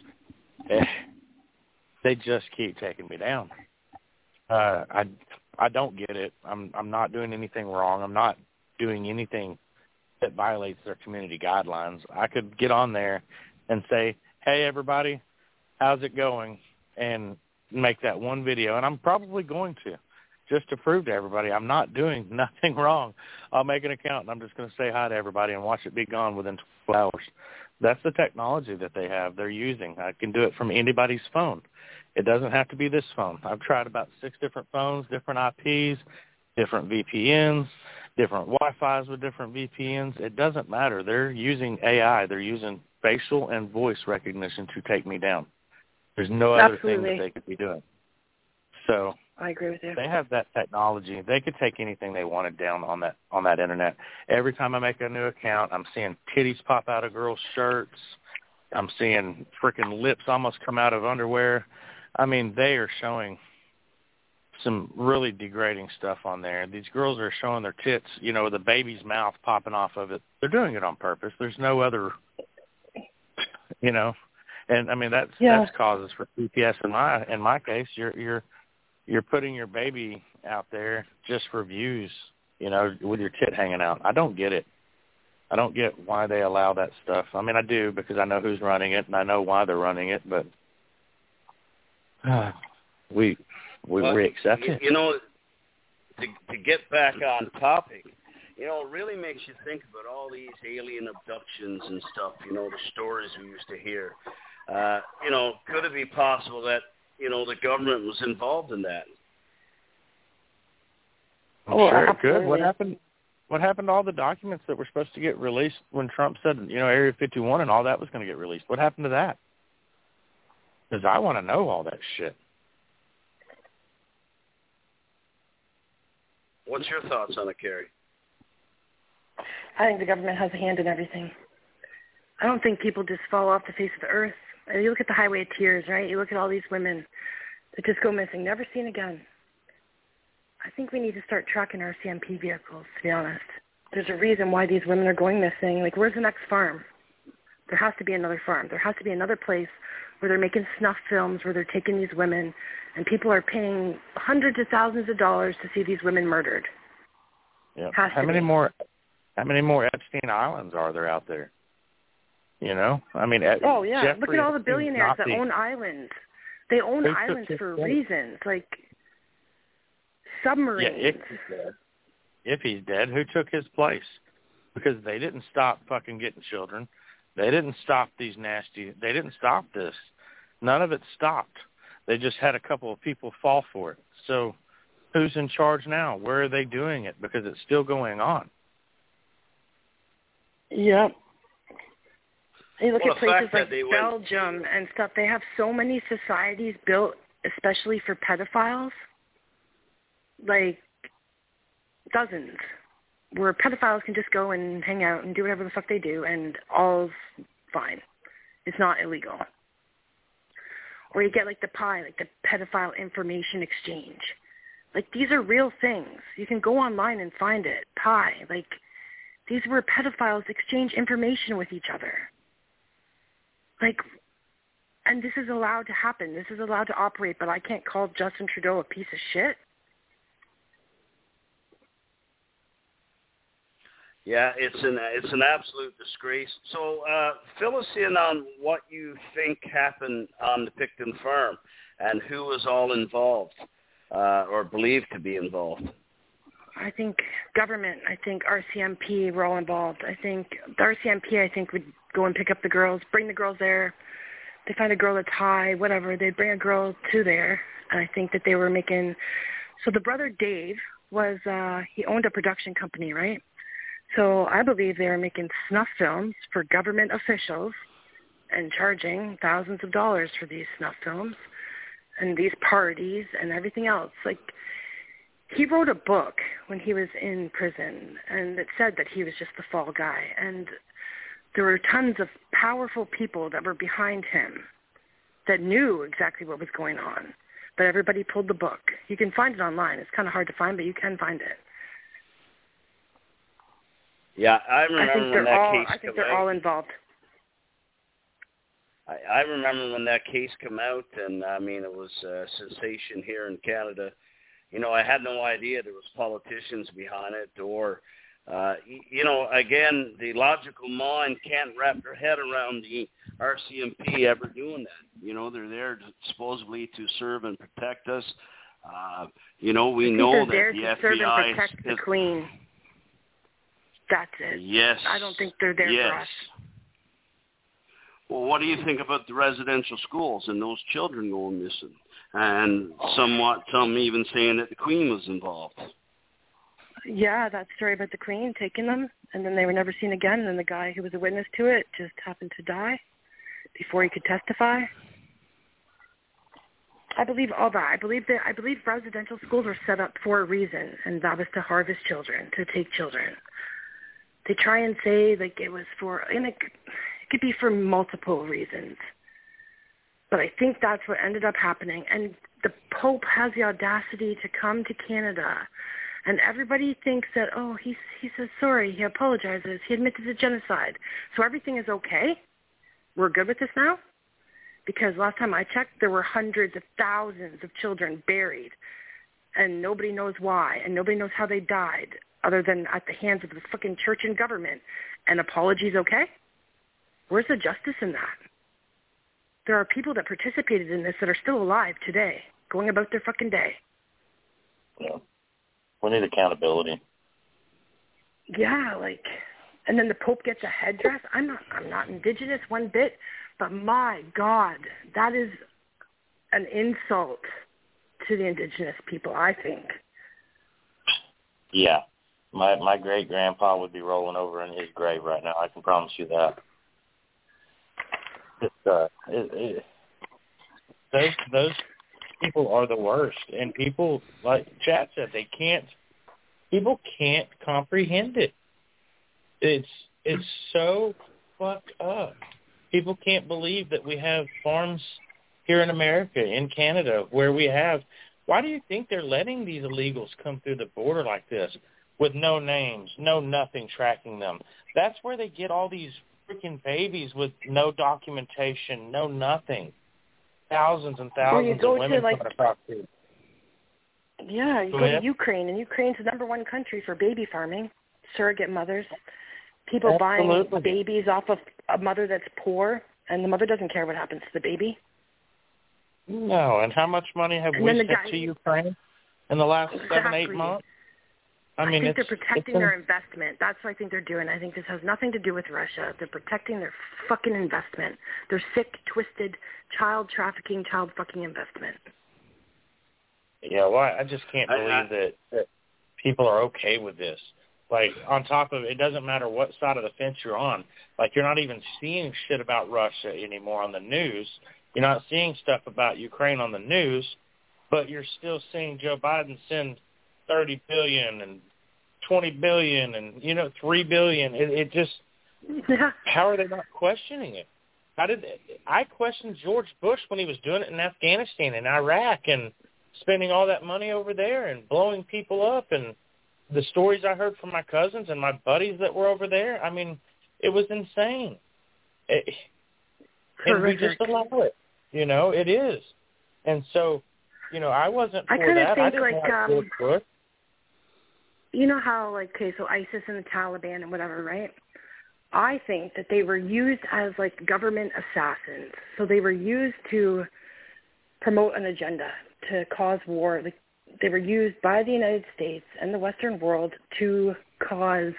They just keep taking me down. Uh, I, I don't get it. I'm, I'm not doing anything wrong. I'm not doing anything that violates their community guidelines. I could get on there and say, hey, everybody, how's it going? And make that one video, and I'm probably going to, just to prove to everybody I'm not doing nothing wrong. I'll make an account, and I'm just going to say hi to everybody and watch it be gone within twelve hours. That's the technology that they have. They're using. I can do it from anybody's phone. It doesn't have to be this phone. I've tried about six different phones, different I Ps, different V P Ns, different Wi-Fis with different V P Ns. It doesn't matter. They're using A I. They're using facial and voice recognition to take me down. There's no other Absolutely. thing that they could be doing. So I agree with you. They have that technology. They could take anything they wanted down on that on that internet. Every time I make a new account, I'm seeing titties pop out of girls' shirts. I'm seeing freaking lips almost come out of underwear. I mean, they are showing some really degrading stuff on there. These girls are showing their tits, you know, with a baby's mouth popping off of it. They're doing it on purpose. There's no other, you know. And I mean that's yeah. that's causes for P T S in my in my case. You're you're you're putting your baby out there just for views, you know, with your tit hanging out. I don't get it. I don't get why they allow that stuff. I mean, I do because I know who's running it and I know why they're running it, but uh, we we, well, we accept you, it. You know, to to get back on topic, you know, it really makes you think about all these alien abductions and stuff. You know, the stories we used to hear. Uh, you know, could it be possible that, you know, the government was involved in that? Oh, sure, it could. What happened? What happened to all the documents that were supposed to get released when Trump said, you know, Area fifty-one and all that was going to get released? What happened to that? Because I want to know all that shit. What's your thoughts on it, Carrie? I think the government has a hand in everything. I don't think people just fall off the face of the earth. You look at the Highway of Tears, right? You look at all these women that just go missing, never seen again. I think we need to start tracking R C M P vehicles, to be honest. There's a reason why these women are going missing. Like, where's the next farm? There has to be another farm. There has to be another place where they're making snuff films, where they're taking these women, and people are paying hundreds of thousands of dollars to see these women murdered. Yeah. How many be. more? How many more Epstein Islands are there out there? You know, I mean, oh yeah, Jeffrey look at all the billionaires that the, own islands. They own islands for place. reasons, like submarines. Yeah, if he's dead. If he's dead, who took his place? Because they didn't stop fucking getting children. They didn't stop these nasty. They didn't stop this. None of it stopped. They just had a couple of people fall for it. So, who's in charge now? Where are they doing it? Because it's still going on. Yep. You look well, at places like Belgium went... and stuff. They have so many societies built especially for pedophiles. Like, dozens. Where pedophiles can just go and hang out and do whatever the fuck they do, and all's fine. It's not illegal. Or you get, like, the P I, like the Pedophile Information Exchange. Like, these are real things. You can go online and find it. P I. Like, these were pedophiles exchange information with each other. Like, and this is allowed to happen. This is allowed to operate, but I can't call Justin Trudeau a piece of shit. Yeah, it's an it's an absolute disgrace. So uh, fill us in on what you think happened on the Picton farm and who was all involved uh, or believed to be involved. I think government, I think R C M P were all involved. I think the R C M P, I think, would go and pick up the girls, bring the girls there. They find a girl that's high, whatever. They'd bring a girl to there. And I think that they were making... So the brother Dave was, uh, he owned a production company, right? So I believe they were making snuff films for government officials and charging thousands of dollars for these snuff films and these parties and everything else. Like, he wrote a book when he was in prison, and it said that he was just the fall guy. And there were tons of powerful people that were behind him that knew exactly what was going on. But everybody pulled the book. You can find it online. It's kind of hard to find, but you can find it. Yeah, I remember I think when they're that all, case I think came they're out. all involved. I, I remember when that case came out, and I mean, it was a sensation here in Canada. You know, I had no idea there was politicians behind it, or, uh, you know, again, the logical mind can't wrap their head around the R C M P ever doing that. You know, they're there to, supposedly to serve and protect us. Uh, you know, we I think know they're that there the to F B I serve and protect is, the Queen. That's it. Yes. I don't think they're there yes. for us. Well, what do you think about the residential schools and those children going missing? And somewhat, some even saying that the Queen was involved. Yeah, that story about the Queen taking them, and then they were never seen again, and then the guy who was a witness to it just happened to die before he could testify. I believe all that. I believe that I believe residential schools are set up for a reason, and that was to harvest children, to take children. They try and say like it was for, and it, it could be for multiple reasons. But I think that's what ended up happening. And the Pope has the audacity to come to Canada, and everybody thinks that, oh, he, he says sorry, he apologizes, he admitted to genocide. So everything is okay? We're good with this now? Because last time I checked, there were hundreds of thousands of children buried, and nobody knows why, and nobody knows how they died, other than at the hands of the fucking church and government. And apologies okay? Where's the justice in that? There are people that participated in this that are still alive today. going about their fucking day. Yeah. We need accountability. Yeah, like, and then the Pope gets a headdress. I'm not, I'm not indigenous one bit, but my God, that is an insult to the indigenous people, I think. Yeah. My my great grandpa would be rolling over in his grave right now. I can promise you that. It's, uh, it, it, those those people are the worst, and people, like Chad said, they can't. People can't comprehend it. It's it's so fucked up. People can't believe that we have farms here in America, in Canada, where we have. Why do you think they're letting these illegals come through the border like this? With no names, no nothing tracking them. That's where they get all these freaking babies with no documentation, no nothing. Thousands and thousands go of women to, like, coming across here. Yeah, you go go ahead. to Ukraine, and Ukraine's the number one country for baby farming, surrogate mothers, people Absolutely. buying babies off of a mother that's poor, and the mother doesn't care what happens to the baby. No, and how much money have And we then the sent guy- to Ukraine in the last Exactly. seven, eight months? I I mean, think it's, they're protecting it's their investment. That's what I think they're doing. I think this has nothing to do with Russia. They're protecting their fucking investment. Their sick, twisted, child trafficking, child fucking investment. Yeah, well, I just can't I- believe I- that, that people are okay with this. Like, on top of it, it doesn't matter what side of the fence you're on. Like, you're not even seeing shit about Russia anymore on the news. You're not seeing stuff about Ukraine on the news, but you're still seeing Joe Biden send thirty billion dollars and twenty billion dollars and, you know, three billion dollars. It, it just, how are they not questioning it? How did I questioned George Bush when he was doing it in Afghanistan and Iraq and spending all that money over there and blowing people up, and the stories I heard from my cousins and my buddies that were over there. I mean, it was insane. It, and we just allow it. You know, it is. And so, you know, I wasn't for I kinda that. I think, didn't like, like um, George Bush. You know how, like, okay, so ISIS and the Taliban and whatever, right? I think that they were used as, like, government assassins. So they were used to promote an agenda, to cause war. Like, they were used by the United States and the Western world to cause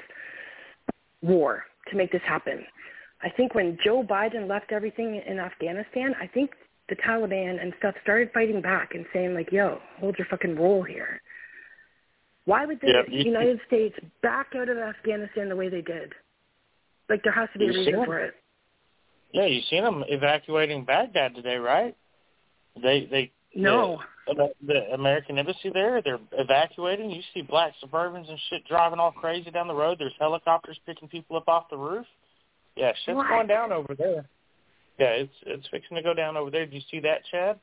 war, to make this happen. I think when Joe Biden left everything in Afghanistan, I think the Taliban and stuff started fighting back and saying, like, yo, hold your fucking roll here. Why would the Yeah, you- United States back out of Afghanistan the way they did? Like, there has to be a You reason see for it. Yeah, you seen them evacuating Baghdad today, right? They they No. The, the American embassy there, they're evacuating. You see black Suburbans and shit driving all crazy down the road. There's helicopters picking people up off the roof. Yeah, shit's What? going down over there. Yeah, it's it's fixing to go down over there. Did you see that, Chad?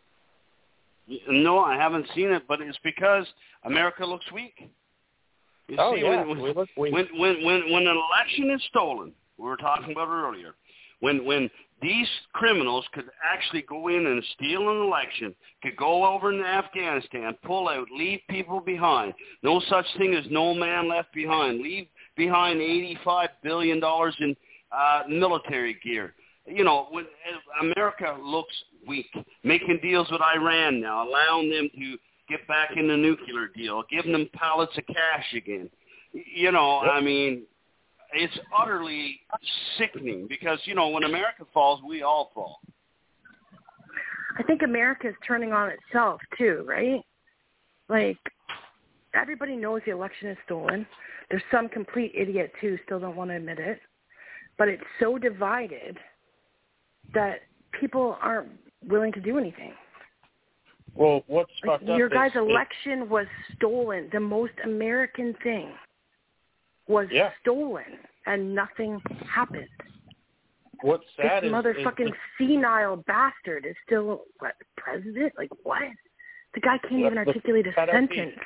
No, I haven't seen it, but it's because America looks weak. You Oh, see, yeah, when, we look weak. when when when when an election is stolen, we were talking about earlier, when when these criminals could actually go in and steal an election, could go over in Afghanistan, pull out, leave people behind. No such thing as no man left behind. Leave behind eighty-five billion dollars in uh, military gear. You know, when America looks weak, making deals with Iran now, allowing them to get back in the nuclear deal, giving them pallets of cash again. You know, I mean, it's utterly sickening because, you know, when America falls, we all fall. I think America is turning on itself, too, right? Like, everybody knows the election is stolen. There's some complete idiot, too, still don't want to admit it. But it's so divided that people aren't willing to do anything. Well, what's Like, fucked up your is guy's it- election was stolen. The most American thing was Yeah. stolen, and nothing happened. What's sad This is, motherfucking is senile bastard is still, what, president? Like, what? The guy can't Look, even look, articulate a pedo sentence.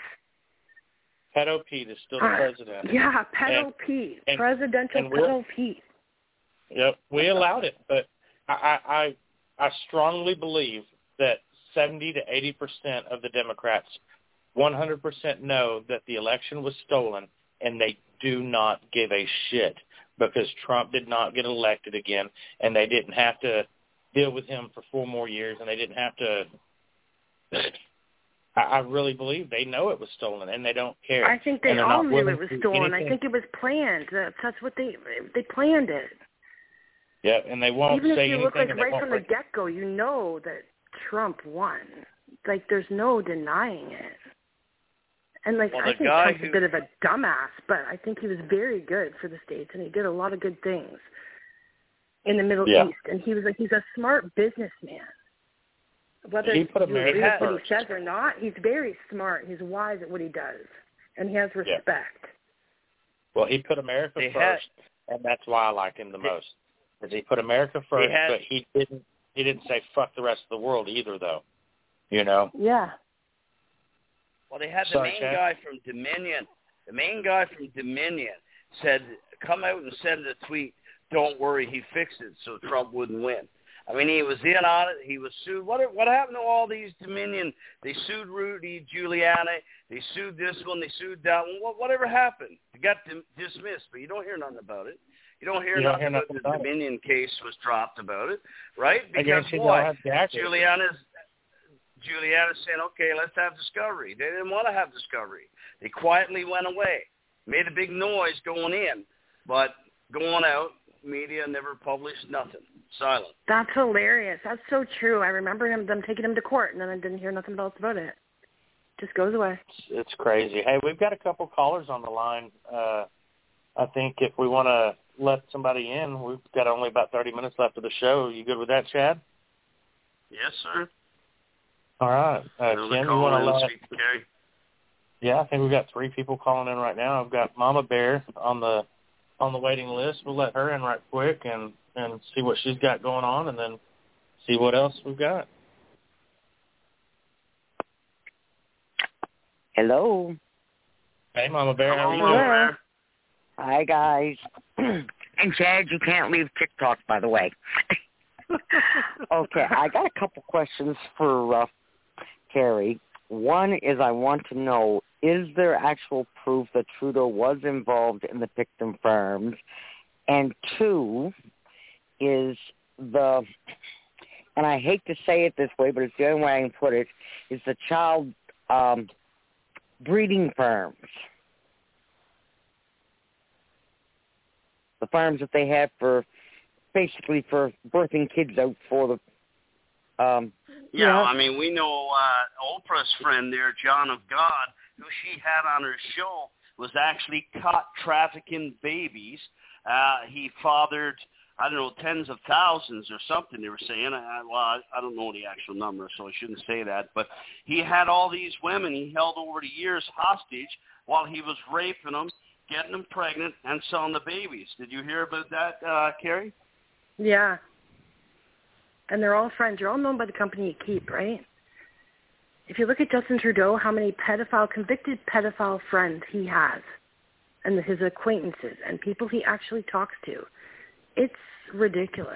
Pedo Pete is still the Uh, president. Yeah, pedo And- Pete. and- Presidential and we're- pedo Pete. Yep, we allowed it, but I, I I strongly believe that seventy to eighty percent of the Democrats one hundred percent know that the election was stolen, and they do not give a shit because Trump did not get elected again, and they didn't have to deal with him for four more years, and they didn't have to I, I really believe they know it was stolen, and they don't care. I think they all knew it was stolen. Anything. I think it was planned. That's, that's what they they planned it. Yeah, and they won't Even say if you anything. look like and right they from won't the get-go, you know that Trump won. Like, there's no denying it. And, like, well, I think Trump's who... a bit of a dumbass, but I think he was very good for the States, and he did a lot of good things in the Middle yeah. East. And he was like, he's a smart businessman. Whether he put you agree with what first. he says or not, he's very smart. He's wise at what he does, and he has respect. Yeah. Well, he put America they first, had... and that's why I like him the they... most. Because he put America first, had... but he didn't. He didn't say fuck the rest of the world either, though. You know. Yeah. Well, they had the Sorry, main Chad. guy from Dominion. The main guy from Dominion said, come out and send a tweet, don't worry, he fixed it so Trump wouldn't win. I mean, he was in on it. He was sued. What what happened to all these Dominion? They sued Rudy Giuliani. They sued this one. They sued that one. What, whatever happened? It got dim- dismissed, but you don't hear nothing about it. You don't hear you nothing don't hear about nothing the about Dominion it. case was dropped about it, right? I Because guess you what? don't have to act Giuliani's Giuliani saying, okay, let's have Discovery. They didn't want to have Discovery. They quietly went away, made a big noise going in, but going out, media never published nothing. Silent. That's hilarious. That's so true. I remember him them taking him to court, and then I didn't hear nothing else about it. Just goes away. It's, it's crazy. Hey, we've got a couple callers on the line. Uh, I think if we want to let somebody in, we've got only about thirty minutes left of the show. You good with that, Chad? Yes, sir. All right. Uh, Ken, you want to let... Yeah, I think we've got three people calling in right now. I've got Mama Bear on the on the waiting list. We'll let her in right quick and, and see what she's got going on and then see what else we've got. Hello. Hey, Mama Bear. How are you Hello, doing? Bear. Hi, guys. And, Chad, you can't leave TikTok, by the way. Okay, I got a couple questions for uh, Carrie. One is I want to know, is there actual proof that Trudeau was involved in the Picton Farms? And two is the, and I hate to say it this way, but it's the only way I can put it, is the child um, breeding farms. The farms that they have for, basically for birthing kids out for the, um, Yeah, yeah. I mean, we know uh, Oprah's friend there, John of God, who she had on her show, was actually caught trafficking babies. Uh, he fathered, I don't know, tens of thousands or something they were saying. I, well, I, I don't know the actual number, so I shouldn't say that. But he had all these women he held over the years hostage while he was raping them, getting them pregnant, and selling the babies. Did you hear about that, uh, Carrie? Yeah. And they're all friends. You're all known by the company you keep, right? If you look at Justin Trudeau, how many pedophile, convicted pedophile friends he has, and his acquaintances, and people he actually talks to, it's ridiculous.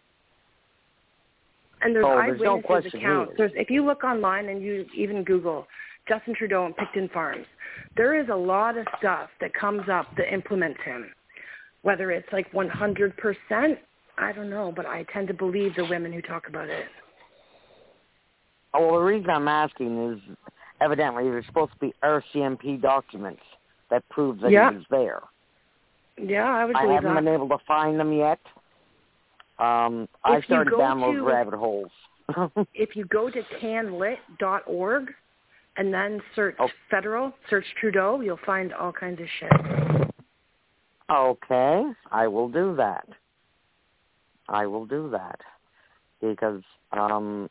And there's Oh, there's no eyewitnesses question accounts. here. There's, if you look online and you even Google Justin Trudeau and Picton Farms, there is a lot of stuff that comes up that implements him. Whether it's like one hundred percent, I don't know, but I tend to believe the women who talk about it. Oh, well, the reason I'm asking is evidently there's supposed to be R C M P documents that prove that Yeah. he was there. Yeah, I would I believe haven't that. been able to find them yet. Um, I If you started go down those to- rabbit holes. If you go to can lit dot org and then search Oh. federal, search Trudeau, you'll find all kinds of shit. Okay, I will do that. I will do that because, um,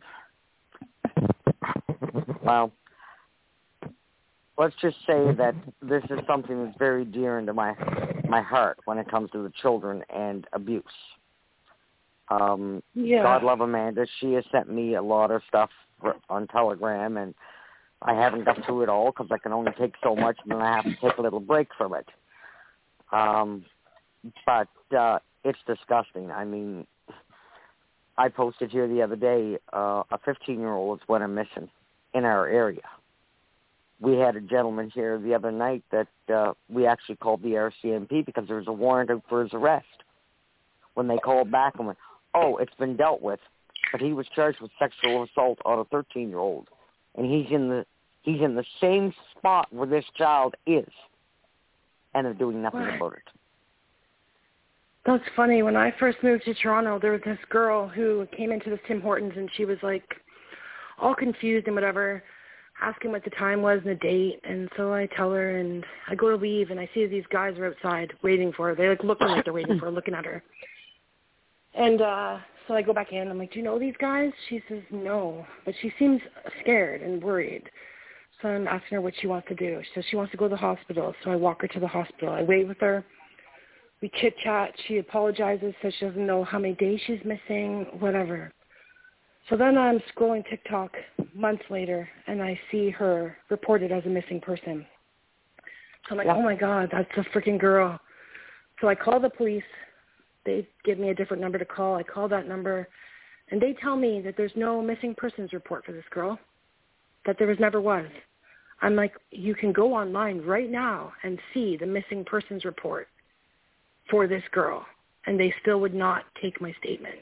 well, let's just say that this is something that's very dear into my my heart when it comes to the children and abuse. Um, Yeah. God love Amanda. She has sent me a lot of stuff for, on Telegram, and I haven't got through it all because I can only take so much, and then I have to take a little break from it. Um, but uh, it's disgusting. I mean, I posted here the other day, uh, a fifteen-year-old is went missing in our area. We had a gentleman here the other night that uh, we actually called the R C M P because there was a warrant out for his arrest. When they called back and went, oh, it's been dealt with, but he was charged with sexual assault on a thirteen-year-old, and he's in the he's in the same spot where this child is, and they're doing nothing What? about it. That's funny. When I first moved to Toronto, there was this girl who came into this Tim Hortons, and she was like all confused and whatever, asking what the time was and the date. And so I tell her, and I go to leave, and I see these guys are outside waiting for her. They like looking like they're waiting for her, looking at her. And uh, so I go back in. I'm like, do you know these guys? She says no, but she seems scared and worried. So I'm asking her what she wants to do. She says she wants to go to the hospital. So I walk her to the hospital. I wait with her. We chit-chat. She apologizes, says she doesn't know how many days she's missing, whatever. So then I'm scrolling TikTok months later, and I see her reported as a missing person. So I'm like, Yeah. oh, my God, that's a freaking girl. So I call the police. They give me a different number to call. I call that number, and they tell me that there's no missing persons report for this girl, that there was never was. I'm like, you can go online right now and see the missing persons report for this girl, and they still would not take my statement.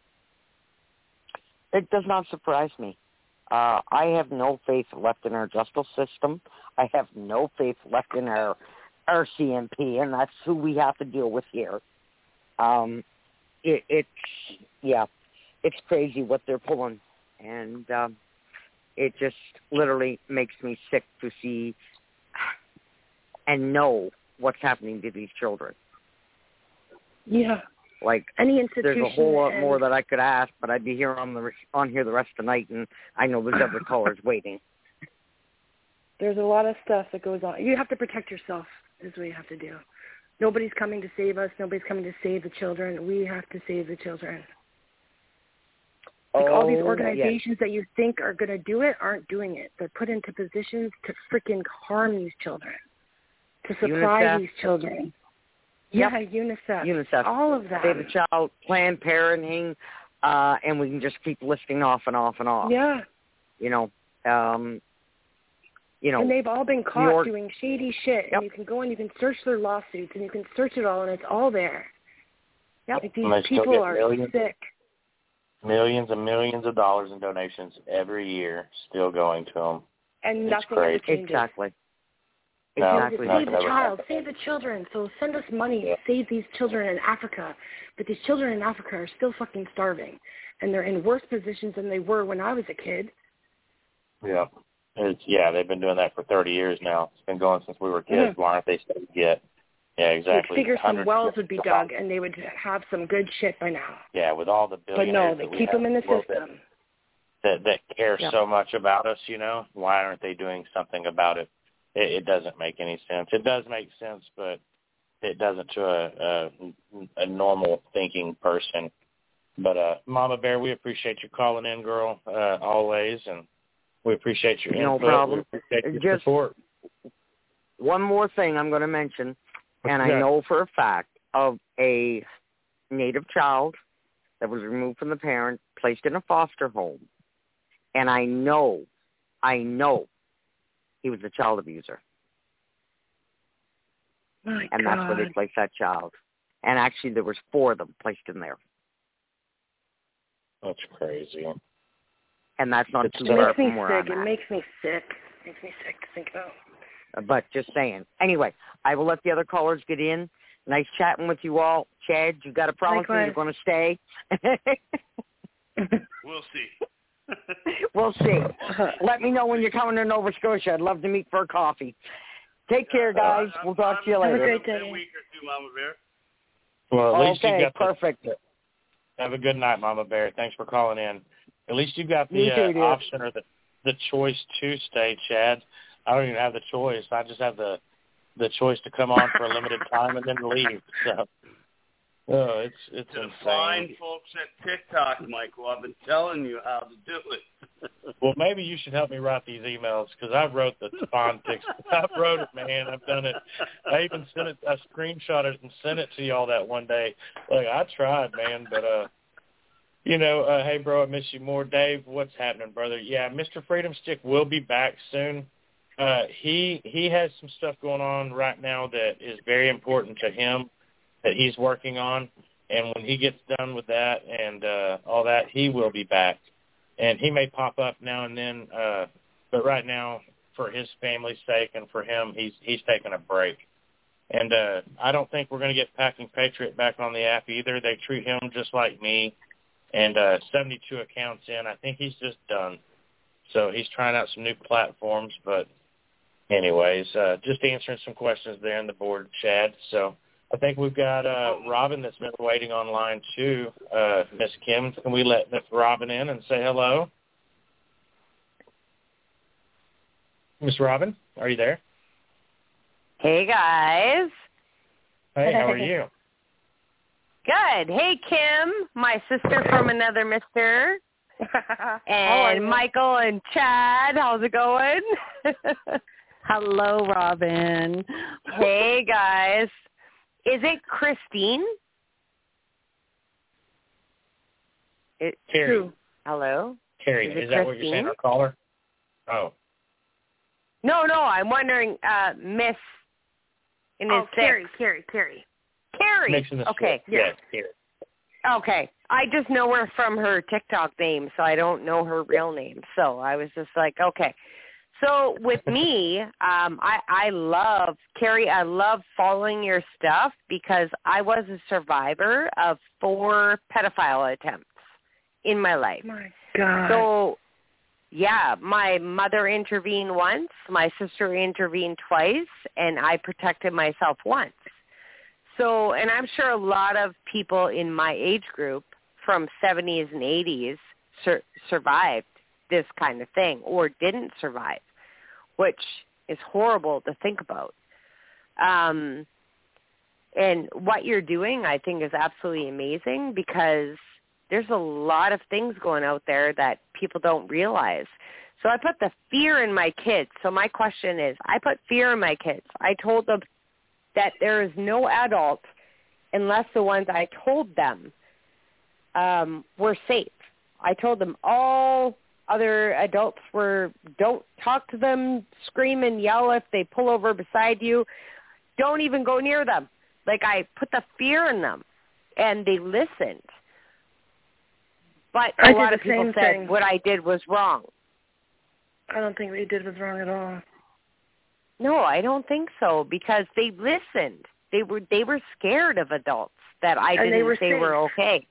It does not surprise me. Uh, I have no faith left in our justice system. I have no faith left in our our C M P, and that's who we have to deal with here. Um, it, it's, yeah, it's crazy what they're pulling, and um, it just literally makes me sick to see and know what's happening to these children. Yeah. Like, Any institution. there's a whole lot and, more that I could ask, but I'd be here on the on here the rest of the night, and I know there's other callers waiting. There's a lot of stuff that goes on. You have to protect yourself is what you have to do. Nobody's coming to save us. Nobody's coming to save the children. We have to save the children. Like oh, all these organizations yes. that you think are going to do it aren't doing it. They're put into positions to freaking harm these children, to supply UNICEF. these children. Yep. Yeah, UNICEF. UNICEF. All of that. Save the Child, Planned Parenting, uh, and we can just keep listing off and off and off. Yeah. You know, um, you know. And they've all been caught York, doing shady shit. Yep. And you can go and you can search their lawsuits and you can search it all and it's all there. Yep. Like these And they still people get are millions, sick. millions and millions of dollars in donations every year still going to them. And It's nothing ever crazy. changes. Exactly. No, Exactly. Save the Nothing ever child, happens. save the children. So send us money Yeah. to save these children in Africa. But these children in Africa are still fucking starving. And they're in worse positions than they were when I was a kid. Yeah. It's, yeah, they've been doing that for thirty years now. It's been going since we were kids. Mm-hmm. Why aren't they starting to get? Yeah, exactly. You'd figure some Hundreds wells of- would be dug and they would have some good shit by now. Yeah, with all the But billionaires no, they that we keep have them in the the world system. That, that, that care Yeah. so much about us, you know, why aren't they doing something about it? It, it doesn't make any sense. It does make sense, but it doesn't to a, a, a normal thinking person. But, uh, Mama Bear, we appreciate you calling in, girl, uh, always, and we appreciate your No input. problem. We appreciate your Just support. one more thing I'm going to mention, and I Yeah. know for a fact of a Native child that was removed from the parent, placed in a foster home, and I know, I know he was a child abuser. My And God. that's where they placed that child. And actually there was four of them placed in there. That's crazy. And that's not It's too It far makes me from where sick. I'm It at. makes me sick. It makes me sick to think about. But just saying. Anyway, I will let the other callers get in. Nice chatting with you all. Chad, you got to promise me you're going to stay. We'll see. We'll see. Let me know when you're coming to Nova Scotia. I'd love to meet for a coffee. Take care, guys. Uh, We'll talk to you Have a later. great In day. a week or two, Mama Bear. Well, at least Okay, you got the, perfect. have a good night, Mama Bear. Thanks for calling in. At least you got the You too, uh, dear. option or the, the choice to stay, Chad. I don't even have the choice. I just have the the choice to come on for a limited time and then leave. So, oh, it's it's To insane. find folks at TikTok, Michael. I've been telling you how to do it. Well, maybe you should help me write these emails because I wrote the phonetics. I wrote it, man. I've done it. I even sent it. I screenshot it and sent it to y'all that one day. Like I tried, man, but uh, you know, uh, hey, bro, I miss you more, Dave. What's happening, brother? Yeah, Mister Freedom Stick will be back soon. Uh, he he has some stuff going on right now that is very important to him that he's working on. And when he gets done with that and uh, all that, he will be back. And he may pop up now and then, uh, but right now, for his family's sake and for him, he's he's taking a break. And uh, I don't think we're going to get Packing Patriot back on the app either. They treat him just like me. And uh, seventy-two accounts in, I think he's just done. So he's trying out some new platforms. But anyways, uh, just answering some questions there in the board, Chad. So I think we've got uh, Robin that's been waiting online too. Uh, Miss Kim, can we let Miss Robin in and say hello? Miss Robin, are you there? Hey, guys. Hey, how are you? Good. Hey, Kim, my sister from another mister. And Michael and Chad, how's it going? Hello, Robin. Hey, guys. Is it Christine? It, Carrie. True. Hello? Carrie, is, is it that Christine? what you're saying, our caller? Oh. No, no, I'm wondering, uh, Miss in his Oh, Carrie, six. Carrie, Carrie. Carrie. Mixing the Okay. Six. Yes, Carrie. Okay. I just know her from her TikTok name, so I don't know her real name. So I was just like, okay. So with me, um, I, I love, Carrie, I love following your stuff because I was a survivor of four pedophile attempts in my life. My God. So, yeah, my mother intervened once, my sister intervened twice, and I protected myself once. So, and I'm sure a lot of people in my age group from seventies and eighties sur- survived this kind of thing or didn't survive, which is horrible to think about. Um, and what you're doing, I think, is absolutely amazing because there's a lot of things going out there that people don't realize. So I put the fear in my kids. So my question is, I put fear in my kids. I told them that there is no adult unless the ones I told them um, were safe. I told them all other adults were, don't talk to them, scream and yell if they pull over beside you. Don't even go near them. Like, I put the fear in them, and they listened. But a I lot did of the people same said thing. what I did was wrong. I don't think what you did was wrong at all. No, I don't think so because they listened. They were they were scared of adults that I And didn't they were say safe. were okay.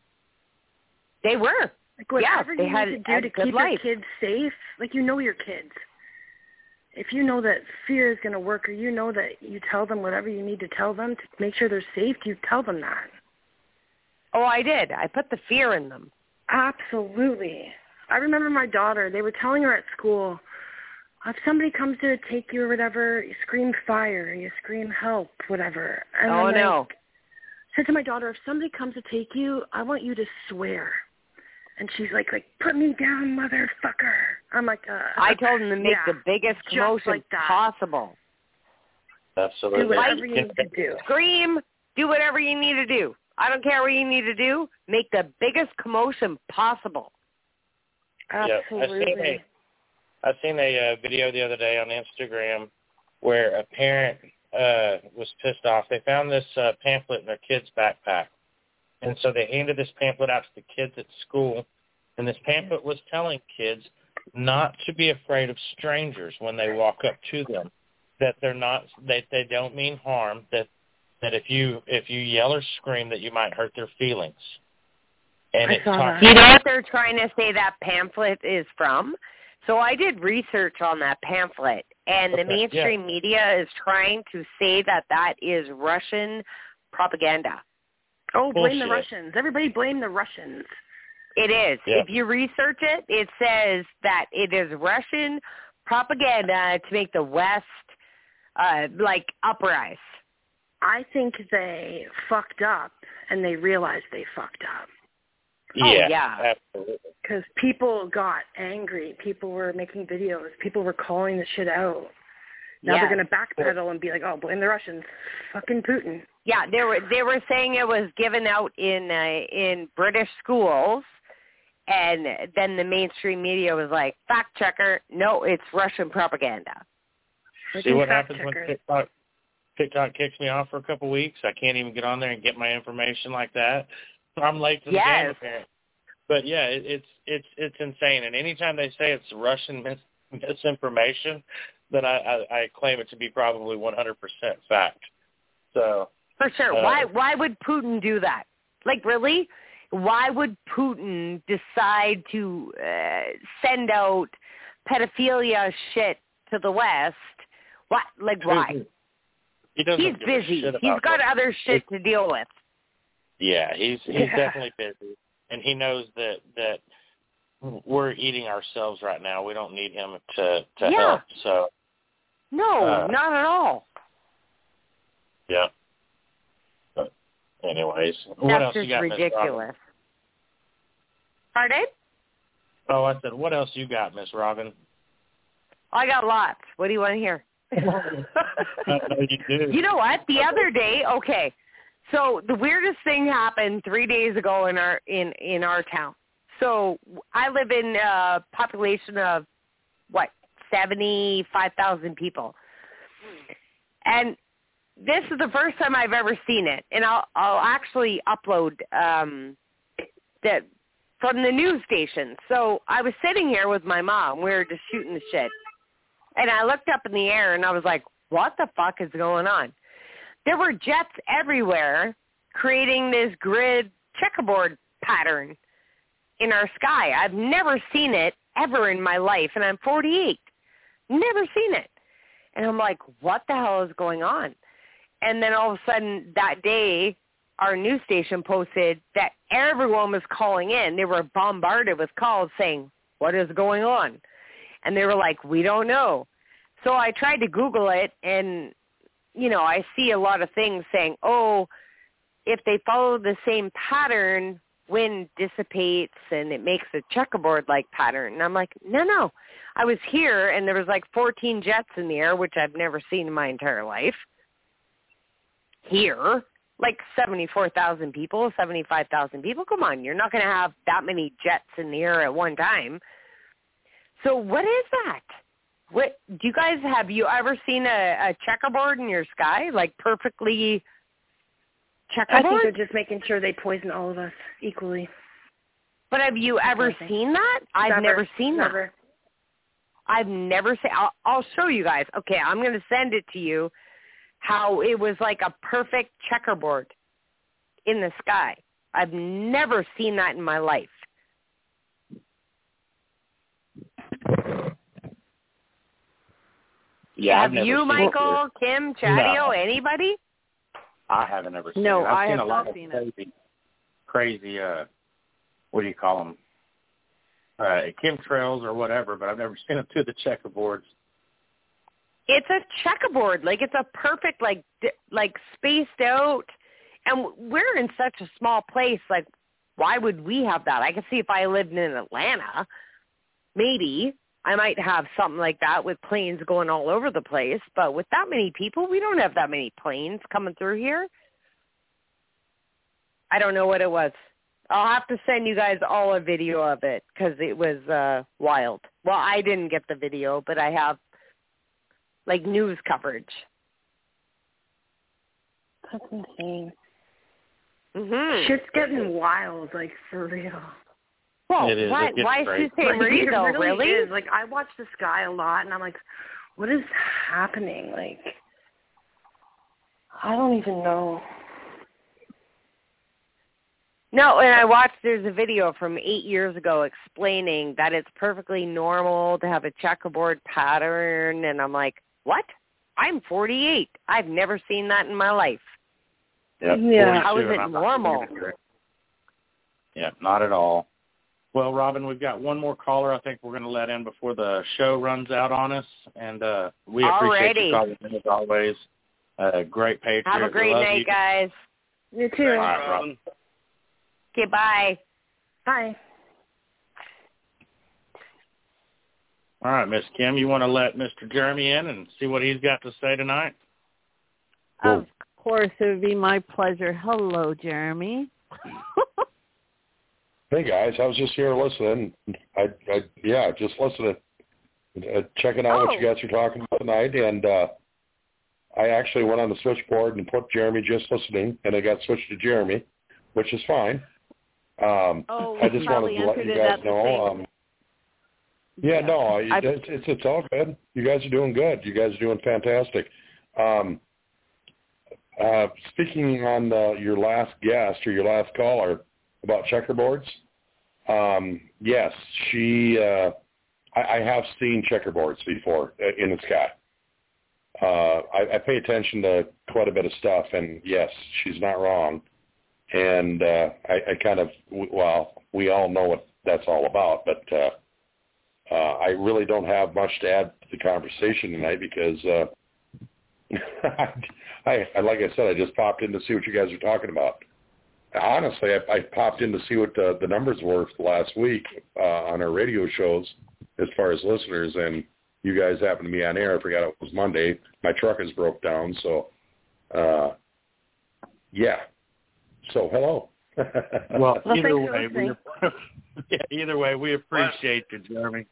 They were. Like whatever yeah, they you had need to a do to good keep life. your kids safe, like you know your kids. If you know that fear is going to work or you know that you tell them whatever you need to tell them to make sure they're safe, you tell them that. Oh, I did. I put the fear in them. Absolutely. I remember my daughter, they were telling her at school, if somebody comes to take you or whatever, you scream fire, you scream help, whatever. And oh, I'm like, no. I said to my daughter, if somebody comes to take you, I want you to swear. And she's like, like, put me down, motherfucker. I'm like, uh. I told them to make yeah, the biggest just commotion like that. possible. Absolutely. Do whatever Fight, you need to do. Scream, do whatever you need to do. I don't care what you need to do. Make the biggest commotion possible. Absolutely. Yeah, I seen a, I seen a uh, video the other day on Instagram where a parent uh, was pissed off. They found this uh, pamphlet in their kid's backpack. And so they handed this pamphlet out to the kids at school. And this pamphlet was telling kids not to be afraid of strangers when they walk up to them, that they're not, that they don't mean harm, that that if you if you yell or scream that you might hurt their feelings. And I it saw talks that. You know what they're trying to say that pamphlet is from? So I did research on that pamphlet, and the Okay, mainstream yeah. media is trying to say that that is Russian propaganda. Oh, blame the Bullshit. Russians. Everybody blame the Russians. It is. Yeah. If you research it, it says that it is Russian propaganda to make the West, uh, like, uprise. I think they fucked up, and they realized they fucked up. Oh, Yeah, yeah. absolutely. Because people got angry. People were making videos. People were calling the shit out. Now Yes. they're going to backpedal and be like, oh, blame the Russians. Fucking Putin. Yeah, they were they were saying it was given out in uh, in British schools, and then the mainstream media was like, fact checker, no, it's Russian propaganda. See what happens when TikTok TikTok kicks me off for a couple weeks. I can't even get on there and get my information like that. I'm late to the yes. game, apparently. But yeah, it, it's it's it's insane. And anytime they say it's Russian mis- misinformation, then I, I, I claim it to be probably one hundred percent fact. So for sure, uh, why why would Putin do that? Like really, why would Putin decide to uh, send out pedophilia shit to the West? What like why? He doesn't he's give a busy. shit about He's got that. other shit to deal with. Yeah, he's he's Yeah. definitely busy, and he knows that that we're eating ourselves right now. We don't need him to to Yeah. help. So no, uh, not at all. yeah. But anyways, what That's else just you got, Miss Robin? ridiculous. Pardon? Oh, I said, what else you got, Miss Robin? I got lots. What do you want to hear? I know you do. You know what? The other day, okay. So the weirdest thing happened three days ago in our in in our town. So I live in a population of what seventy-five thousand people, and this is the first time I've ever seen it. And I'll I'll actually upload um, that from the news station. So I was sitting here with my mom. We were just shooting the shit, and I looked up in the air and I was like, "What the fuck is going on?" There were jets everywhere creating this grid checkerboard pattern in our sky. I've never seen it ever in my life, and I'm forty-eight. Never seen it. And I'm like, what the hell is going on? And then all of a sudden that day, our news station posted that everyone was calling in. They were bombarded with calls saying, what is going on? And they were like, we don't know. So I tried to Google it, and you know, I see a lot of things saying, oh, if they follow the same pattern, wind dissipates and it makes a checkerboard-like pattern. And I'm like, no, no. I was here, and there was like fourteen jets in the air, which I've never seen in my entire life. Here, like seventy-four thousand people, seventy-five thousand people. Come on, you're not going to have that many jets in the air at one time. So what is that? What do you guys have? You ever seen a, a checkerboard in your sky, like perfectly checkerboard? I think they're just making sure they poison all of us equally. But have you ever seen that? I've never, never seen never. that. I've never seen. I'll, I'll show you guys. Okay, I'm going to send it to you. How it was like a perfect checkerboard in the sky. I've never seen that in my life. Yeah, have I've never you, seen Michael, it. Kim, Chadio, No. anybody? I haven't ever seen No, it. I've I seen have a lot not of seen crazy, it. crazy, uh, what do you call them? Uh, chemtrails or whatever, but I've never seen them to the checkerboards. It's a checkerboard. Like, it's a perfect, like, di- like spaced out. And we're in such a small place. Like, why would we have that? I could see if I lived in Atlanta, maybe I might have something like that with planes going all over the place. But with that many people, we don't have that many planes coming through here. I don't know what it was. I'll have to send you guys all a video of it because it was uh, wild. Well, I didn't get the video, but I have, like, news coverage. That's insane. Mm-hmm. Shit's getting wild, like, for real. Well, It is. why, It gets why is crazy. she saying Like, Marie, it though, really? really? Is. Like, I watch the sky a lot, and I'm like, what is happening? Like, I don't even know. No, and I watched, there's a video from eight years ago explaining that it's perfectly normal to have a checkerboard pattern, and I'm like, what? I'm forty-eight. I've never seen that in my life. Yep, Yeah. How is forty-two, it and I'm not normal? seeing it. Yeah, not at all. Well, Robin, we've got one more caller I think we're going to let in before the show runs out on us, and uh, we appreciate Alrighty. you calling in as always. Uh, great Patriot. Have a We great love night, you. guys. You too. All right, Robin. Okay, bye. Bye. All right, Miss Kim, you want to let Mister Jeremy in and see what he's got to say tonight? Of course, it would be my pleasure. Hello, Jeremy. Hey guys, I was just here listening. I, I yeah, just listening, uh, checking out what you Oh. guys are talking about tonight, and uh, I actually went on the switchboard and put Jeremy just listening, and it got switched to Jeremy, which is fine. Um, oh, I just wanted to let you guys know. Um, yeah, yeah, no, it's, it's it's all good. You guys are doing good. You guys are doing fantastic. Um, uh, speaking on the, your last guest or your last caller about checkerboards, um, yes, she. Uh, I, I have seen checkerboards before in the sky. Uh, I, I pay attention to quite a bit of stuff, and yes, she's not wrong. And uh, I, I kind of, well, we all know what that's all about, but uh, uh, I really don't have much to add to the conversation tonight because, uh, I, I, like I said, I just popped in to see what you guys are talking about. Honestly, I, I popped in to see what the, the numbers were for last week uh, on our radio shows as far as listeners, and you guys happened to be on air. I forgot it was Monday. My truck is broke down, so uh, yeah. So hello. well, well, either way, we, yeah, either way, we appreciate you, Jeremy.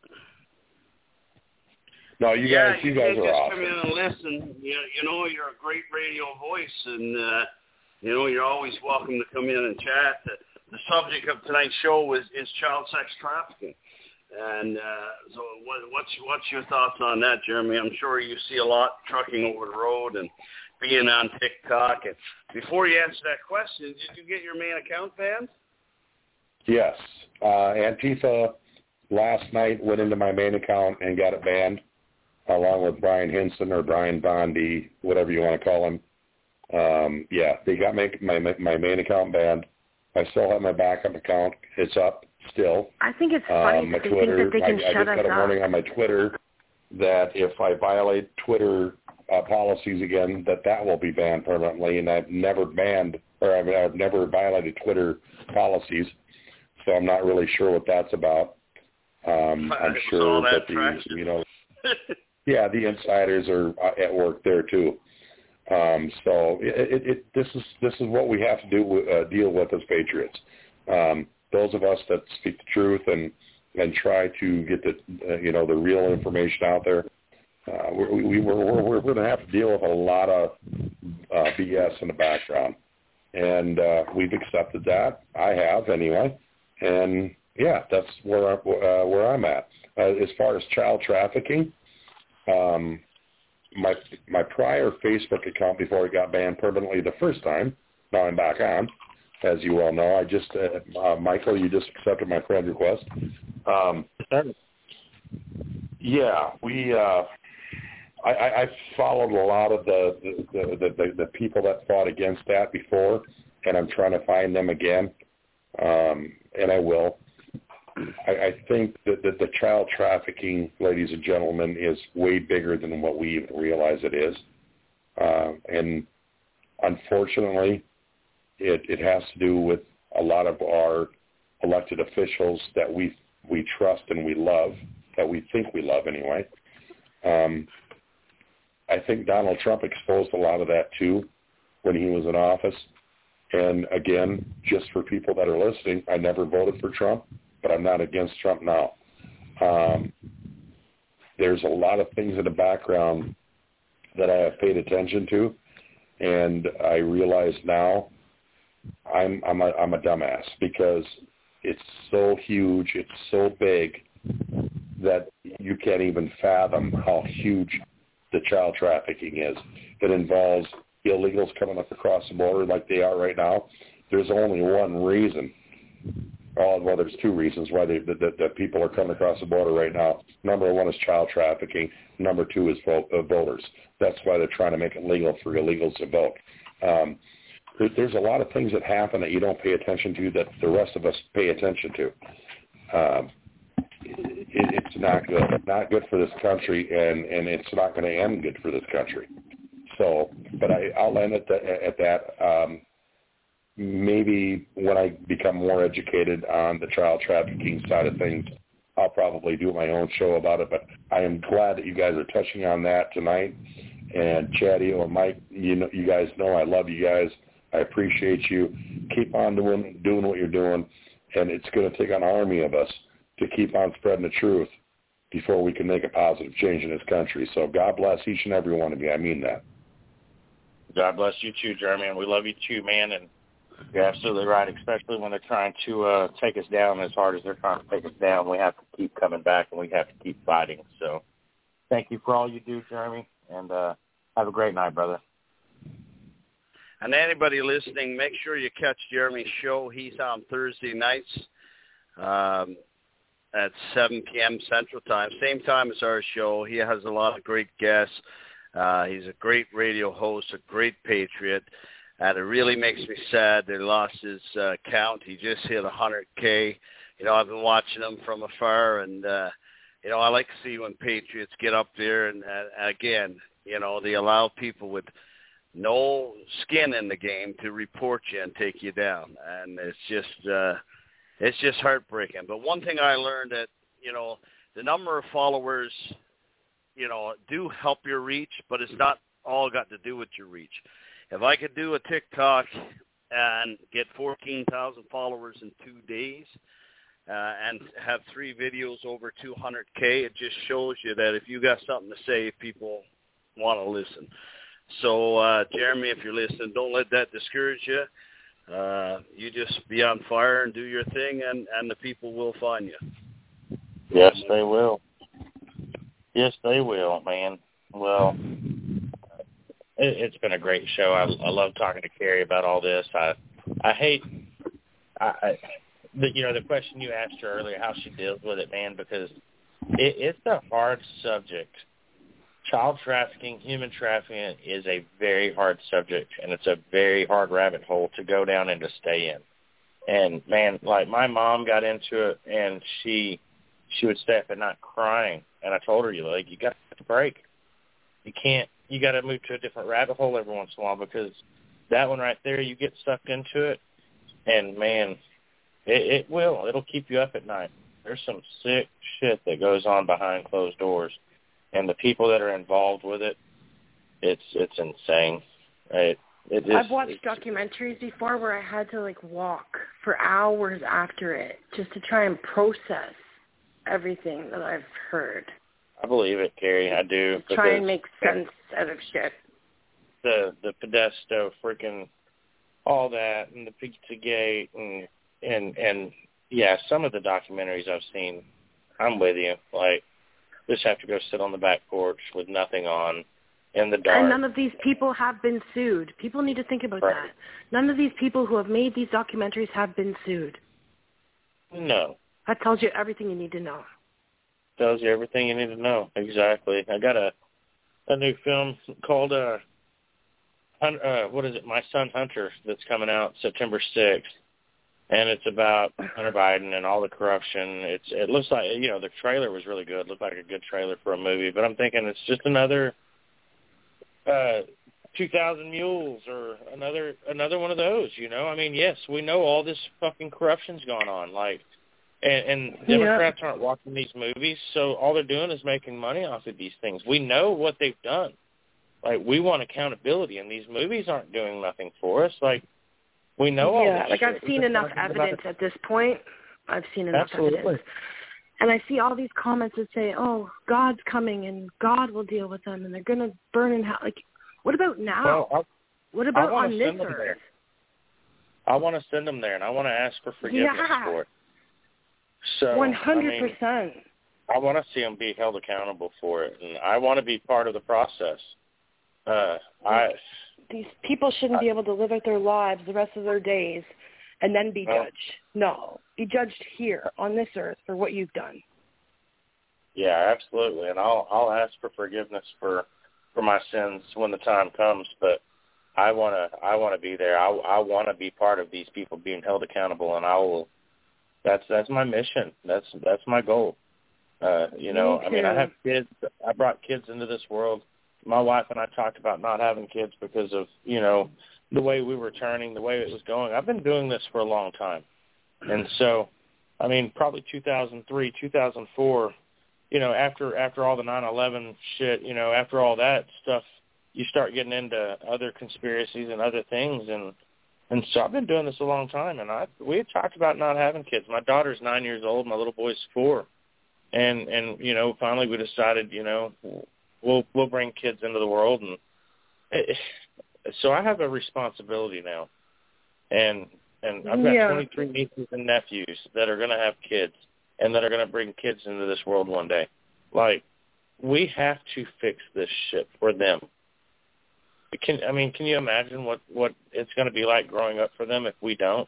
No, you yeah, guys, you, you guys can't are just awesome. come in and listen. You, you know, you're a great radio voice, and uh, you know, you're always welcome to come in and chat. The, the subject of tonight's show is, is child sex trafficking. And uh, so what, what's what's your thoughts on that, Jeremy? I'm sure you see a lot trucking over the road and being on TikTok. And before you answer that question, did you get your main account banned? Yes. Uh, Antifa last night went into my main account and got it banned, along with Brian Hinson or Brian Bondi, whatever you want to call him. Um, yeah, they got my, my my main account banned. I still have my backup account. It's up still. I think it's funny um, my that they Twitter, think that they can I, shut I us just got a warning up. on my Twitter that if I violate Twitter uh, policies again, that that will be banned permanently. And I've never banned, or I've, I've never violated Twitter policies, so I'm not really sure what that's about. Um, I'm sure that, that the, you know, yeah, the insiders are at work there too. Um, so it, it, it, this is this is what we have to do uh, deal with as patriots. Um, those of us that speak the truth and and try to get the uh, you know the real information out there. Uh, we, we, we're we're, we're going to have to deal with a lot of uh, B S in the background, and uh, we've accepted that. I have anyway, and yeah, that's where I, uh, where I'm at. Uh, as far as child trafficking. Um, My my prior Facebook account before it got banned permanently the first time, now I'm back on, as you all know. I just, uh, uh, Michael, you just accepted my friend request. Um, yeah, we, uh, I, I, I followed a lot of the the, the, the the people that fought against that before, and I'm trying to find them again, um, and I will. I, I think that, that the child trafficking, ladies and gentlemen, is way bigger than what we even realize it is. Uh, and unfortunately, it, it has to do with a lot of our elected officials that we we trust and we love, that we think we love anyway. Um, I think Donald Trump exposed a lot of that too when he was in office. And again, just for people that are listening, I never voted for Trump, but I'm not against Trump now. Um, there's a lot of things in the background that I have paid attention to, and I realize now I'm I'm a, I'm a dumbass because it's so huge, it's so big that you can't even fathom how huge the child trafficking is. It involves illegals coming up across the border like they are right now. There's only one reason. Oh, well, there's two reasons why they, the, the, the people are coming across the border right now. Number one is child trafficking. Number two is vote, uh, voters. That's why they're trying to make it legal for illegals to vote. Um, there, there's a lot of things that happen that you don't pay attention to that the rest of us pay attention to. Um, it, it's not good. Not good for this country, and, and it's not going to end good for this country. So, but I, I'll end at, the, at that. Um, maybe when I become more educated on the child trafficking side of things, I'll probably do my own show about it. But I am glad that you guys are touching on that tonight. And Chatty and Mike, you know, you guys know I love you guys. I appreciate you. Keep on doing doing what you're doing, and it's going to take an army of us to keep on spreading the truth before we can make a positive change in this country. So God bless each and every one of you. I mean that. God bless you too, Jeremy, and we love you too, man. And you're absolutely right, especially when they're trying to uh, take us down as hard as they're trying to take us down. We have to keep coming back, and we have to keep fighting. So thank you for all you do, Jeremy, and uh, have a great night, brother. And anybody listening, make sure you catch Jeremy's show. He's on Thursday nights um, at seven p.m. Central Time, same time as our show. He has a lot of great guests. Uh, he's a great radio host, a great patriot. And it really makes me sad they lost his uh, count. He just hit one hundred K. You know, I've been watching him from afar, and, uh, you know, I like to see when patriots get up there. And, uh, again, you know, they allow people with no skin in the game to report you and take you down. And it's just uh, it's just heartbreaking. But one thing I learned that, you know, the number of followers – you know, do help your reach, but it's not all got to do with your reach. If I could do a TikTok and get fourteen thousand followers in two days uh, and have three videos over two hundred K, it just shows you that if you got something to say, people want to listen. So, uh, Jeremy, if you're listening, don't let that discourage you. Uh, you just be on fire and do your thing, and, and the people will find you. Yes, they will. Yes, they will, man. Well, it, it's been a great show. I, I love talking to Carrie about all this. I I hate, I, I the, you know, the question you asked her earlier, how she deals with it, man, because it, it's a hard subject. Child trafficking, human trafficking is a very hard subject, and it's a very hard rabbit hole to go down and to stay in. And, man, like my mom got into it, and she she would stay up at night crying. And I told her, you like, you got to break. You can't, you got to move to a different rabbit hole every once in a while, because that one right there, you get sucked into it, and, man, it, it will. It'll keep you up at night. There's some sick shit that goes on behind closed doors, and the people that are involved with it, it's it's insane. It, it is, I've watched documentaries before where I had to, like, walk for hours after it just to try and process everything that I've heard. I believe it, Carrie. I do. Try and make sense out of shit. The the Podesto, freaking all that, and the Pizzagate, and and and yeah, some of the documentaries I've seen, I'm with you. Like, just have to go sit on the back porch with nothing on, in the dark. And none of these people have been sued. People need to think about right. that. None of these people who have made these documentaries have been sued. No. That tells you everything you need to know. Tells you everything you need to know. Exactly. I got a a new film called uh, uh what is it? My Son Hunter, that's coming out September sixth, and it's about Hunter Biden and all the corruption. It's it looks like, you know, the trailer was really good. It looked like a good trailer for a movie, but I'm thinking it's just another uh two thousand Mules or another another one of those. You know, I mean, yes, we know all this fucking corruption's going on, like. And, and Democrats yeah. aren't watching these movies, so all they're doing is making money off of these things. We know what they've done. Like, we want accountability, and these movies aren't doing nothing for us. Like, we know all yeah, this like shit. I've seen enough evidence at this point. I've seen enough Absolutely. evidence. And I see all these comments that say, oh, God's coming, and God will deal with them, and they're going to burn in hell. Like, what about now? Well, I'll, what about I on this earth? there. I want to send them there, and I want to ask for forgiveness yeah. for it. So, one hundred percent. I mean, I want to see them be held accountable for it, and I want to be part of the process. Uh, I These people shouldn't I, be able to live out their lives the rest of their days and then be well, judged. No, be judged here on this earth for what you've done. Yeah, absolutely, and I'll I'll ask for forgiveness for, for my sins when the time comes. But I want to I want to be there. I I want to be part of these people being held accountable, and I will. That's that's my mission. That's that's my goal. Uh, you know, I mean, I have kids. I brought kids into this world. My wife and I talked about not having kids because of, you know, the way we were turning, the way it was going. I've been doing this for a long time. And so, I mean, probably two thousand three, two thousand four, you know, after after all the nine eleven shit, you know, after all that stuff, you start getting into other conspiracies and other things. And And so I've been doing this a long time, and I we had talked about not having kids. My daughter's nine years old. My little boy's four. And, and you know, finally we decided, you know, we'll we'll bring kids into the world. And it, so I have a responsibility now, and and I've got Yeah. twenty-three nieces and nephews that are going to have kids and that are going to bring kids into this world one day. Like, we have to fix this shit for them. Can I mean, can you imagine what, what it's going to be like growing up for them if we don't?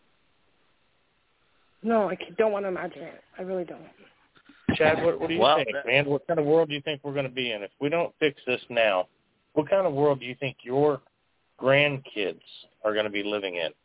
No, I don't want to imagine it. I really don't. Chad, what, what do you Well, think, that- man? What kind of world do you think we're going to be in if we don't fix this now? What kind of world do you think your grandkids are going to be living in?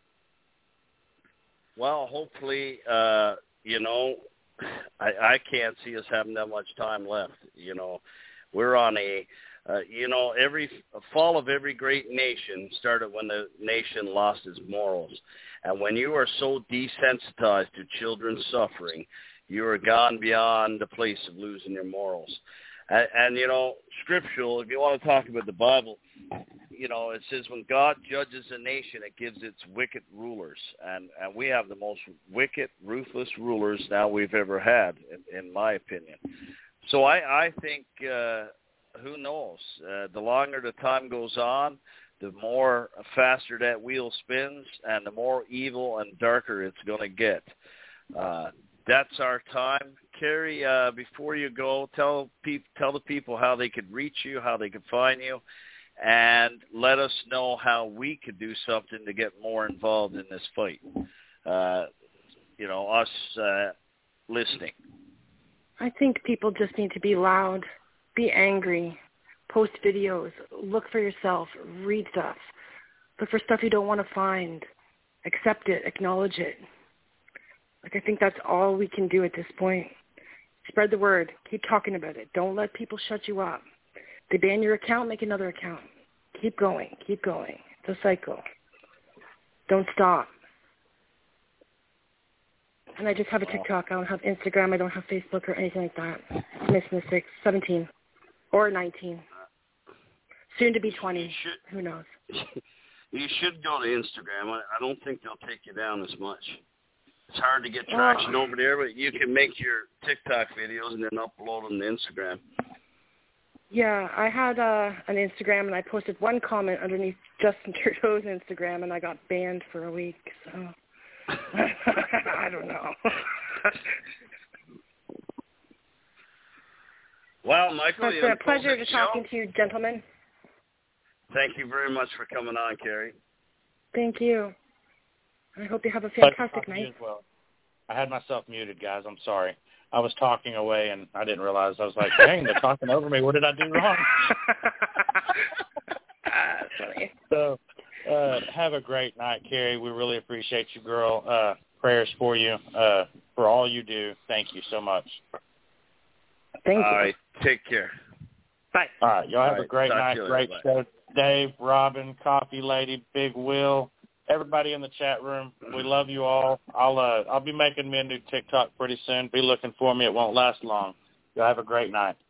Well, hopefully, uh, you know, I, I can't see us having that much time left. You know, we're on a, uh, you know, every fall of every great nation started when the nation lost its morals. And when you are so desensitized to children's suffering, you are gone beyond the place of losing your morals. And, and, you know, scriptural, if you want to talk about the Bible, you know, it says when God judges a nation, it gives its wicked rulers. And, and we have the most wicked, ruthless rulers now we've ever had, in, in my opinion. So I, I think, uh, who knows, uh, the longer the time goes on, the more faster that wheel spins and the more evil and darker it's going to get. Uh, that's our time. Carrie, uh, before you go, tell pe- tell the people how they could reach you, how they could find you, and let us know how we could do something to get more involved in this fight. Uh, you know, us uh, listening. I think people just need to be loud, be angry, post videos, look for yourself, read stuff, look for stuff you don't want to find, accept it, acknowledge it. Like, I think that's all we can do at this point. Spread the word. Keep talking about it. Don't let people shut you up. They ban your account, make another account. Keep going. Keep going. It's a cycle. Don't stop. And I just have a TikTok. I don't have Instagram. I don't have Facebook or anything like that. I'm missing the six, seventeen, or nineteen. Soon to be twenty. Who knows? You should go to Instagram. I, I don't think they'll take you down as much. It's hard to get traction oh. over there, but you can make your TikTok videos and then upload them to Instagram. Yeah, I had uh, an Instagram, and I posted one comment underneath Justin Trudeau's Instagram, and I got banned for a week, so I don't know. Well, Michael, it's a pleasure to talking to you, gentlemen. Thank you very much for coming on, Carrie. Thank you. I hope you have a fantastic night. Well. I had myself muted, guys. I'm sorry. I was talking away, and I didn't realize. I was like, dang, they're talking over me. What did I do wrong? That's funny. So uh, have a great night, Carrie. We really appreciate you, girl. Uh, prayers for you, uh, for all you do. Thank you so much. Thank you. All right. Take care. Bye. All right. Y'all have all a right. great Talk night. Great Bye. show. Dave, Robin, Coffee Lady, Big Will, everybody in the chat room. We love you all. I'll uh, I'll be making me a new TikTok pretty soon. Be looking for me. It won't last long. Y'all have a great night.